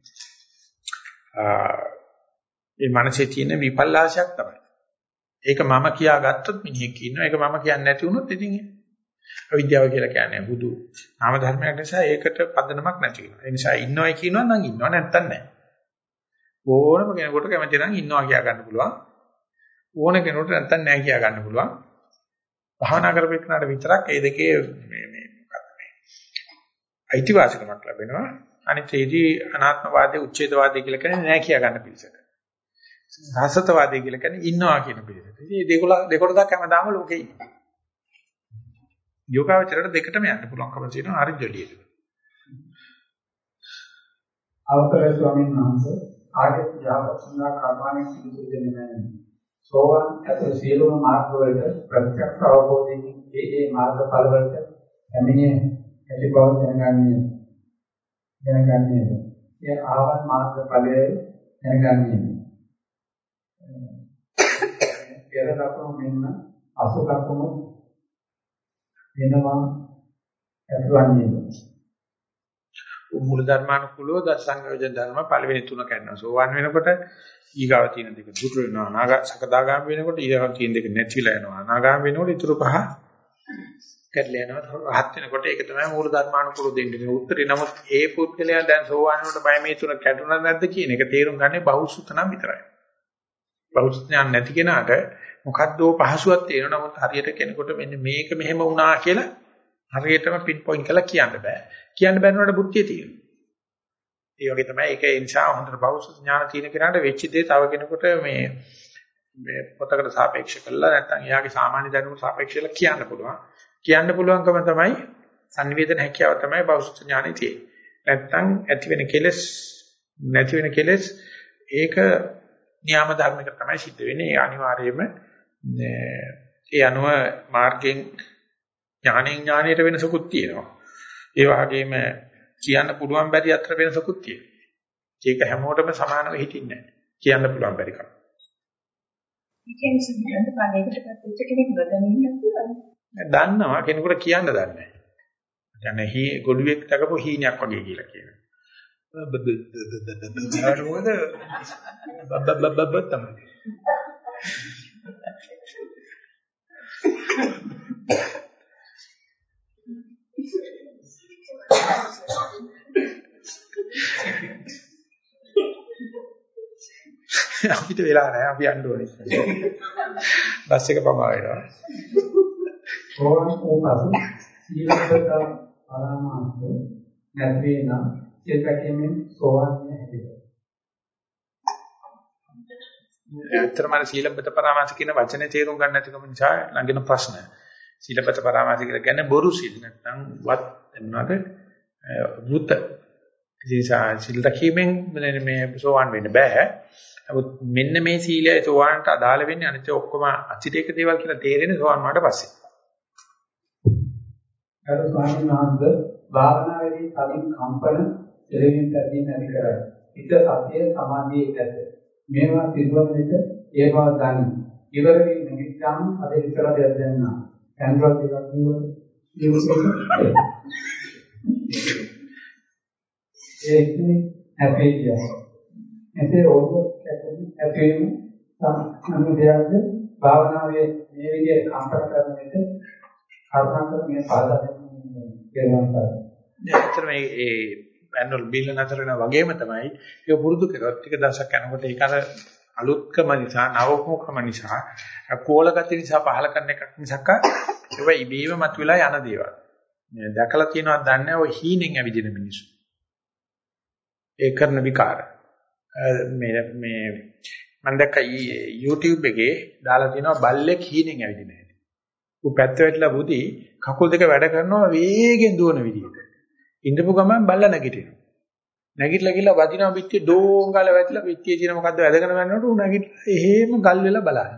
ඒ මනසේ තියෙන විපල්ලාශයක් තමයි. ඒක මම කියාගත්තොත් මිනිහෙක් ඉන්නවා. ඒක මම කියන්නේ නැති වුණොත් ඉතින් අවිද්‍යාව කියලා කියන්නේ බුදු නාම ධර්මයක් නිසා ඒකට පදනමක් නැති වෙනවා. ඒ නිසා ඉන්නවයි කියනවා නම් ඉන්නවා නැත්තම් නැහැ. ඕනම කෙනෙකුට කැමති නම් ඉන්නවා කියා ගන්න පුළුවන්. ඕන කෙනෙකුට නැත්තම් නැහැ කියා ගන්න පුළුවන්. භාවනා කරපෙන්නාට විතරක් මේ දෙකේ මේ මේ මොකක්ද මේ අයිතිවාසිකමක් ලැබෙනවා. අනිත් ඒදී අනාත්මවාදී උච්ඡේදවාදී කියලා කියන්නේ නැහැ කියා ගන්න පිළිසක. සාසතවාදී කියලා කියන්නේ ඉන්නවා කියන පිළිසක. ඉතින් දෙකොල දෙකොටක් හැමදාම ලෝකේ ඉන්නවා. යෝගාවචරයට දෙකටම යන්න පුළුවන්කම තියෙනවා හරි ජොලියට. අවසරයි ස්වාමීන් වහන්සේ ආර්ය යාවත්නා කර්මාණි සිදු දෙන්නේ නැහැ. සෝවන් අතර සියලුම මාර්ග වලට ප්‍රත්‍යක්ෂ අවබෝධයෙන් ඒ ඒ මාර්ගඵල වලට පැමිණෙන ඇති බව දැනගන්නේ. දැනගන්නේ. ඒ ආවන් මාර්ගඵලයේ දැනගන්නේ. පෙර දක්වන මෙන්න අසු දක්වන වෙනවා ඇතුවන්නේ. මූල ධර්මානුකූලව දසංගයෝජන ධර්ම පළවෙනි තුන කරනවා. සෝවන් වෙනකොට ඊගාව තියෙන දෙක දුරු වෙනවා. අනාගත සකදාගාම වෙනකොට ඊගාව තියෙන දෙක නැතිලා යනවා. අනාගාම වෙනකොට ඊටු පහ කැඩලා යනවා. රහත් වෙනකොට ඒක තමයි මූල ධර්මානුකූලව දෙන්නේ උත්තරේ. නමුත් ඒ පුද්ගලයා දැන් සෝවන් වෙනකොට බය මේ තුන කැඩුණා නැද්ද කියන එක තේරුම් ගන්නේ බහුසුත නම් විතරයි. බහුසුත ඥාන නැති කෙනාට මොකද්දෝ පහසුවක් තියෙනවා. නමුත් හරියට කෙනෙකුට මෙන්න මේක මෙහෙම වුණා කියලා හරියටම පින් පොයින්ට් කරලා කියන්න බෑ. කියන්න බැරිනකොට බුද්ධිය තියෙනවා. ඒ වගේ තමයි ඒක ඒ නිසා හොඳට බෞද්ධ ඥාන තියෙන කෙනාට වෙච්ච දේ තව කෙනෙකුට මේ මේ පොතකට සාපේක්ෂ කරලා නැත්නම් එයාගේ සාමාන්‍ය දැනුමට සාපේක්ෂව කියන්න පුළුවන්. කියන්න පුළුවන්කම තමයි සංවේදන හැකියාව තමයි බෞද්ධ ඥානෙ තියෙන්නේ. නැත්නම් ඇති වෙන කෙලෙස් නැති වෙන කෙලෙස් ඒක න්‍යාම ධර්මයක තමයි සිද්ධ වෙන්නේ. ඒ අනිවාර්යයෙන්ම ඒ අනුව මාර්ගයෙන් ඥානෙන් ඥානයට වෙනසකුත් තියෙනවා. ඒ වගේම කියන්න පුළුවන් බැරි අතර වෙනසකුත් තියෙනවා. ඒක හැමෝටම සමානව හිටින්නේ නැහැ. කියන්න පුළුවන් බැරි කම. ඉතින් සිද්ධාන්ත පාඩේකට පස්සේ කෙනෙක් ගොඩනගන්න පුළුවන්. දන්නවා කෙනෙකුට කියන්න දන්නේ නැහැ. يعني හි ගොළුෙක් දකපු හීනයක් වගේ කියලා කියනවා. මොකද බබ්බබ්බබ්බ තමයි. අපිට වෙලා නැහැ අපි යන්න ඕනේ. බස් එක පමා වෙනවා. ඕන ඕපස සීලබ්බත පරමාර්ථ නැත්නම් නම් සිතකෙමින් සෝවන්නේ හැදෙනවා. ඇත්තටම සීලබ්බත පරමාර්ථ කියන වචනේ තේරුම් ගන්න නැතිකම නිසා ළඟින ප්‍රශ්න. සීලබ්බත පරමාර්ථ කියලා කියන්නේ බොරු සීල නැත්නම් වත් එන්නද වෘත. ඉතින් සීල රැකීමෙන් මේ සෝවන් වෙන්න බෑ. නමුත් මෙන්න මේ සීලය සෝවන්ට අදාළ වෙන්නේ අනිත් ඔක්කොම අතිරේක දේවල් කියලා තේරෙන්නේ සෝවන් වුණාට පස්සේ. අර ස්වාමීන් වහන්සේ භාවනාවේදී කලින් කම්පන දෙලෙමින් තදින් නැති කරයි. හිත සතිය සමාධියේ ඇත. මේවා සිදුවන විට ඒ බව දනි. ඉවර වී නිවිච්චාම අද ඉස්සර දෙයක් දැනනවා. කැන්වස් එකක් නියුව නියුව ඒ කියන්නේ හැපෙයිය. එතේ ඕක ඇතුළේ සම්මුතියද භාවනාවේ මේ විදිහට කම්පන කරන විට කර්මන්ත මේ පාදයෙන් කියනවා. ඇත්තට මේ ඒ පැනල් බිල් නතර වෙනා වගේම තමයි ඒක පුරුදු කරොත් ටික දවසක් යනකොට ඒක අර අලුත්කම නිසා නවකෝකම නිසා කෝලගති නිසා පහල කරන එකක් මිසක් ඒවා ඉබේම මතුවලා යන දේවල්. මේ දැකලා තියෙනවද දන්නේ නැහැ ඔය හීනෙන් ඇවිදින මිනිස්සු. ඒ කරන විකාර. මේ මේ මම දැක්ක YouTube එකේ දාලා තියෙනවා බල්ලෙක් හීනෙන් ඇවිදින හැටි. ඌ පැත්ත වැටලා බුදි කකුල් දෙක වැඩ කරනවා වේගෙන් දුවන විදිහට. ඉඳපු ගමන් බල්ල නැගිටිනවා. නැගිටලා ගිහලා වදිනවා පිටියේ ඩෝංගල වැටිලා පිටියේ තියෙන මොකද්ද වැදගෙන යනකොට ඌ නැගිටලා එහෙම ගල් වෙලා බලනවා.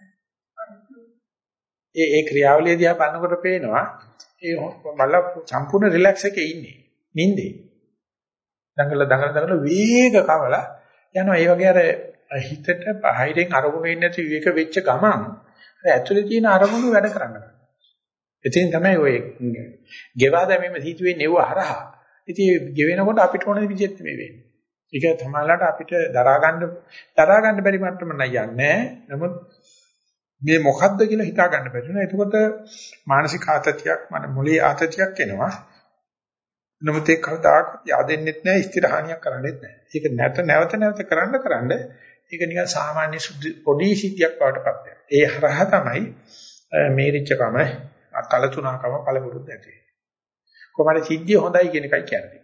ඒ ඒ ක්‍රියාවලිය දිහා බලනකොට පේනවා ඒ බල්ල සම්පූර්ණ රිලැක්ස් එකේ ඉන්නේ. නිින්දේ. දඟල දඟල දඟල වේග කවලා යනවා. ඒ වගේ අර හිතට බාහිරින් අරමුණු වෙන්නේ නැති විවේක වෙච්ච ගමන් අර ඇතුලේ තියෙන අරමුණු වැඩ කරන්න ගන්නවා. ඉතින් තමයි ඔය ගෙවා දැමීම හිතුවේ නෙව හරහා. ඉතින් ගෙවෙනකොට අපිට ඕන විදිහට මේ වෙන්නේ. ඒක තමයිලාට අපිට දරා ගන්න දරා ගන්න බැරි මට්ටම නෑ. නමුත් මේ මොකද්ද කියලා හිතා ගන්න බැරි වෙනවා. එතකොට මානසික ආතතියක් මන මොළේ ආතතියක් එනවා. නමුත් ඒක කවදාකවත් yaadෙන්නෙත් නෑ, ස්ථිරහානියක් කරන්නෙත් නෑ. ඒක නැත නැවත නැවත කරන්න කරන්න ඒක නිකන් සාමාන්‍ය පොඩි සිද්ධියක් බවට පත් වෙනවා. ඒ හරහා තමයි මේරිච්චකම කලතුණකම පළපුරුද්ද ඇති වෙන්නේ. කොහොමද සිද්ධිය හොඳයි කියන එකයි කියන්නේ.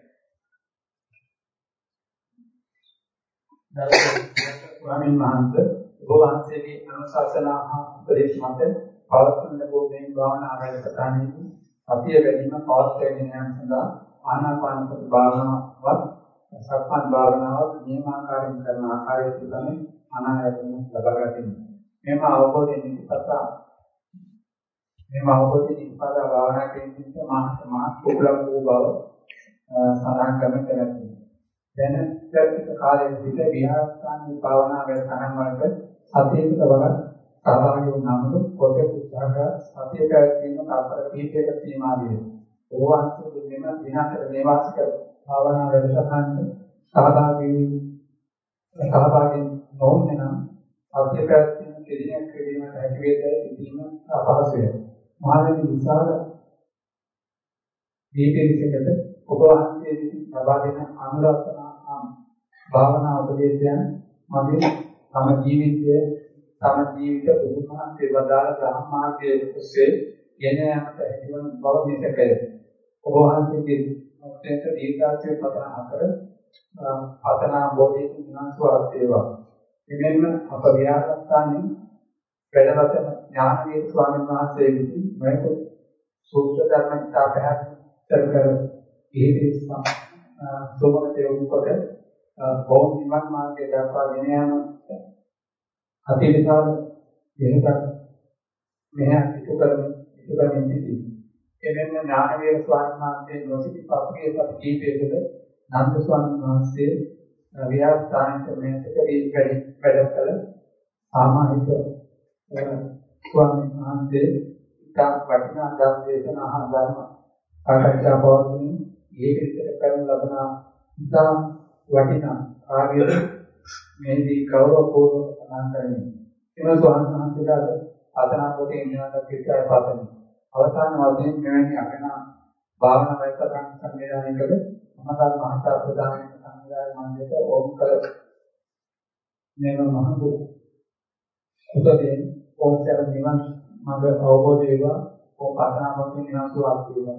ස්වාමීන් වහන්සේ ඔබ වහන්සේගේ අනුශාසනා හා උපදේශ මත පවත්වන ලෝකයෙන් භාවනා ආරම්භතාවේදී අතිය වැඩිම පවත්වාගෙන යාම සඳහා ආනාපාන සති භාවනාවත් සක්මන් භාවනාවත් නියමාකාරයෙන් කරන ආකාරය පිළිබඳව අනායතන ලබා ගන්න. මේම අවබෝධයෙන් ඉපතා මේ අවබෝධයෙන් ඉපදා භාවනා කිරීමට මානසික මානසික කුලම් වූ බව සඳහන් කරන කරන්නේ. දැන් ප්‍රතික කාලයේ සිට විහාරස්ථානයේ භාවනා වැඩසටහන් වලට සතියකට වරක් සහභාගී වුණාම පොතේ පුස්තක සතිය පැවැත්වීම කාපර කීපයක සීමා වේ. ඕවාන්සේ මෙන්න දිනතර නේවාසික භාවනා වැඩසටහන් සහභාගී සහභාගී නොවන නම් සතිය පැවැත්වීම කෙරෙන ක්‍රීමට හැකි වේදයි සිටීම අපහසුය. මානසික විසාර දීපේකට ඔබ වහන්සේ විසින් ලබා දෙන අනුරාධනා භාවනා උපදේශයන් මගේ තම ජීවිතයේ තම ජීවිත බුදුමහත්සේ වදාළ ධර්ම මාර්ගයේ ඔස්සේ ගෙන යාමට හැකිවන බව නිසකය. ඔබ වහන්සේගේ මුක්තේත දීර්ඝාසය පතන අතර පතනා බෝධික විනාශවත් වේවා. එමෙන්න අප විහාරස්ථානයේ වැඩවතන ඥානවීර ස්වාමීන් වහන්සේ විසින් මේක සූත්‍ර ධර්ම ඉතා පැහැදිලි කර ඉහිදී සෝමතේ උපත බෞද්ධ නිවන් මාර්ගය දක්වා ගෙන යාම අතිවිශාල දෙයක් මෙහි ඉතු කරමින් ඉතු කරමින් සිටි. එමෙන්න ඥානවීර ස්වාමීන් වහන්සේ නොසිටි පසුගිය සති කිහිපයකට නන්ද ස්වාමීන් වහන්සේ විහාරස්ථානක මේකදී වැඩි වැඩ කළ සාමාජික ස්වාමීන් වහන්සේ ඉතා වටිනා ධර්ම දේශනා හා ධර්ම සාකච්ඡා පවත්වමින් ඒ විතර කරන ලබන ඉතා වටිනා කාර්ය මේදී ගෞරවපූර්වක සමාන කරන්නේ. එම ස්වාමීන් වහන්සේලාට අතනාකොට ඉන්නවට පිටාය පාතමි. අවසාන වශයෙන් මෙවැනි අපේනා භාවනා වෛද්‍යකම් සම්මේලනයකද මහදාන මහතා ප්‍රදාන සංවිධාන මණ්ඩලයට ඕම් කළ මේව මහඟු උදේ ඕසර නිවන් මඟ අවබෝධ වේවා ඕ පාතනාමත් නිවන් සුවක් වේවා.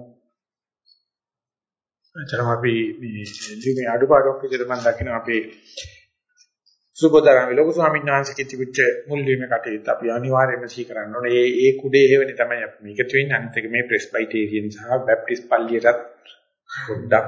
එතරම් අපි මේ ජීවිතේ අඩුපාඩුවක් විදිහට මම දකිනවා අපේ සුබෝධරාම ලොකු ස්වාමීන් වහන්සේ කිව්විච්ච මුල් වීම කටයුත්ත අපි අනිවාර්යයෙන්ම සී කරන්න ඕනේ. ඒ ඒ කුඩේ හේවෙන්නේ තමයි අපි මේකතු වෙන්නේ. අනිත් එක මේ ප්‍රෙස්බයිටේරියන් සහ බැප්ටිස්ට් පල්ලියටත් පොඩ්ඩක්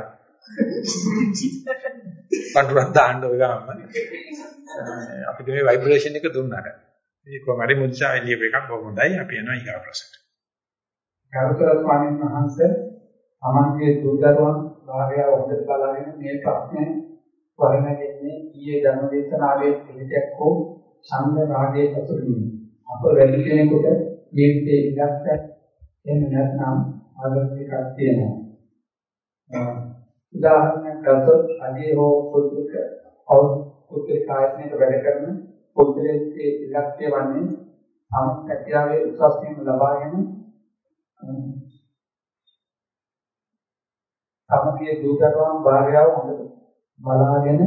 පන්රුවක් දාන්න ඕන ගාම. අපිට මේ ভাইබ්‍රේෂන් එක දුන්නාට. මේ කොහමද මුද්දා එළිය එකක් බොහොම හොඳයි. අපි යනවා ඊගා ප්‍රශ්නට. ගරුතර ස්වාමීන් වහන්සේ අමන්ගේ දුර්දරුවන් භාර්යාව හොඳට බලාගෙන මේ ප්‍රශ්නේ වරණගෙන්නේ ඊයේ ධර්මදේශනාවේ පිළිතක් වූ ඡන්ද රාගයේ පසුබිම. අප වැඩි කෙනෙකුට ජීවිතයේ ඉලක්ක එන්න නැත්නම් ආදර්ශයක් තියෙනවා. උදාහරණයක් ගත්තොත් අදී හෝ පුදුක අවුත් කායනයක වැඩ කරන පුද්ගලයේ ඉලක්කය වන්නේ සම්පත්‍යාවේ උසස් වීම ලබාගෙන සමගිය දූතරුවන් භාර්යාව හොඳට බලාගෙන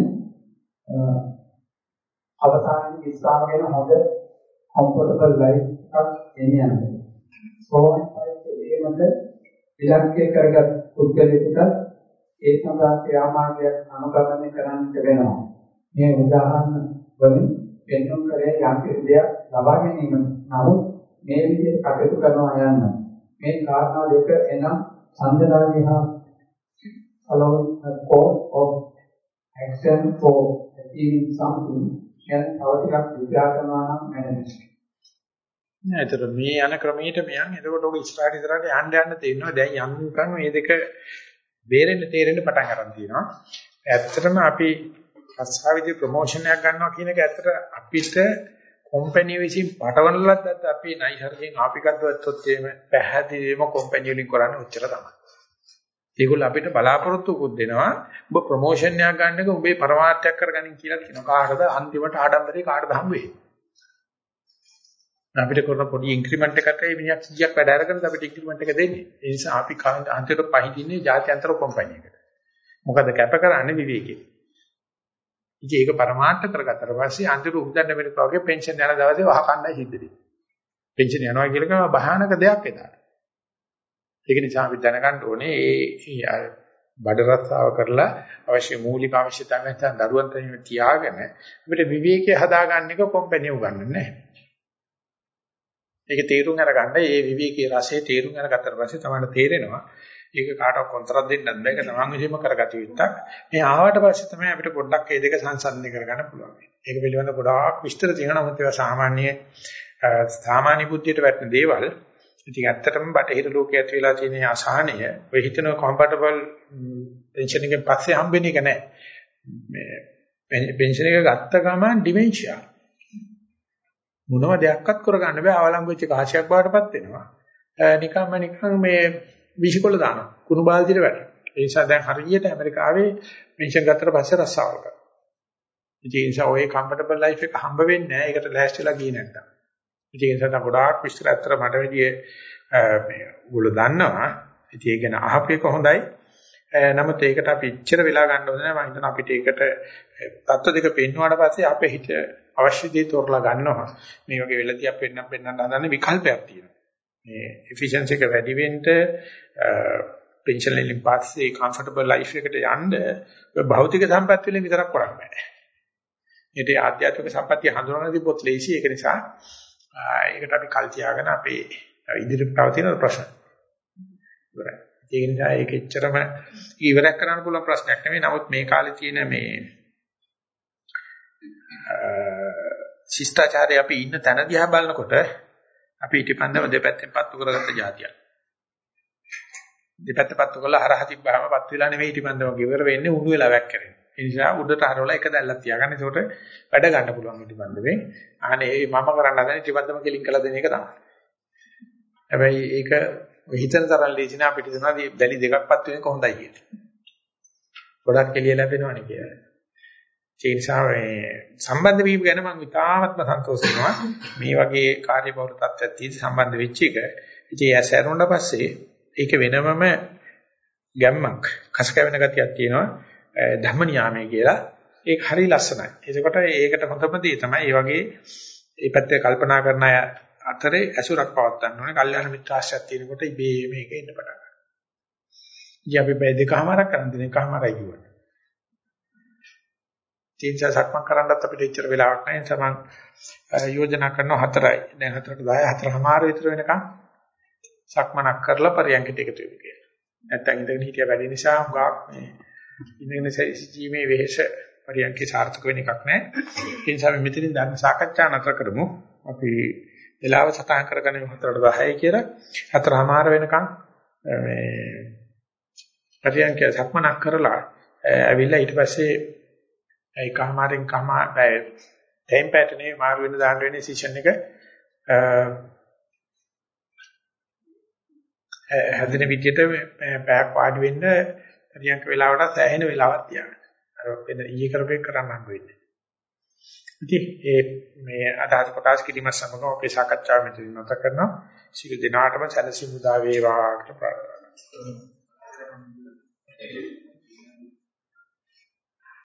අවසානයේ විශ්වාසයෙන් හොඳ කම්ෆර්ටබල් ලයිෆ් එකක් එන්නේ. සෝවන් පරිච්ඡේදයේ මත ඉලක්කය කරගත් පුද්ගලයෙකුට ඒ සඳහා ක්‍රියාමාර්ගයක් අනුගමනය කරන්නට වෙනවා. මේ උදාහරණ වලින් පෙන්වන කරේ යම් දෙයක් ලබා ගැනීම නමුත් මේ විදිහට කටයුතු කරනවා යන්න. මේ කාරණා දෙක එනම් ඡන්දරාගය හා allowing a course of action for achieving something can අවතිකක් විග්‍රහ කරනවා නම් මැනේජ්. නෑ ඒතර මේ යන ක්‍රමයට මෙයන් එතකොට ඔක ඉස්සරහට ඉස්සරහට යන්න යන්න තේරෙනවා. දැන් යන්නකම් මේ දෙක බේරෙන්න තේරෙන්න පටන් ගන්න තියෙනවා. ඇත්තටම අපි අස්සාවිදි ප්‍රොමෝෂන් එකක් ගන්නවා කියන එක ඇත්තට අපිට කම්පැනි විසින් පටවන ලද්දත් අපි නයිහර්ගෙන් ආපිකද්ද වැත්තොත් එහෙම පැහැදිලිවම කම්පැනි වලින් කරන්නේ ඔච්චර තමයි. ඒගොල්ලෝ අපිට බලාපොරොත්තුකුත් දෙනවා. ඔබ ප්‍රොමෝෂන් එකක් ගන්න එක ඔබේ පරමාර්ථයක් කරගනින් කියලා කියනවා. කාටද අන්තිමට ආඩම්බරේ කාටද හම්බ වෙන්නේ? අපිට කරන පොඩි ඉන්ක්‍රිමන්ට් එකකට මේ මිනිහක් කීයක් වැඩ අරගෙනද අපිට ඉන්ක්‍රිමන්ට් එක දෙන්නේ. ඒ නිසා අපි අන්තිමට පහින්නේ ජාත්‍යන්තර කම්පැනි එකට. මොකද කැප කරන්නේ විවේකේ. ඉතින් ඒක පරමාර්ථ කරගත්තට පස්සේ අන්තිමට උද්දන්න වෙනකෝ වගේ පෙන්ෂන් යන දවසේ වහකණ්ඩයි සිද්ධ වෙන්නේ. පෙන්ෂන් යනවා කියලා කියනවා භයානක දෙයක් එදාට. ඒක නිසා අපි දැනගන්න ඕනේ මේ බඩ රස්සාව කරලා අවශ්‍ය මූලික අවශ්‍යතාවයන් නැත්නම් දරුවන් තනියම තියාගෙන අපිට විවේකයේ හදාගන්න එක කම්පැනි උගන්වන්නේ නැහැ. ඒක තීරුම් අරගන්න ඒ විවේකයේ රසයේ තීරුම් අරගත්තට පස්සේ තමයි තේරෙනවා. ඒක කාටවත් කොන්ත්‍රාත් දෙන්නත් බෑ. ඒක තමන් විසින්ම කරගත යුත්තක්. මේ ආවට පස්සේ තමයි අපිට පොඩ්ඩක් මේ දෙක සංසන්දනය කරගන්න පුළුවන්. ඒක පිළිබඳව ගොඩාක් විස්තර තියෙනවා. නමුත් ඒවා සාමාන්‍ය සාමාන්‍ය බුද්ධියට වැටෙන දේවල්. ඉතින් ඇත්තටම බටහිර ලෝකයේ ඇති වෙලා තියෙන අසහනය ඔය හිතන කම්ෆර්ටබල් පෙන්ෂන් එකෙන් පස්සේ හම්බෙන එක නෑ. මේ පෙන්ෂන් එක ගත්ත ගමන් ඩිමෙන්ෂියා මොනම දෙයක්වත් කරගන්න බෑ. අවලංගු වෙච්ච කාසියක් බාටපත් වෙනවා. නිකම්ම නිකන් මේ විසිකොල දානවා. කුණු බාල්දියට වැටෙනවා. ඒ නිසා දැන් හරියට ඇමරිකාවේ පෙන්ෂන් ගත්තට පස්සේ රස්සාවල් කරනවා. ඉතින් ඒ නිසා ඔය කම්ෆර්ටබල් ලයිෆ් එක හම්බ වෙන්නේ නෑ. ඒකට ලෑස්තිලා ගියේ නැත්තම්. ඉතින් ඒ නිසා ගොඩාක් විස්තර අතර මට වැඩි මේ උගල දන්නවා. ඉතින් ඒක න අහපු එක හොඳයි. නමුත් ඒකට අපි ඉච්චර වෙලා ගන්න ඕනේ නෑ. මම හිතනවා අපිට ඒකට තත්ත්ව දෙක පෙන්වුවාට පස්සේ අපේ හිත අවශ්‍ය දේ තෝරලා ගන්නවා. මේ වගේ වෙලදී අපි වෙනනම් වෙනනම් හදන්න විකල්පයක් තියෙනවා. මේ efficiency එක වැඩි වෙන්න පෙන්ෂන් වලින් පස්සේ comfortable life එකට යන්න භෞතික සම්පත් වලින් විතරක් කරන්න බෑ. ඒකේ ආධ්‍යාත්මික සම්පත්තිය හඳුනන දීපොත් ලේසි. ඒක නිසා ඒකට අපි කල් තියාගෙන අපේ ඉදිරියට පවතින ප්‍රශ්න ඉවරයි. ඒ නිසා ඒක එච්චරම ඉවරයක් කරන්න පුළුවන් ප්‍රශ්නයක් නෙමෙයි. නමුත් මේ කාලේ තියෙන මේ ශිෂ්ටාචාරය අපි ඉන්න තැන දිහා බලනකොට අපි ඊටපන්දම දෙපැත්තෙන් පත්තු කරගත්ත જાතියක්. දෙපැත්ත පත්තු කරලා හරහ තිබ්බාම පත්තු වෙලා නෙමෙයි ඊටපන්දම ගෙවර වෙන්නේ උණු වෙලා වැක් කරන්නේ. ඒ නිසා උඩට හරවලා එක දැල්ලක් තියාගන්න. ඒකට වැඩ ගන්න පුළුවන් ඉටිබන්දමේ. අනේ මම කරන්න හදන ඉටිබන්දම කෙලින් කළ දෙන එක තමයි. හැබැයි ඒක හිතන තරම් ලේසි නෑ අපිට දෙනවා දැලි දෙකක්පත් වෙන එක හොඳයි කියලා. ගොඩක් එළිය ලැබෙනවනේ කියලා. ඒ නිසා මේ සම්බන්ධ වීම ගැන මම ඉතාමත්ම සන්තෝෂ වෙනවා. මේ වගේ කාර්යබහුල තත්ත්වයක් තියෙද්දි සම්බන්ධ වෙච්ච එක. ඉතින් ඇස් ඇරුණා පස්සේ ඒක වෙනමම ගැම්මක් කස කැවෙන ගතියක් තියෙනවා ධම්ම නියාමයේ කියලා. ඒක හරි ලස්සනයි. ඒකට ඒකට හොඳම දේ තමයි මේ වගේ මේ පැත්තේ කල්පනා කරන අය අතරේ ඇසුරක් පවත් ගන්න ඕනේ. කල්යාණ මිත්‍රාශ්‍රයයක් තියෙනකොට ඉබේ මේක එන්න පටන් ගන්නවා. ඉතින් අපි බය දෙකමාරක් කරන් දෙන එකමාරයි කියවනේ. තීන්ස සක්මන් කරන්නත් අපිට එච්චර වෙලාවක් නැහැ. ඒ නිසා මම යෝජනා කරනවා හතරයි. දැන් හතරට දහය හතරමාර විතර වෙනකන් සක්මනක් කරලා පරියන්කට එකතු වෙමු කියලා. නැත්තම් ඉඳගෙන හිටිය වැඩි නිසා හුඟක් මේ ඉඳගෙන සිටීමේ වෙහෙස පරියන්කේ සාර්ථක වෙන එකක් නැහැ. ඒ නිසා අපි මෙතනින් ධර්ම සාකච්ඡා නතර කරමු. අපි වෙලාව සටහන් කරගන්න හතරට දහයයි කියලා. හතරමාර වෙනකන් මේ පරියන්කේ සක්මනක් කරලා ඇවිල්ලා ඊට පස්සේ ඒකමාරෙන් කම ටයිම් පැටර්නේ මාරු වෙන දාන්න වෙන්නේ සෙෂන් එක හැදෙන විදිහට පැයක් වාඩි වෙන්න පරියන්ක වෙලාවට සෑහෙන වෙලාවක් තියාගන්න. අර වෙන ඊයේ කරපේ කරන්න හම්බ වෙන්නේ. ඉතින් ඒ මේ අදහස් කොටස් කිරීම සමග අපේ සාකච්ඡාව මෙතන නැවත කරනවා. සියලු දෙනාටම සැලසීම උදා වේවා කියලා ප්‍රාර්ථනා කරනවා.